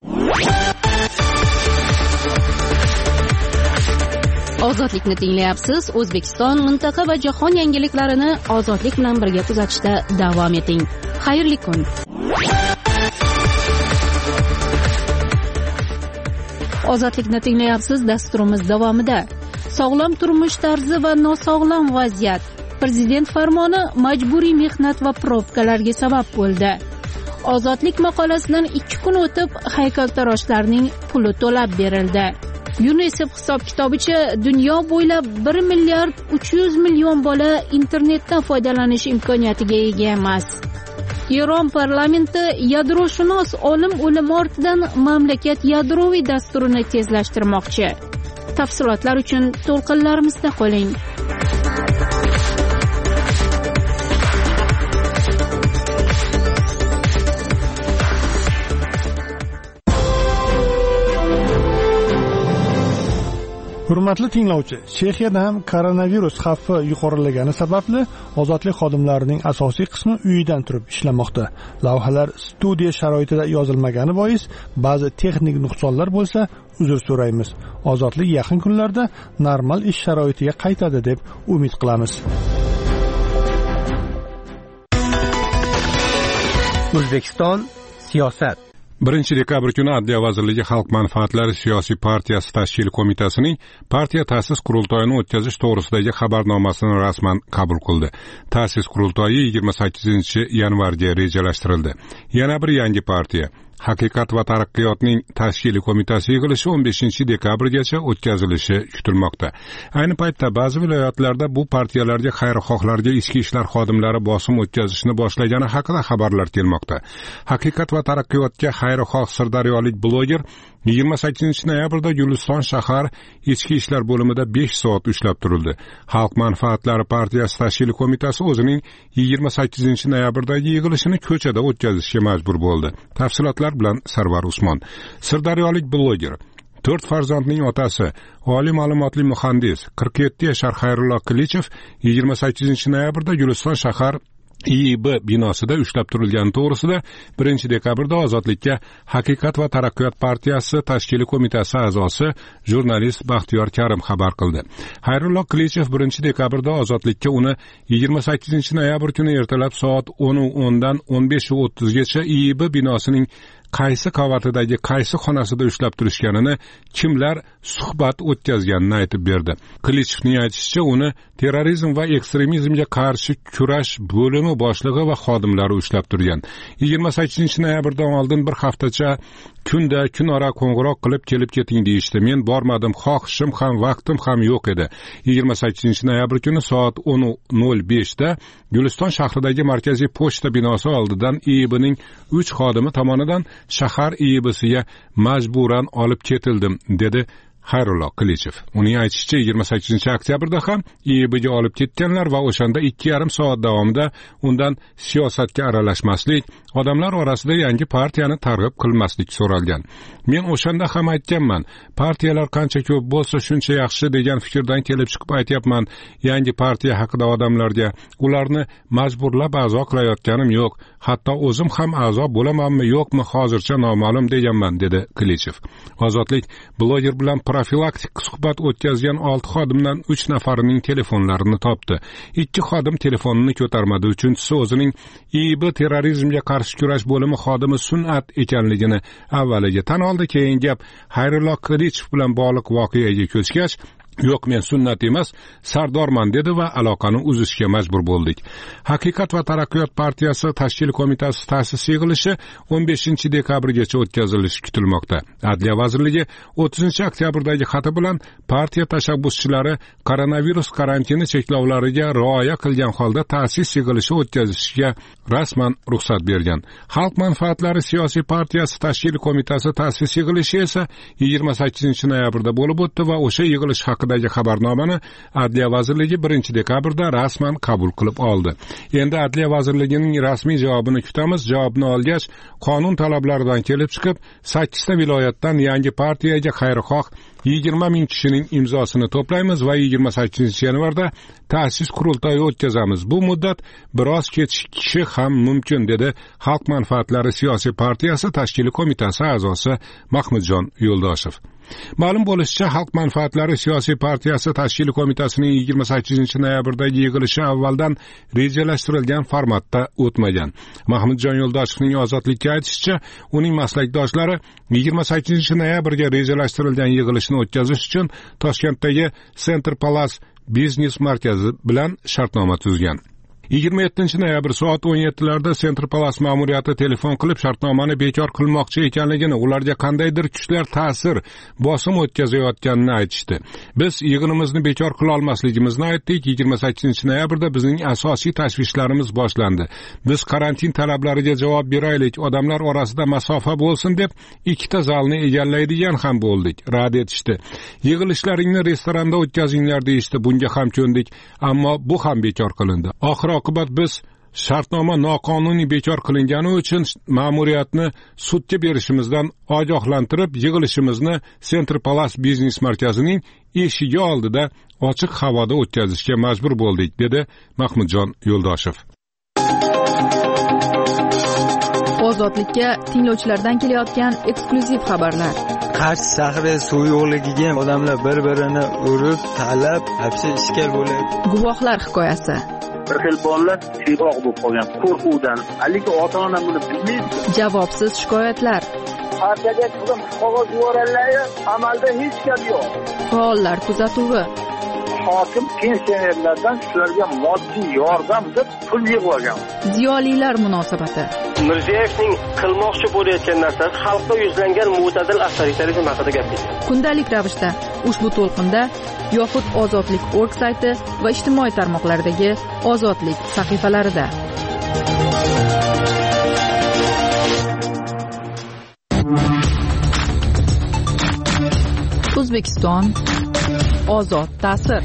Ozodlikni tinglayapsiz. O'zbekiston, mintaqa va jahon yangiliklarini ozodlik bilan birga kuzatishda davom eting. Xayrli kun. Ozodlikni tinglayapsiz. Dasturimiz davomida sog'lom turmush tarzi va nosog'lom vaziyat. Prezident farmoni majburiy mehnat va probkalarga sabab bo'ldi. Ozodlik maqolasidan ikki kun o'tib haykaltaroshlarning puli to'lab berildi. UNICEF hisob-kitobicha dunyo bo'ylab bir milliard uch yuz million bola internetdan foydalanish imkoniyatiga ega emas. Eron parlamenti yadroshunos olim o'limi ortidan mamlakat yadroviy dasturini tezlashtirmoqchi. Tafsilotlar uchun to'lqinlarimizda qoling. Hurmatli tinglovchi, Chexiyada ham koronavirus xavfi yuqorilagani sababli ozodlik xodimlarining asosiy qismi uyidan turib ishlamoqda. Lavhalar studiya sharoitida yozilmagani bois ba'zi texnik nuqsonlar bo'lsa, uzr so'raymiz. Ozodlik yaqin kunlarda normal ish sharoitiga qaytadi deb umid qilamiz. O'zbekiston siyosat. birinchi dekabr kuni Adliya vazirligi Xalq manfaatlari siyosiy partiyasi tashkil qo'mitasining partiya ta'sis qurultoyini o'tkazish to'g'risidagi xabarnomasini rasman qabul qildi. Ta'sis qurultoyi yigirma sakkizinchi yanvarga rejalashtirildi. Yana bir yangi partiya Haqiqat va taraqqiyotning tashkiliy qo'mitasi yig'ilishi o'n beshinchi dekabrgacha o'tkazilishi kutilmoqda. Ayni paytda ba'zi viloyatlarda bu partiyalarga xayrixohlarga ichki ishlar xodimlari bosim o'tkazishni boshlagani haqida xabarlar kelmoqda. Haqiqat va taraqqiyotga xayrixoh sirdaryolik bloger yigirma sakkizinchi noyabrda Guliston shahar ichki ishlar bo'limida besh soat ushlab turildi. Xalq manfaatlari partiyasi tashkiliy qo'mitasi o'zining yigirma sakkizinchi noyabrdagi yig'ilishini ko'chada o'tkazishga majbur bo'ldi. Tafsilotlar bilan Sarvar Usmon. Sirdaryolik bloger, to'rt farzandning otasi, oliy ma'lumotli muhandis, qirq yetti yashar Xayrullo Qilichev yigirma sakkizinchi noyabrda Guliston shahar I I B binosida ushlab turilgani to'g'risida birinchi dekabrda Ozodlikka Haqiqat va taraqqiyot partiyasi tashkiliy qo'mitasi a'zosi jurnalist Baxtiyor Karim xabar qildi. Xayrullo Qilichev birinchi dekabrda Ozodlikka uni yigirma sakkizinchi noyabr kuni ertalab soat o'n dan o'n besh o'ttiz gacha I I B binosining qaysi qavatidagi qaysi xonasida ushlab turishganini, kimlar suhbat o'tkazganini aytib berdi. Qilichevning aytishicha, uni terrorizm va ekstremizmga qarshi kurash bo'limi boshlig'i va xodimlari ushlab turgan. yigirma sakkizinchi noyabrdan oldin bir haftacha kunda kunora qo'ng'iroq qilib kelib keting deyishdi. Men bormadim, xohishim ham vaqtim ham yo'q edi. yigirma sakkizinchi noyabr kuni soat o'n nol beshda Guliston shahridagi markaziy pochta binosi oldidan I I B'ning uch xodimi tomonidan shahar I I B'siga majburan olib ketildim, dedi Xayrullo Qilichev. Uning aytishicha, yigirma sakkizinchi oktyabrda ham I I B'ga olib ketganlar va o'shanda ikki yarim soat davomida undan siyosatga aralashmaslik, odamlar orasida yangi partiyani targ'ib qilmaslik so'ralgan. Men o'shanda ham aytganman, partiyalar qancha ko'p bo'lsa shuncha yaxshi degan fikrdan kelib chiqib aytyapman. Yangi partiya haqida odamlarga ularni majburlab a'zo qilayotganim yo'q. Hatto o'zim ham a'zo bo'lamanmi yo'qmi hozircha noma'lum deganman, dedi Qilichev. Ozodlik bloger bilan profilaktik suhbat o'tkazgan olti xodimdan uch nafarining telefonlarini topdi. ikki xodim telefonini ko'tarmadi, uchinchisi o'zining I I B terrorizmga qarshi kurash bo'limi xodimi Sun'at ekanligini avvaliga tan oldi. Keyin gap Xayrullo Qilichev bilan bog'liq voqeaga ko'chgach, yo'q, men Sunnat emas, Sardorman dedi va aloqani uzishga majbur bo'ldik. Haqiqat va taraqqiyot partiyasi tashkil qo'mitasi ta'sis yig'ilishi o'n beshinchi dekabrgacha o'tkazilishi kutilmoqda. Adliya vazirligi o'ttizinchi oktyabrdagi xati bilan partiya tashabbuschilari koronavirus karantini cheklovlariga rioya qilgan holda ta'sis yig'ilishi o'tkazishga rasman ruxsat bergan. Xalq manfaatlari siyosiy partiyasi tashkil qo'mitasi ta'sis yig'ilishi esa yigirma sakkizinchi noyabrda bo'lib o'tdi va o'sha yig'ilish haqidagi xabarnomani Adliya vazirligi birinchi dekabrda rasman qabul qilib oldi. Endi Adliya vazirligining rasmiy javobini kutamiz. Javobni olgach, qonun talablaridan kelib chiqib, sakkizta viloyatdan yangi partiyaga xayrixoh yigirma ming kishining imzosini to'playmiz va yigirma sakkizinchi yanvarda ta'sis qurultoyi o'tkazamiz. Bu muddat biroz kechishi ham mumkin, dedi Xalq manfaatlari siyosiy partiyasi tashkiliy qo'mitasi a'zosi Mahmudjon Yo'ldoshev. Ma'lum bo'lishicha, Xalq manfaatlari siyosiy partiyasi tashkiliy qo'mitasining yigirma sakkizinchi noyabrdagi yig'ilishi avvaldan rejalashtirilgan formatda o'tmagan. Mahmudjon Yo'ldoshevning Ozodlikka aytishicha, uning maslakdoshlari yigirma sakkizinchi noyabrga rejalashtirilgan yig'ilishni o'tkazish uchun Toshkentdagi Center Palace biznes markazi bilan shartnoma tuzgan. yigirma yettinchi noyabr soat o'n yettilarda Center Palace ma'muriyati telefon qilib shartnomani bekor qilmoqchi ekanligini, ularga qandaydir kuchlar ta'sir, bosim o'tkazayotganini aytishdi. Biz yig'inimizni bekor qila olmasligimizni aytdik. yigirma sakkizinchi noyabrda bizning asosiy tashvishlarimiz boshlandi. Biz karantin talablariga javob beraylik, odamlar orasida masofa bo'lsin deb ikkita zalni egallaydigan ham bo'ldik. Rad etishdi. Yig'ilishlaringni restoranda o'tkazinglar deyishdi. Bunga ham ko'ndik, ammo bu ham bekor qilindi. Oxir oqibat biz shartnoma noqonuniy bekor qilingani uchun ma'muriyatni sudga berishimizdan ogohlantirib, yig'ilishimizni Center Palace biznes markazining eshigi oldida ochiq havoda o'tkazishga majbur bo'ldik, dedi Mahmudjon Yo'ldoshev. Ozodlikka tinglovchilardan kelayotgan eksklyuziv xabarlar. Qarshi shahri suv yo'qligiga odamlar bir-birini urib, talab, hapsi ishkal bo'lyapti. Guvohlar hikoyasi. Bir xil bolalar siyg'oq bo'lib qolgan qo'rquvdan, haligi ota-ona buni bilmaydi. Javobsiz shikoyatlar. Partiyaga turib qog'oz yuborganlar, amalda hech gap yo'q. Faollar kuzatuvi. Hokim pensionerlardan shularga moddiy yordam deb pul yig'ib. Ziyolilar munosabati. Mirziyoyevning qilmoqchi bo'layotgan narsasi xalqqa yuzlangan mo'tadil avtoritarizm haqida gapirdi. Kundalik ravishda ushbu to'lqinda yoxud Ozodlik nokta org sayti va ijtimoiy tarmoqlardagi Ozodlik sahifalarida. O'zbekiston ozod ta'sir.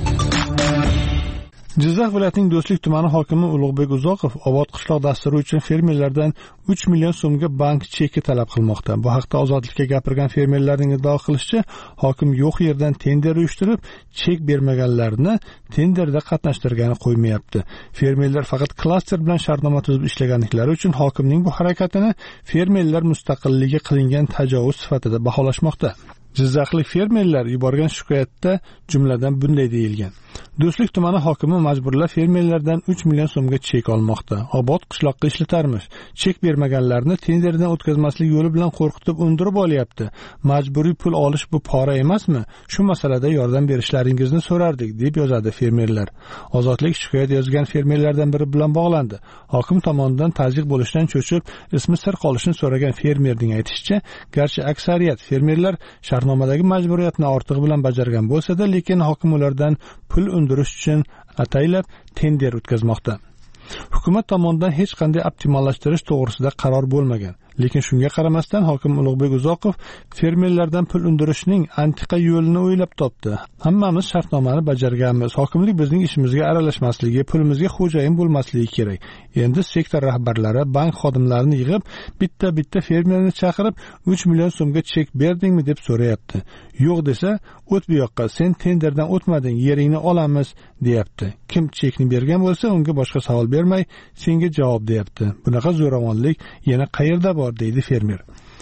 Jizzax viloyatining Do'stlik tumani hokimi Ulug'bek Uzoqov obod qishloq dasturi uchun fermerlardan uch million so'mga bank cheki talab qilmoqda. Bu haqda Ozodlikka gapirgan fermerlarning iddao qilishicha, hokim yo'q yerdan tender uyushtirib, chek bermaganlarni tenderda qatnashtirgani qo'ymayapti. Fermerlar faqat klaster bilan shartnoma tuzib ishlaganliklari uchun hokimning bu harakatini fermerlar mustaqilligi qilingan tajovuz sifatida baholashmoqda. Jizzaxlik fermerlar yuborgan shikoyatda jumladan bunday deyilgan: Do'stlik tumani hokimi majburlab fermerlardan uch million so'mga chek olmoqda. Obod qishloqqa ishlatarmish. Chek bermaganlarni tenderdan o'tkazmaslik yo'li bilan qo'rqitib undirib olyapti. Majburiy pul olish bu pora emasmi? Shu masalada yordam berishlaringizni so'rardik, deb yozadi fermerlar. Ozodlik shikoyat yozgan fermerlardan biri bilan bog'landi. Hokim tomonidan tazyiq bo'lishdan cho'chib, ismi sir qolishini so'ragan fermerning aytishicha, garchi aksariyat fermerlar shartnomadagi majburiyatni ortig'i bilan bajargan bo'lsa-da, lekin hokim ulardan pul undirish uchun ataylab tender o'tkazmoqda. Hukumat tomonidan hech qanday optimallashtirish to'g'risida qaror bo'lmagan. Lekin shunga qaramasdan hokim Ulug'bek Uzoqov fermerlardan pul undirishning antiqa yo'lini o'ylab topdi. Hammamiz shartnomani bajarganmiz. Hokimlik bizning ishimizga aralashmasligi, pulimizga xo'jayin bo'lmasligi kerak. Endi sektor rahbarlari bank xodimlarini yig'ib, bitta-bitta fermerni chaqirib, uch million so'mga chek berdingmi deb so'rayapti. Yo'q desa, o't bu yoqqa, sen tenderdan o'tmading, yeringni olamiz, deyapti. Kim chekni bergan bo'lsa, unga boshqa savol bermay, senga javob deyapti. Bunaqa zo'ravonlik yana qayerda bor, deydi fermer.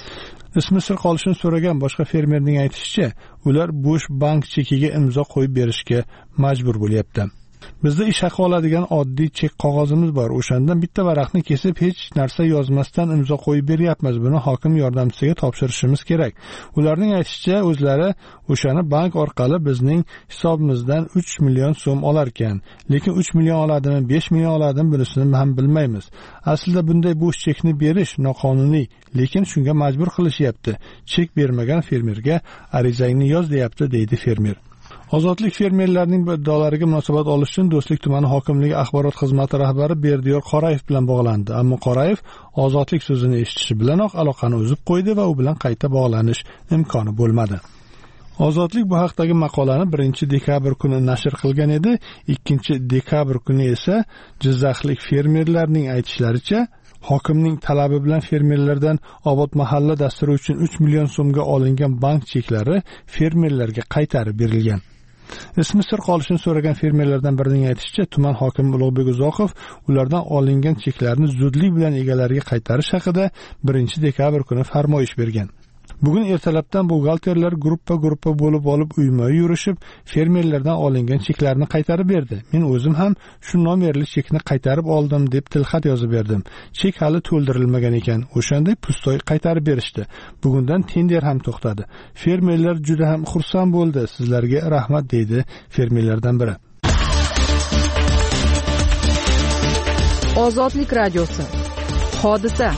Ismi sir qolishini so'ragan boshqa fermerning aytishicha, ular bo'sh bank chekiga imzo qo'yib berishga majbur bo'lyapti. Bizda ish haqi oladigan oddiy chek qog'ozimiz bor. O'shandan bitta varaqni kesib, hech narsa yozmasdan imzo qo'yib beryapmiz. Buni hokim yordamchisiga topshirishimiz kerak. Ularning aytishicha, o'zlari o'shani bank orqali bizning hisobimizdan uch million so'm olar ekan. Lekin uch million oladimi, besh million oladimi, bunisini ham bilmaymiz. Aslida bunday bo'sh chekni berish noqonuniy, lekin shunga majbur qilishyapti. Chek bermagan fermerga arizangni yoz deyapti, deydi fermer. Ozodlik fermerlarning bu iddolariga munosabat olish uchun Do'stlik tumani hokimligi axborot xizmati rahbari Berdiyor Qorayev bilan bog'landi. Ammo Qorayev Ozodlik so'zini eshitishi bilanoq aloqani uzib qo'ydi va u bilan qayta bog'lanish imkoni bo'lmadi. Ozodlik bu haqdagi maqolani birinchi dekabr kuni nashr qilgan edi. ikkinchi dekabr kuni esa Jizzaxlik fermerlarning aytishlaricha, hokimning talabi bilan fermerlardan Obod mahalla dasturi uchun uch million so'mga olingan bank cheklari fermerlarga qaytarib berilgan. Ismi sir qolishini so'ragan fermerlardan birining aytishicha, tuman hokimi Ulug'bek Uzoqov ulardan olingan cheklarni zudlik bilan egalariga qaytarish haqida birinchi dekabr kuni farmoyish bergan. Bugun ertalabdan buxgalterlar gruppa-gruppa bo'lib olib uyma yurishib, fermerlardan olingan cheklarni qaytarib berdi. Men o'zim ham shu nomerli chekni qaytarib oldim deb tilxat yozib berdim. Chek hali to'ldirilmagan ekan. O'shanda pustoy qaytarib berishdi. Bugundan tender ham to'xtadi. Fermerlar juda ham xursand bo'ldi. Sizlarga rahmat deydi fermerlardan biri. Ozodlik radiosi. Hodisa.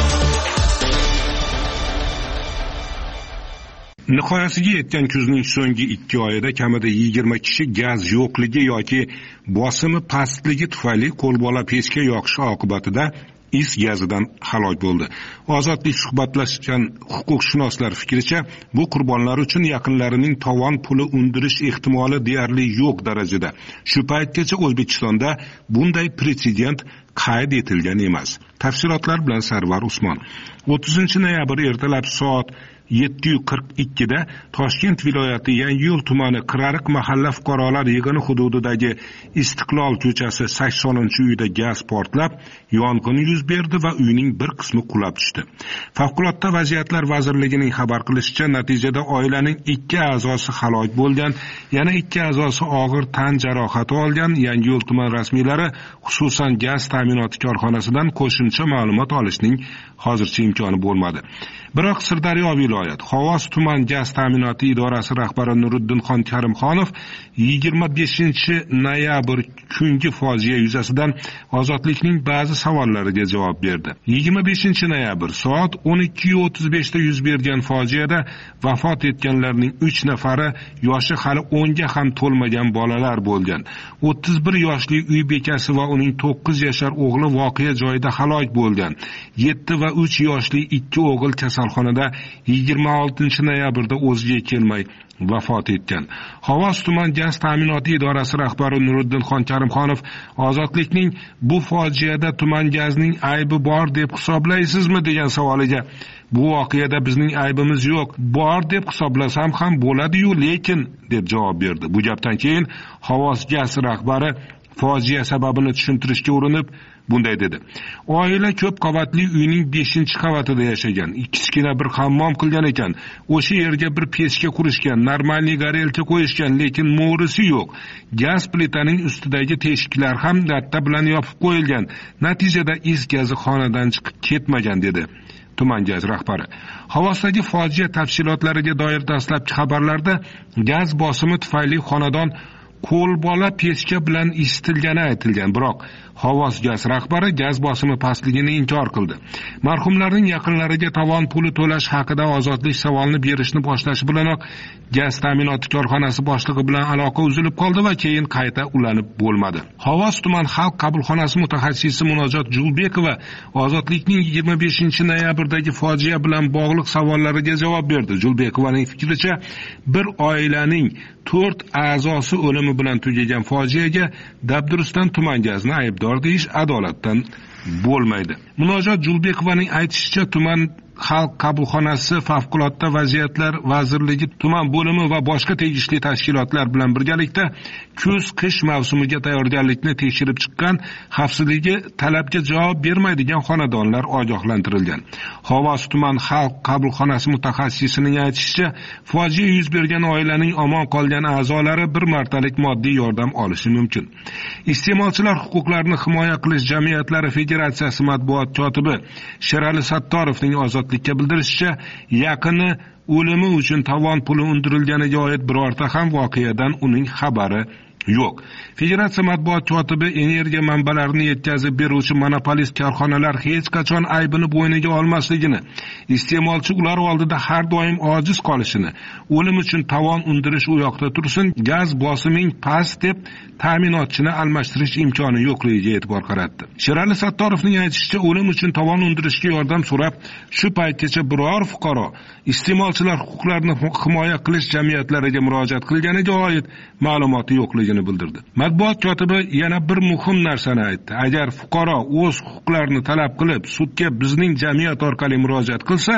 Nihoyasiga yetgan kuzning so'nggi ikki oyida kamida yigirma kishi gaz yo'qligi yoki bosimi pastligi tufayli qo'lbola pechka yoqish oqibatida is gazidan halok bo'ldi. Ozodlik suhbatlashgan huquqshunoslar fikricha, bu qurbonlar uchun yaqinlarining tovon puli undirish ehtimoli deyarli yo'q darajada. Shu paytgacha O'zbekistonda bunday pretsedent qayd etilgan emas. Tafsilotlar bilan Sarvar Usmon. o'ttizinchi noyabr ertalab soat yetti qirq ikkida Toshkent viloyati Yangiyo'l tumani Qirariq mahalla fuqarolar yig'ini hududidagi Istiqlol ko'chasi saksoninchi uyda gaz portlab, yong'in yuz berdi va uyning bir qismi qulab tushdi. Favqulodda vaziyatlar vazirligining xabar qilishicha, natijada oilaning ikki a'zosi halok bo'lgan, yana ikki a'zosi og'ir tan jarohati olgan. Yangiyo'l tuman rasmiylari xususan gaz ta'minoti korxonasidan qo'shimcha ma'lumot olishning hozircha imkoni bo'lmadi. Biroq Sirdaryo viloyat Xovos tuman gaz ta'minoti idorasi rahbari Nuriddinxon Karimxonov yigirma beshinchi noyabr kungi fojia yuzasidan Ozodlikning ba'zi savollariga javob berdi. yigirma beshinchi noyabr soat o'n ikki o'ttiz beshda yuz bergan fojiada vafot etganlarning uch nafari yoshi hali o'nga ham to'lmagan bolalar bo'lgan. o'ttiz bir yoshli uy bekasi va uning to'qqiz yashar o'g'li voqea joyida halok bo'lgan. yetti va uch yoshli ikki o'g'il kasalxonada yigirma oltinchi noyabrda o'ziga kelmay vafot etgan. Xovos tuman gaz ta'minoti idorasi rahbari Nuriddinxon Karimxonov Ozodlikning bu fojiada tuman gazning aybi bor deb hisoblaysizmi degan savoliga, bu voqeada bizning aybimiz yo'q, bor deb hisoblasam ham bo'ladi-yu, lekin deb javob berdi. Bu gapdan keyin Xovos gaz rahbari fojia sababini tushuntirishga urinib bunday dedi. Oila ko'p qavatli uyning beshinchi qavatida yashagan. Kichkina bir hammom qilgan ekan. O'sha yerga bir pechka qurishgan, normalniy garelka qo'yishgan, lekin mo'risi yo'q. Gaz plitaning ustidagi teshiklar ham latta bilan yopib qo'yilgan. Natijada is gazi xonadan chiqib ketmagan dedi tuman gaz rahbari. Xovosdagi fojia tafsilotlariga doir dastlabki xabarlarda gaz bosimi tufayli xonadon qo'lbola pechka bilan isitilgani aytilgan, biroq Xovos gaz rahbari gaz bosimi pastligini inkor qildi. Marhumlarning yaqinlariga tovon puli to'lash haqida Ozodlik savolni berishni boshlashi bilanoq gaz ta'minoti korxonasi boshlig'i bilan aloqa uzilib qoldi va keyin qayta ulanib bo'lmadi. Xovos tuman xalq qabulxonasi mutaxassisi Munojot Julbekova Ozodlikning yigirma beshinchi noyabrdagi fojia bilan bog'liq savollariga javob berdi. Julbekovaning fikricha, bir oilaning to'rt a'zosi o'limi bilan tugagan fojiaga Dabduruston tuman gazni aybdor deyish adolatdan bo'lmaydi. Munojot Julbekovaning aytishicha, tuman xalq qabulxonasi favqulodda vaziyatlar vazirligi tuman bo'limi va boshqa tegishli tashkilotlar bilan birgalikda kuz-qish mavsumiga tayyorgarlikni tekshirib chiqqan, xavfsizligi talabga javob bermaydigan xonadonlar ogohlantirilgan. Xovos tuman xalq qabulxonasi mutaxassisining aytishicha, fojia yuz bergan oilaning omon qolgan a'zolari bir martalik moddiy yordam olishi mumkin. Iste'molchilar huquqlarini himoya qilish jamiyatlari federatsiyasi matbuot kotibi Sherali Sattorovning Ozodlikka bildirishicha, yaqini o'limi uchun tovon puli undirilganiga oid birorta ham voqeadan uning xabari yo'q. Federatsiya matbuot kotibi energiya manbalarini yetkazib beruvchi monopolist korxonalar hech qachon aybini bo'yniga olmasligini, iste'molchi ular oldida har doim ojiz qolishini, o'lim uchun tovon undirish u yoqda tursin, gaz bosiming past deb ta'minotchini almashtirish imkoni yo'qligiga e'tibor qaratdi. Sherali Sattorovning aytishicha, o'lim uchun tovon undirishga yordam so'rab, shu paytgacha biror fuqaro iste'molchilar huquqlarini himoya qilish jamiyatlariga murojaat qilganiga oid ma'lumoti yo'qligini bildirdi. Matbuot kotibi yana bir muhim narsani aytdi. Agar fuqaro o'z huquqlarini talab qilib, sudga bizning jamiyat orqali murojaat qilsa,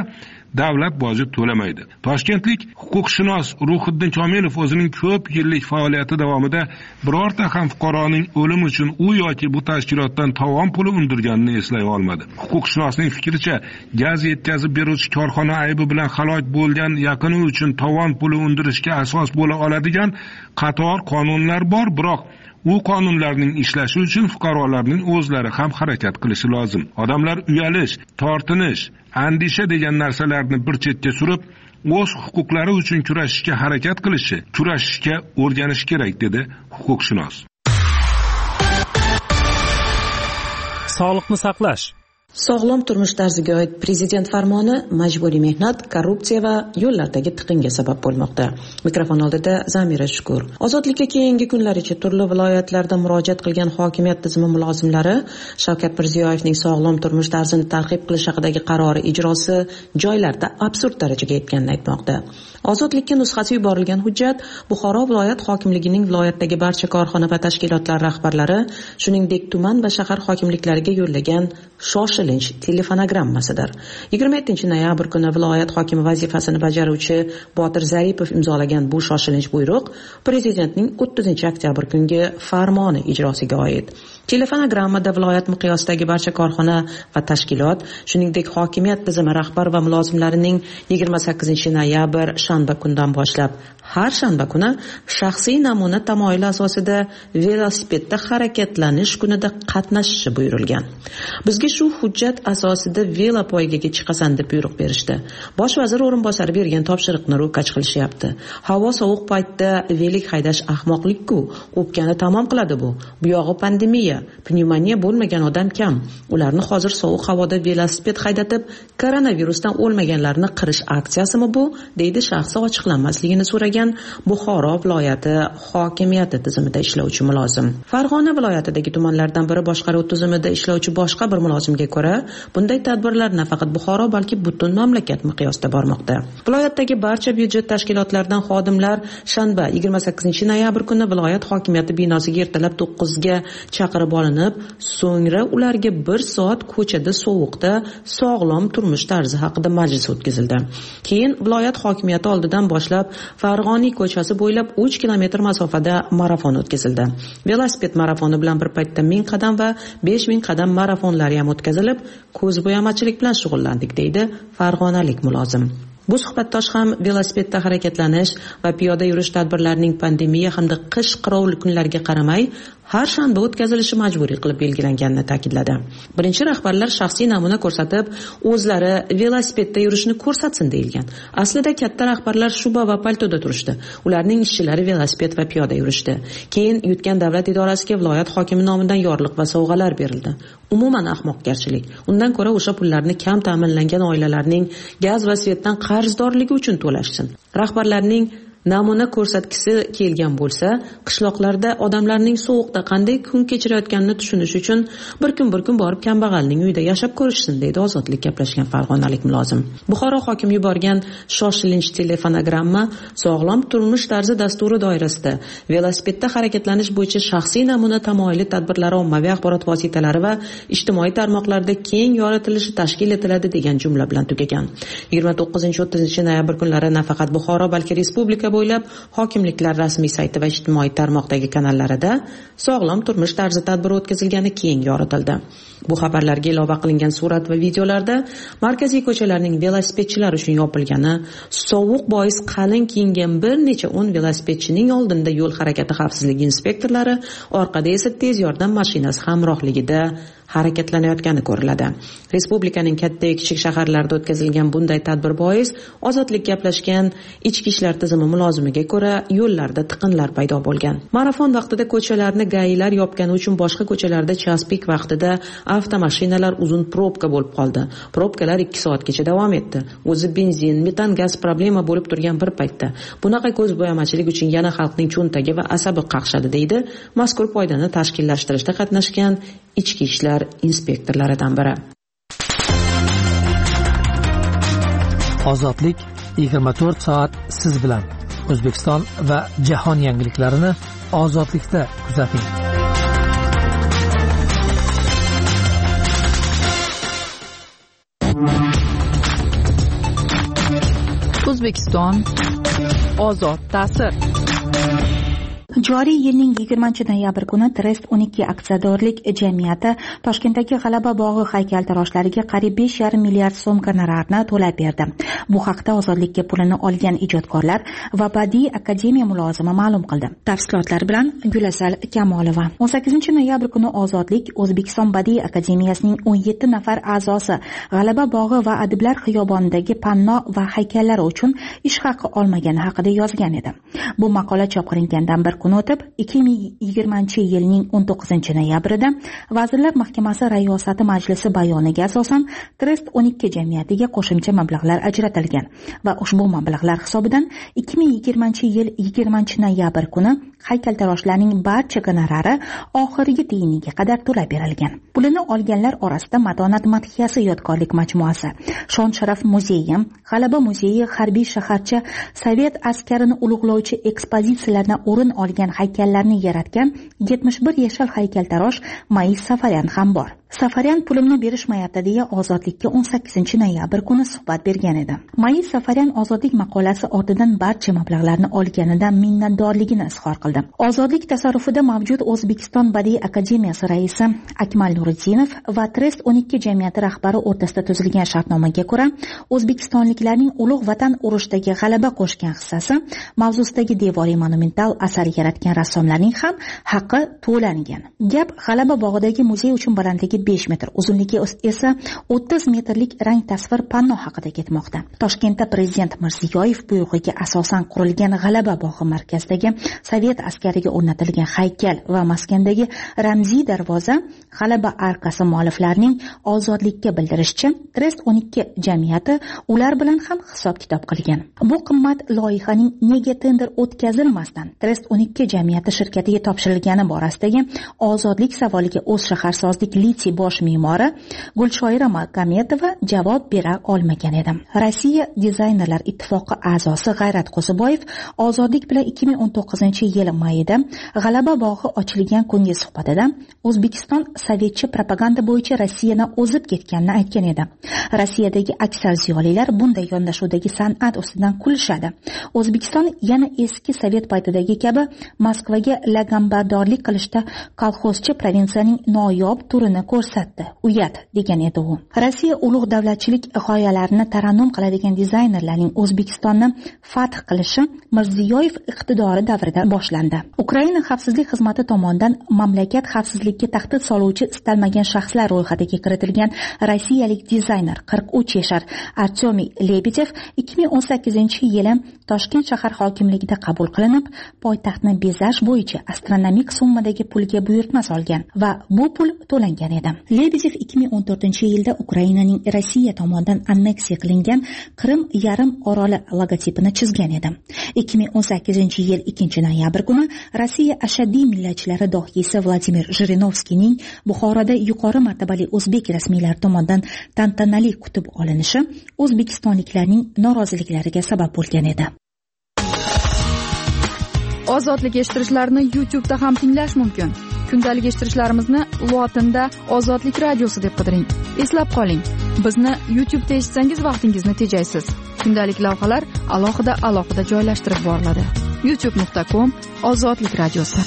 davlat boji to'lamaydi. Toshkentlik huquqshunos Ruhiddin Komilov o'zining ko'p yillik faoliyati davomida birorta ham fuqaroning o'limi uchun u yoki bu tashkilotdan tovon puli undirganini eslay olmadi. Huquqshunosning fikricha, gaz yetkazib beruvchi korxona aybi bilan halok bo'lgan yaqini uchun tovon puli undirishga asos bo'la oladigan qator qonunlar bor, biroq u qonunlarning ishlashi uchun fuqarolarning o'zlari ham harakat qilishi lozim. Odamlar uyalish, tortinish, andisha degan narsalarni bir chetga surib, o'z huquqlari uchun kurashishga harakat qilishi, kurashishga o'rganish kerak, dedi huquqshunos. Sog'liqni saqlash. Sog'lom turmush tarziga oid prezident farmoni majburiy mehnat, korrupsiya va yo'llardagi tiqinga sabab bo'lmoqda. Mikrofon oldida Zamira Shukur. Ozodlikka keyingi kunlaricha turli viloyatlarda murojaat qilgan hokimiyat tizimi mulozimlari Shavkat Mirziyoyevning sog'lom turmush tarzini targ'ib qilish haqidagi qarori ijrosi joylarda absurd darajaga yetganini aytmoqda. Ozodlikka nusxasi yuborilgan hujjat Buxoro viloyat hokimligining viloyatdagi barcha korxona va tashkilotlar rahbarlari, shuningdek tuman va shahar hokimliklariga yo'llagan shoshilinch telefonogrammasidir. yigirma yettinchi noyabr kuni viloyat hokimi vazifasini bajaruvchi Botir Zaripov imzolagan bu shoshilinch buyruq prezidentning o'ttizinchi oktyabr kungi farmoni ijrosiga oid. Telefonogrammada viloyat miqyosidagi barcha korxona va tashkilot, shuningdek hokimiyat tizimi rahbar va mulozimlarining yigirma sakkizinchi noyabr shanba kundan boshlab har shanba kuni shaxsiy namuna tamoyili asosida velosipedda harakatlanish kunida qatnashishi buyurilgan. Bizga shu hujjat asosida velo poygaga chiqasan deb buyruq berishdi. Bosh vazir o'rinbosari bergan topshiriqni ro'kach qilishyapti. Havo sovuq paytda velik haydash ahmoqlik-ku, o'pkani tamom qiladi bu. Bu yog'i pandemiya, pnevmoniya bo'lmagan odam kam. Ularni hozir sovuq havoda velosiped haydatib, koronavirusdan o'lmaganlarni qirish aksiyasimi bu? Deydi shaxsi ochiqlanmasligini so'ragan Buxoro viloyati hokimiyati tizimida ishlovchi mulozim. Farg'ona viloyatidagi tumanlardan biri boshqaruv tizimida ishlovchi boshqa bir mulozimga ko'ra, bunday tadbirlar nafaqat Buxoro, balki butun mamlakat miqyosida bormoqda. Viloyatdagi barcha byudjet tashkilotlaridan xodimlar shanba yigirma sakkizinchi noyabr kuni viloyat hokimiyati binosiga ertalab to'qqiz ga chaqirib olinib, so'ngra ularga bir soat ko'chada sovuqda sog'lom turmush tarzi haqida majlis o'tkazildi. Keyin viloyat hokimiyati oldidan boshlab Farg'oniy ko'chasi bo'ylab uch kilometr masofada marafon o'tkazildi. Velosiped marafoni bilan bir paytda ming qadam va besh ming qadam marafonlari ham o'tkazilib, ko'zbo'yamachilik bilan shug'ullandik, deydi farg'onalik mulozim. Bu suhbatdosh ham velosipedda harakatlanish va piyoda yurish tadbirlarining pandemiya hamda qish qirovli kunlariga qaramay har shanba o'tkazilishi majburiy qilib belgilanganini ta'kidladi. Birinchi rahbarlar shaxsiy namuna ko'rsatib, o'zlari velosipedda yurishni ko'rsatsin deyilgan. Aslida katta rahbarlar shuba va paltoda turishdi. Ularning ishchilari velosiped va piyoda yurishdi. Keyin yutgan davlat idorasiga viloyat hokimi nomidan yorliq va sovg'alar berildi. Umuman ahmoqgarchilik. Undan ko'ra o'sha pullarni kam ta'minlangan oilalarning gaz va svetdan qarzdorligi uchun to'lashsin. Rahbarlarning namuna ko'rsatgisi kelgan bo'lsa, qishloqlarda odamlarning sovuqda qanday kun kechirayotganini tushunish uchun bir kun bir kun borib kambag'alning uyida yashab ko'rishsin, deydi ozodlik gaplashgan farg'onalik mulozim. Buxoro hokimi yuborgan shoshilinch telefonogramma sog'lom turmush tarzi dasturi doirasida velosipedda harakatlanish bo'yicha shaxsiy namuna tamoyili tadbirlari ommaviy axborot vositalari va ijtimoiy tarmoqlarda keng yoritilishi tashkil etiladi degan jumla bilan tugagan. yigirma to'qqizinchi o'ttizinchi noyabr kunlari nafaqat Buxoro, balki respublika bo'ylab hokimliklar rasmiy sayti va ijtimoiy tarmoqdagi kanallarida sog'lom turmush tarzi tadbiri o'tkazilgani keng yoritildi. Bu xabarlarga ilova qilingan surat va videolarda markaziy ko'chalarning velosipedchilar uchun yopilgani, sovuq bois qalin kiyingan bir necha o'n velosipedchining oldinda yo'l harakati xavfsizligi inspektorlari, orqada esa tez yordam mashinasi hamrohligida harakatlanayotgani ko'riladi. Respublikaning katta va kichik shaharlarida o'tkazilgan bunday tadbir bois ozodlik gaplashgan ichki ishlar tizimi mulozimiga ko'ra yo'llarda tiqinlar paydo bo'lgan. Marafon vaqtida ko'chalarni gailar yopgani uchun boshqa ko'chalarda час pik vaqtida avtomashinalar uzun probka bo'lib qoldi. Probkalar ikki soatgacha davom etdi. O'zi benzin, metan gaz problema bo'lib turgan bir paytda bunaqa ko'zbo'yamachilik uchun yana xalqning cho'ntagi va asabi qaqshadi, deydi mazkur foydani tashkillashtirishda qatnashgan ichki ishlar inspektorlaridan biri. Ozodlik yigirma to'rt soat siz bilan. O'zbekiston va jahon yangiliklarini ozodlikda kuzating. O'zbekiston ozod ta'sir. Joriy yilning yigirmanchi noyabr kuni Trust o'n ikki aksiyadorlik jamiyati Toshkentdagi G'alaba bog'i haykaltaroshlariga qariyb besh yarim milliard so'm gonorarni to'lab berdi. Bu haqda Ozodlikka pulini olgan ijodkorlar va Badiiy akademiya mulozimi ma'lum qildi. Tafsilotlar bilan Gulasal Kamolova. o'n sakkizinchi noyabr kuni Ozodlik O'zbekiston Badiiy akademiyasining o'n yetti nafar a'zosi G'alaba bog'i va Adiblar xiyobonidagi panno va haykallari uchun ish haqi olmagani haqida yozgan edi. Bu maqola chop qilingandan bir kun o'tib ikki ming yigirmanchi yilning o'n to'qqizinchi noyabrida Vazirlar Mahkamasi Rayosati Majlisi bayoniga asosan Trust o'n ikki jamiyatiga qo'shimcha mablag'lar ajratilgan va ushbu mablag'lar hisobidan ikki ming yigirmanchi yil yigirmanchi noyabr kuni haykaltaroshlarning barcha gonorari oxirgi tiyiniga qadar to'lab berilgan. Pulini olganlar orasida Matonat madhiyasi yodgorlik majmuasi, Shon sharaf muzeyi, G'alaba muzeyi, harbiy shaharcha, Sovet askarini ulug'lovchi ekspozitsiyalardan o'rin olgan haykallarni yaratgan yetmish bir yashar haykaltarosh Maiz Safaryan ham bor. Safaryan pulimni berishmayapti deya Ozodlikka o'n sakkizinchi noyabr kuni suhbat bergan edi. Maiz Safaryan Ozodlik maqolasi ortidan barcha mablag'larni olganidan minnatdorligini izhor qildi. Ozodlik tasarrufida mavjud O'zbekiston Badiiy akademiyasi raisi Akmal Nuriddinov va Trust o'n ikki jamiyati rahbari o'rtasida tuzilgan shartnomaga ko'ra, o'zbekistonliklarning ulug' vatan urushdagi g'alaba qo'shgan hissasi mavzusidagi devoriy monumental asar yaratgan rassomlarning ham haqqi to'langan. Gap G'alaba bog'idagi muzey uchun balandligi besh metr, uzunligi esa o'ttiz metrlik rang tasvir panno haqida ketmoqda. Toshkentda Prezident Mirziyoyev buyrug'iga asosan qurilgan G'alaba bog'i markazidagi Sovet askariga o'rnatilgan haykal va maskandagi ramziy darvoza G'alaba arkasi mualliflarining Ozodlikka bildirishicha, Trust o'n ikki jamiyati ular bilan ham hisob-kitob qilgan. Bu qimmat loyihaning nega tender o'tkazilmasdan Trust o'n ikki jamiyati shirkatiga topshirilgani borasidagi Ozodlik savoliga o'z shaharsozlik litsi bosh me'mori Gulshoira Makametova javob bera olmagan edi. Rossiya dizaynerlar ittifoqi a'zosi G'ayrat Qo'ziboyev Ozodlik bilan ikki ming o'n to'qqizinchi yil mayida G'alaba bog'i ochilgan kungi suhbatida O'zbekiston sovetcha propaganda bo'yicha Rossiyani o'zib ketganini aytgan edi. Rossiyadagi aksar ziyolilar bunday yondashuvdagi san'at ustidan kulishadi. O'zbekiston yana eski sovet paytidagi kabi Moskvaga lagambardorlik qilishda kolxozchi provinsiyaning noyob turini ko'rsatdi. Uyat degan edi u. Rossiya ulug' davlatchilik g'oyalarini tarannum qiladigan dizaynerlarning O'zbekistonni fath qilishi Mirziyoyev iqtidori davrida boshlandi. Ukraina xavfsizlik xizmati tomonidan mamlakat xavfsizligiga tahdid soluvchi istalmagan shaxslar ro'yxatiga kiritilgan rossiyalik dizayner qirq uch yashar Artyom Lebedev ikki ming o'n sakkizinchi yili Toshkent shahar hokimligida qabul qilinib, poytaxtni bezash bo'yicha astronomik summadagi pulga buyurtma solgan va bu pul to'langan edi. Lebedev ikki ming o'n to'rtinchi yilda Ukrainaning Rossiya tomonidan anneksiya qilingan Qrim yarim oroli logotipini chizgan edi. ikki ming o'n sakkizinchi yil ikkinchi noyabr kuni Rossiya ashaddiy millatchilari dohiysi Vladimir Jirinovskiyning Buxoroda yuqori martabali o'zbek rasmiylari tomonidan tantanali kutib olinishi o'zbekistonliklarning noroziliklariga sabab bo'lgan edi. Ozodlik eshittirishlarni YouTube'da ham tinglash mumkin. Kundalik eshittirishlarimizni lotinda Ozodlik radiosi deb qidiring. Eslab qoling, bizni YouTube'da eshitsangiz vaqtingizni tejaysiz. Kundalik lavhalar alohida alohida joylashtirib boriladi. youtube nuqta com Ozodlik radiosi.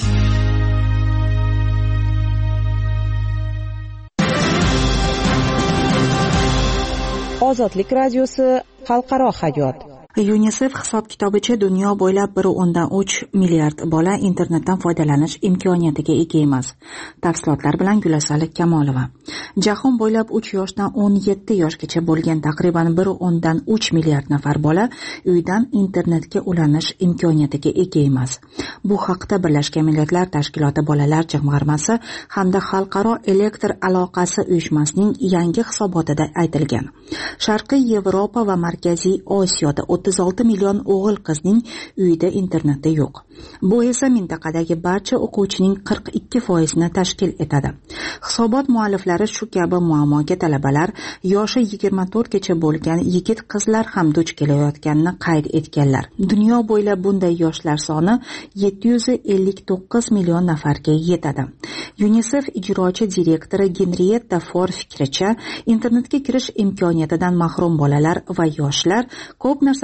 Ozodlik radiosi xalqaro hayot. UNICEF hisob-kitobicha dunyo bo'ylab bir o'ndan uch milliard bola internetdan foydalanish imkoniyatiga ega emas. Tafsilotlar bilan Gulasal Kamolova. Jahon bo'ylab uch yoshdan o'n yetti yoshgacha bo'lgan taqriban bir o'ndan uch milliard nafar bola uydan internetga ulanish imkoniyatiga ega emas. Bu haqda Birlashgan Millatlar Tashkiloti Bolalar jamg'armasi hamda Xalqaro elektr aloqasi uyushmasining yangi hisobotida aytilgan. Sharqiy Yevropa va Markaziy Osiyoda o'ttiz olti million o'g'il qizning uyida interneti yo'q. Bu esa mintaqadagi barcha o'quvchining qirq ikki foizini tashkil etadi. Hisobot mualliflari shu kabi muammoga talabalar yoshi yigirma to'rtgacha bo'lgan yigit qizlar ham duch kelayotganini qayd etganlar. Dunyo bo'ylab bunday yoshlar soni yetti yuz ellik to'qqiz million nafarga yetadi. UNICEF ijrochi direktori Henrietta Ford fikricha, internetga kirish imkoniyatidan mahrum bolalar va yoshlar ko'p narsada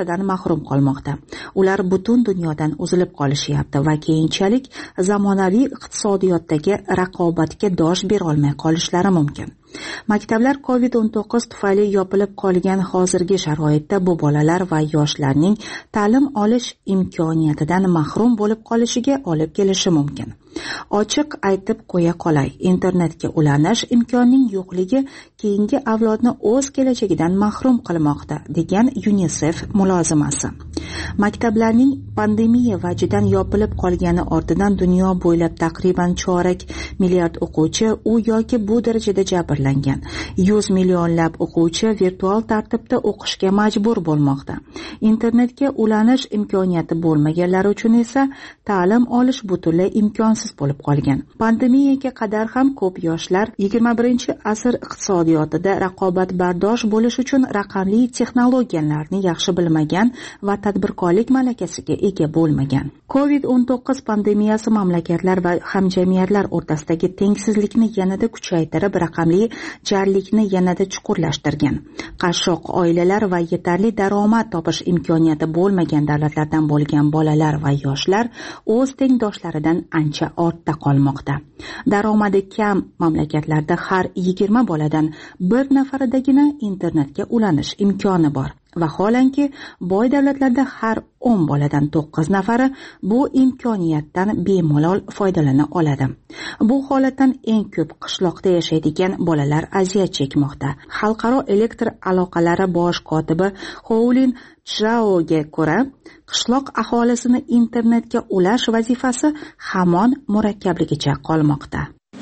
ixtiyordan mahrum qolmoqda. Ular butun dunyodan uzilib qolishyapti va keyinchalik zamonaviy iqtisodiyotdagi raqobatga dosh bera olmay qolishlari mumkin. Maktablar kovid o'n to'qqiz tufayli yopilib qolgan hozirgi sharoitda bu bolalar va yoshlarning ta'lim olish imkoniyatidan mahrum bo'lib qolishiga olib kelishi mumkin. Ochiq aytib qo'ya qolay, internetga ulanish imkonining yo'qligi keyingi avlodni o'z kelajagidan mahrum qilmoqda, degan UNICEF mulozimasi. Maktablarning pandemiya vajidan yopilib qolgani ortidan dunyo bo'ylab taqriban chorak milliard o'quvchi u yoki bu darajada jabrlangan. yuz millionlab o'quvchi virtual tartibda o'qishga majbur bo'lmoqda. Internetga ulanish imkoniyati bo'lmaganlar uchun esa ta'lim olish butunlay imkonsiz bo'lib qolgan. Pandemiyaga qadar ham ko'p yoshlar yigirma birinchi asr iqtisodiyotida raqobatbardosh bo'lish uchun raqamli texnologiyalarni yaxshi bilmagan va tadbirkorlik malakasiga ega bo'lmagan. kovid o'n to'qqiz pandemiyasi mamlakatlar va hamjamiyatlar o'rtasidagi tengsizlikni yanada kuchaytirib, raqamli jarlikni yanada chuqurlashtirgan. Qashshoq oilalar va yetarli daromad topish imkoniyati bo'lmagan davlatlardan bo'lgan bolalar va yoshlar o'z tengdoshlaridan ancha ortda qolmoqda. Daromadi kam mamlakatlarda har yigirma boladan bir nafaridagina internetga ulanish imkoni bor. Vaholanki, boy davlatlarda har o'n boladan to'qqiz nafari bu imkoniyatdan bemalol foydalana oladi. Bu holatdan eng ko'p qishloqda yashaydigan bolalar aziyat chekmoqda. Xalqaro elektr aloqalari bosh kotibi Houlin Chaoga ko'ra, qishloq aholisini internetga ulash vazifasi hamon murakkabligicha qolmoqda.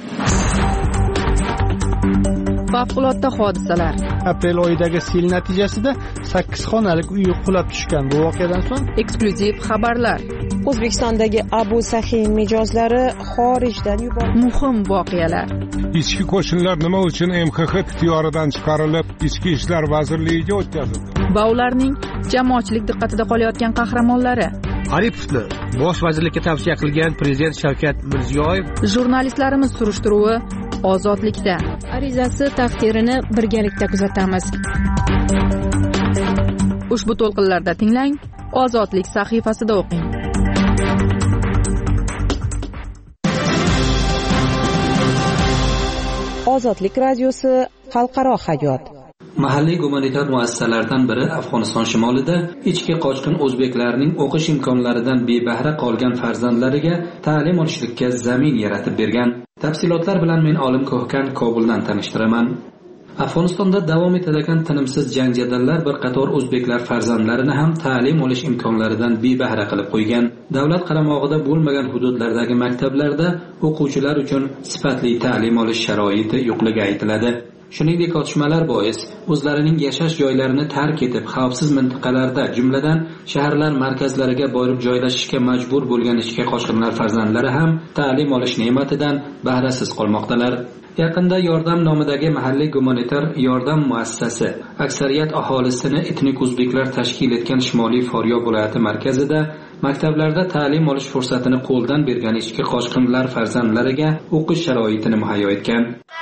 Favqulodda hodisalar. Aprel oyidagi sel natijasida sakkiz xonalik uy qulab tushgan. Bu voqeadan so'ng eksklyuziv xabarlar. O'zbekistondagi Abu Sahiy mijozlari xorijdan yuborildi. Muhim voqealar. Ichki qo'shinlar nima uchun M X X ixtiyoridan chiqarilib, Ichki ishlar vazirligiga o'tkazildi? Va ularning jamoatchilik diqqatida qolayotgan qahramonlari. Aripovni bosh vazirlikka tavsiya qilgan prezident Shavkat Mirziyoyev. Jurnalistlarimiz surishtiruvi ozodlikda. Arizasi taqdirini birgalikda kuzatamiz. Ushbu to'lqinlarda tinglang, Ozodlik sahifasida o'qing. Ozodlik radiosi xalqaro hayot. Mahalliy gumanitar muassasalardan biri Afg'oniston shimolida ichki qochqin o'zbeklarning o'qish imkonlaridan bebahra qolgan farzandlariga ta'lim olishlikka zamin yaratib bergan. Tafsilotlar bilan men Olim Ko'hkan Kobuldan tanishtiraman. Afg'onistonda davom etadigan tinimsiz jang-jadallar bir qator o'zbeklar farzandlarini ham ta'lim olish imkonlaridan bebahra qilib qo'ygan. Davlat qaramog'ida bo'lmagan hududlardagi maktablarda o'quvchilar uchun sifatli ta'lim olish sharoiti yo'qligi aytiladi. Shuningdek, otishmalar bois o'zlarining yashash joylarini tark etib, xavfsiz mintaqalarda, jumladan shaharlar markazlariga borib joylashishga majbur bo'lgan ichki qochqinlar farzandlari ham ta'lim olish ne'matidan bahrasiz qolmoqdalar. Yaqinda Yordam nomidagi mahalliy gumanitar yordam muassasasi aksariyat aholisini etnik o'zbeklar tashkil etgan Shimoliy Faryob viloyati markazida maktablarda ta'lim olish fursatini qo'ldan bergan ichki qochqinlar farzandlariga o'qish sharoitini muhayyo etgan.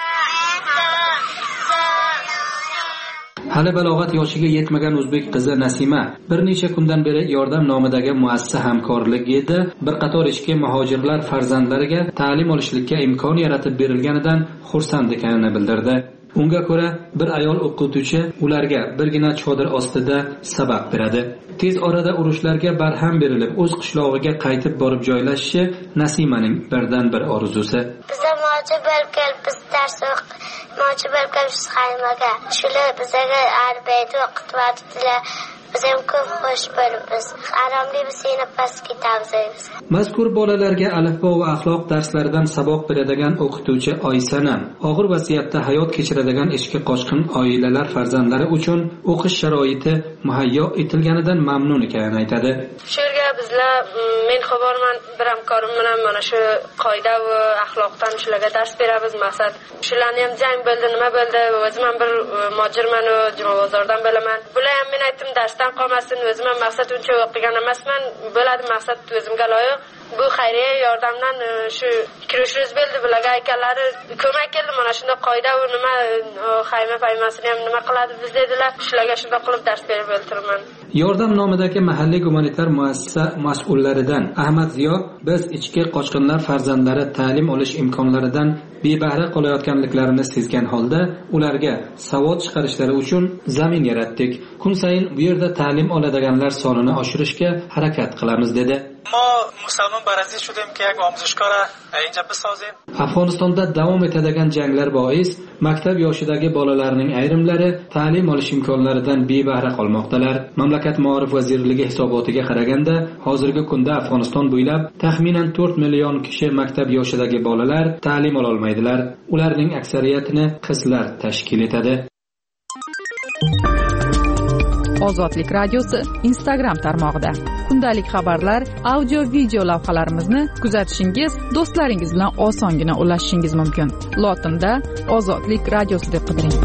Hali balog'at yoshiga yetmagan o'zbek qizi Nasima bir necha kundan beri Yordam nomidagi muassasa hamkorligida bir qator ichki muhojirlar farzandlariga ta'lim olishlikka imkon yaratib berilganidan xursand ekanini bildirdi. Unga ko'ra, bir ayol o'qituvchi ularga birgina chodir ostida saboq beradi. Tez orada urushlarga barham berilib, o'z qishlog'iga qaytib borib joylashishi Nasimaning birdan bir orzusi. Bizga mo'ji bo'lgan, biz dars o'qib, mo'ji bo'lgan xaymaga. Shular bizga arbiyat o'qitadilar. Biz ham ko'p xush bo'libmiz. Aromli bizga pas ketamiz. Mazkur bolalarga alifbo va axloq darslaridan saboq beradigan o'qituvchi Oysanam og'ir vaziyatda hayot kechiradigan ichki qochqin oilalar farzandlari uchun o'qish sharoiti muhayyo etilganidan mamnun ekanini aytadi. Shu yerga bizlar men xabarman bir hamkorim bilan mana shu qoida va axloqdan shularga dars beramiz. Maqsad shularni ham jang bo'ldi, nima bo'ldi? O'zim ham bir mojirman va bozordan bilaman. Bular ham men aytdim darsdan qolmasin, o'zim ham maqsad uncha o'qigan emasman. Bo'ladi maqsad o'zimga loyiq. bu xayriya yordamdan shu kirishimiz bo'ldi. Bularga akalari ko'mak keldi. Mana shunday qoida va nima xayma paymasini ham nima qiladi biz dedilar. Shularga shunday qilib dars berib o'tirman. Yordam nomidagi mahalliy gumanitar muassasa mas'ullaridan Ahmad Ziyo: biz ichki qochqinlar farzandlari ta'lim olish imkonlaridan bebahra qolayotganliklarini sezgan holda ularga savod chiqarishlari uchun zamin yaratdik. Kun sayin bu yerda ta'lim oladiganlar sonini oshirishga harakat qilamiz dedi. ما مسلمان برازیل شدیم که یک آموزشگاه را اینجا بسازیم. Afg'onistonda davom etadigan janglar bois maktab yoshidagi bolalarning ayrimlari ta'lim olish imkonlaridan bebahra qolmoqdalar. Mamlakat Ma'rif vazirligi hisobotiga qaraganda, hozirgi kunda Afg'oniston bo'ylab taxminan to'rt million kishi maktab yoshidagi bolalar ta'lim ola olmaydilar. Ularning aksariyatini qizlar tashkil etadi. Ozodlik radiosi Instagram tarmog'ida kundalik xabarlar, audio video lavhalarimizni kuzatishingiz, do'stlaringiz bilan osongina ulashishingiz mumkin. Lotinda Ozodlik radiosi deb qidiring.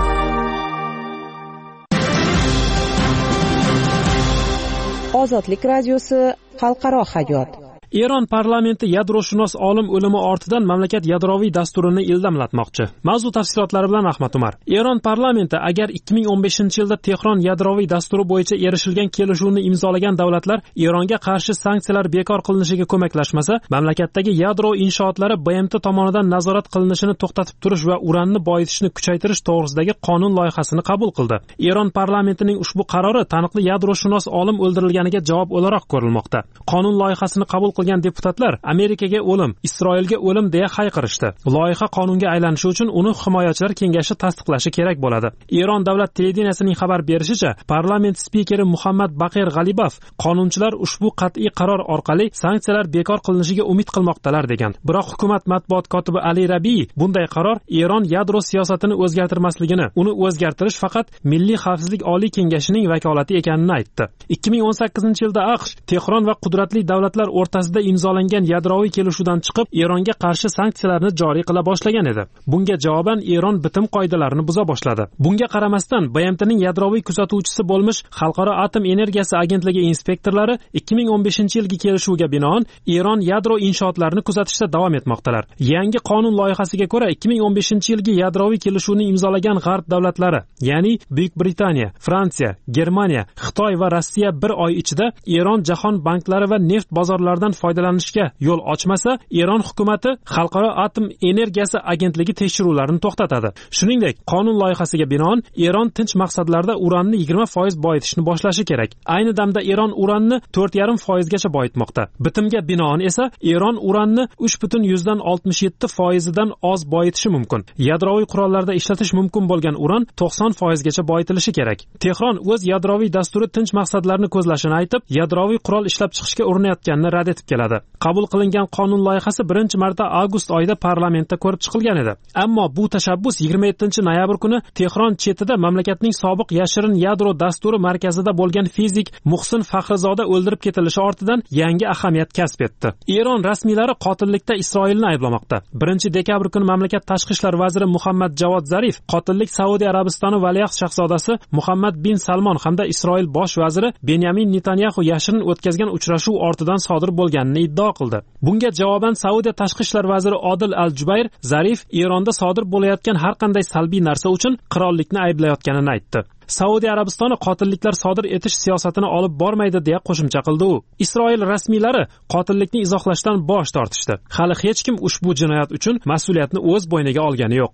Ozodlik radiosi xalqaro hayot. Eron parlamenti yadroshunos olim o'limi ortidan mamlakat yadroviy dasturini ildamlatmoqchi. Mavzu tafsilotlari bilan Ahmad Umar. Eron parlamenti agar ikki ming o'n beshinchi yilda Tehron yadroviy dasturi bo'yicha erishilgan kelishuvni imzolagan davlatlar Eronga qarshi sanksiyalar bekor qilinishiga ko'maklashmasa, mamlakatdagi yadro inshootlari B M T tomonidan nazorat qilinishini to'xtatib turish va uranni boyitishni kuchaytirish to'g'risidagi qonun loyihasini qabul qildi. Eron parlamentining ushbu qarori taniqli yadroshunos olim o'ldirilganiga javob o'laroq ko'rilmoqda. Qonun loyihasini qabul qilgan deputatlar Amerikaga o'lim, Isroilga o'lim deya hayqirishdi. Loyiha qonunga aylanishi uchun uni himoyachilar kengashi tasdiqlashi kerak bo'ladi. Eron davlat televideniyasining xabar berishicha, parlament spikeri Muhammad Baqir G'alibov qonunchilar ushbu qat'iy qaror orqali sanksiyalar bekor qilinishiga umid qilmoqdalar degan. Biroq hukumat matbuot kotibi Ali Rabiy bunday qaror Eron yadro siyosatini o'zgartirmasligini, uni o'zgartirish faqat Milliy xavfsizlik oliy kengashining vakolati ekanini aytdi. ikki ming o'n sakkizinchi yilda AQSh Tehron va qudratli davlatlar o'rtasida imzolangan yadroviy kelishuvdan chiqib Eronga qarshi sanksiyalarni joriy qila boshlagan edi. Bunga javoban Eron bitim qoidalarini buza boshladi. Bunga qaramasdan B M T'ning yadroviy kuzatuvchisi bo'lmish Xalqaro atom energiyasi agentligi inspektorlari ikki ming o'n beshinchi yilgi kelishuvga binoan Eron yadro inshootlarini kuzatishda davom etmoqdalar. Yangi qonun loyihasiga ko'ra ikki ming o'n beshinchi yilgi yadroviy kelishuvni imzolagan g'arb davlatlari, ya'ni Buyuk Britaniya, Fransiya, Germaniya, Xitoy va Rossiya bir oy ichida Eron jahon banklari va neft bozorlaridan foydalanishga yo'l ochmasa, Eron hukumatı Xalqaro atom energiyasi agentligi tekshiruvlarini to'xtatadi. Shuningdek, qonun loyihasiga binoan Eron tinch maqsadlarda uranni yigirma foiz boyitishni boshlashi kerak. Ayni damda Eron uranni to'rt yarim foiz gacha boyitmoqda. Bitimga binoan esa Eron uranni uch butun yuzdan oltmish yetti foizidan oz boyitishi mumkin. Yadroviy qurollarda ishlatish mumkin bo'lgan uran to'qson foiz gacha boyitilishi kerak. Tehron o'z yadroviy dasturi tinch maqsadlarni ko'zlashini aytib, yadroviy qurol ishlab chiqishga urinayotganini rad etib keladi. Qabul qilingan qonun loyihasi birinchi marta avgust oyida parlamentda ko'rib chiqilgan edi. Ammo bu tashabbus yigirma yettinchi noyabr kuni Tehron chetida mamlakatning sobiq yashirin yadro dasturi markazida bo'lgan fizik Muhsin Faxrizoda o'ldirib ketilishi ortidan yangi ahamiyat kasb etdi. Eron rasmiylari qotillikda Isroilni ayblamoqda. birinchi dekabr kuni mamlakat tashqi ishlar vaziri Muhammad Javod Zarif qotillik Saudiya Arabistoni valiahd shahzodasi Muhammad bin Salmon hamda Isroil bosh vaziri Benyamin Netanyahu yashirin o'tkazgan uchrashuv ortidan sodir bo'lganini iddao qildi. Bunga javoban Saudiya tashqi ishlar vaziri Odil Al-Jubayr Zarif Eronda sodir bo'layotgan har qanday salbiy narsa uchun qirollikni ayblayotganini aytdi. Saudiya Arabistoni qotilliklar sodir etish siyosatini olib bormaydi deya qo'shimcha qildi u. Isroil rasmiylari qotillikni izohlashdan bosh tortishdi. Hali hech kim ushbu jinoyat uchun mas'uliyatni o'z bo'yniga olgani yo'q.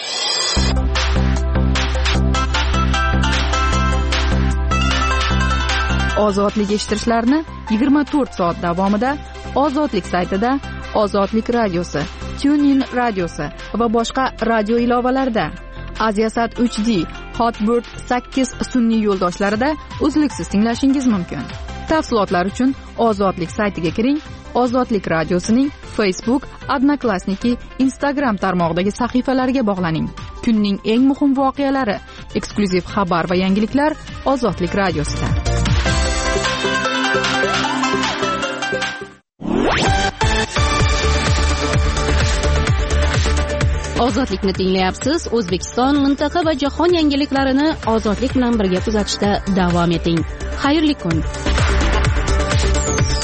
Ozodlik eshittirishlarni yigirma to'rt soat davomida Ozodlik saytida, Ozodlik radiosi, TuneIn radiosi va boshqa radio ilovalarida, Aziasat uch D, Hotbird sakkiz sun'iy yo'ldoshlarida uzluksiz tinglashingiz mumkin. Tafsilotlar uchun Ozodlik saytiga kiring. Ozodlik radiosining Facebook, Odnoklassniki, Instagram tarmog'idagi sahifalariga bog'laning. Kunning eng muhim voqealari, eksklyuziv xabar va yangiliklar Ozodlik radiosida. Ozodlikni tinglayapsiz. O'zbekiston, mintaqa va jahon yangiliklarini ozodlik bilan birga kuzatishda davom eting. Xayrli kun.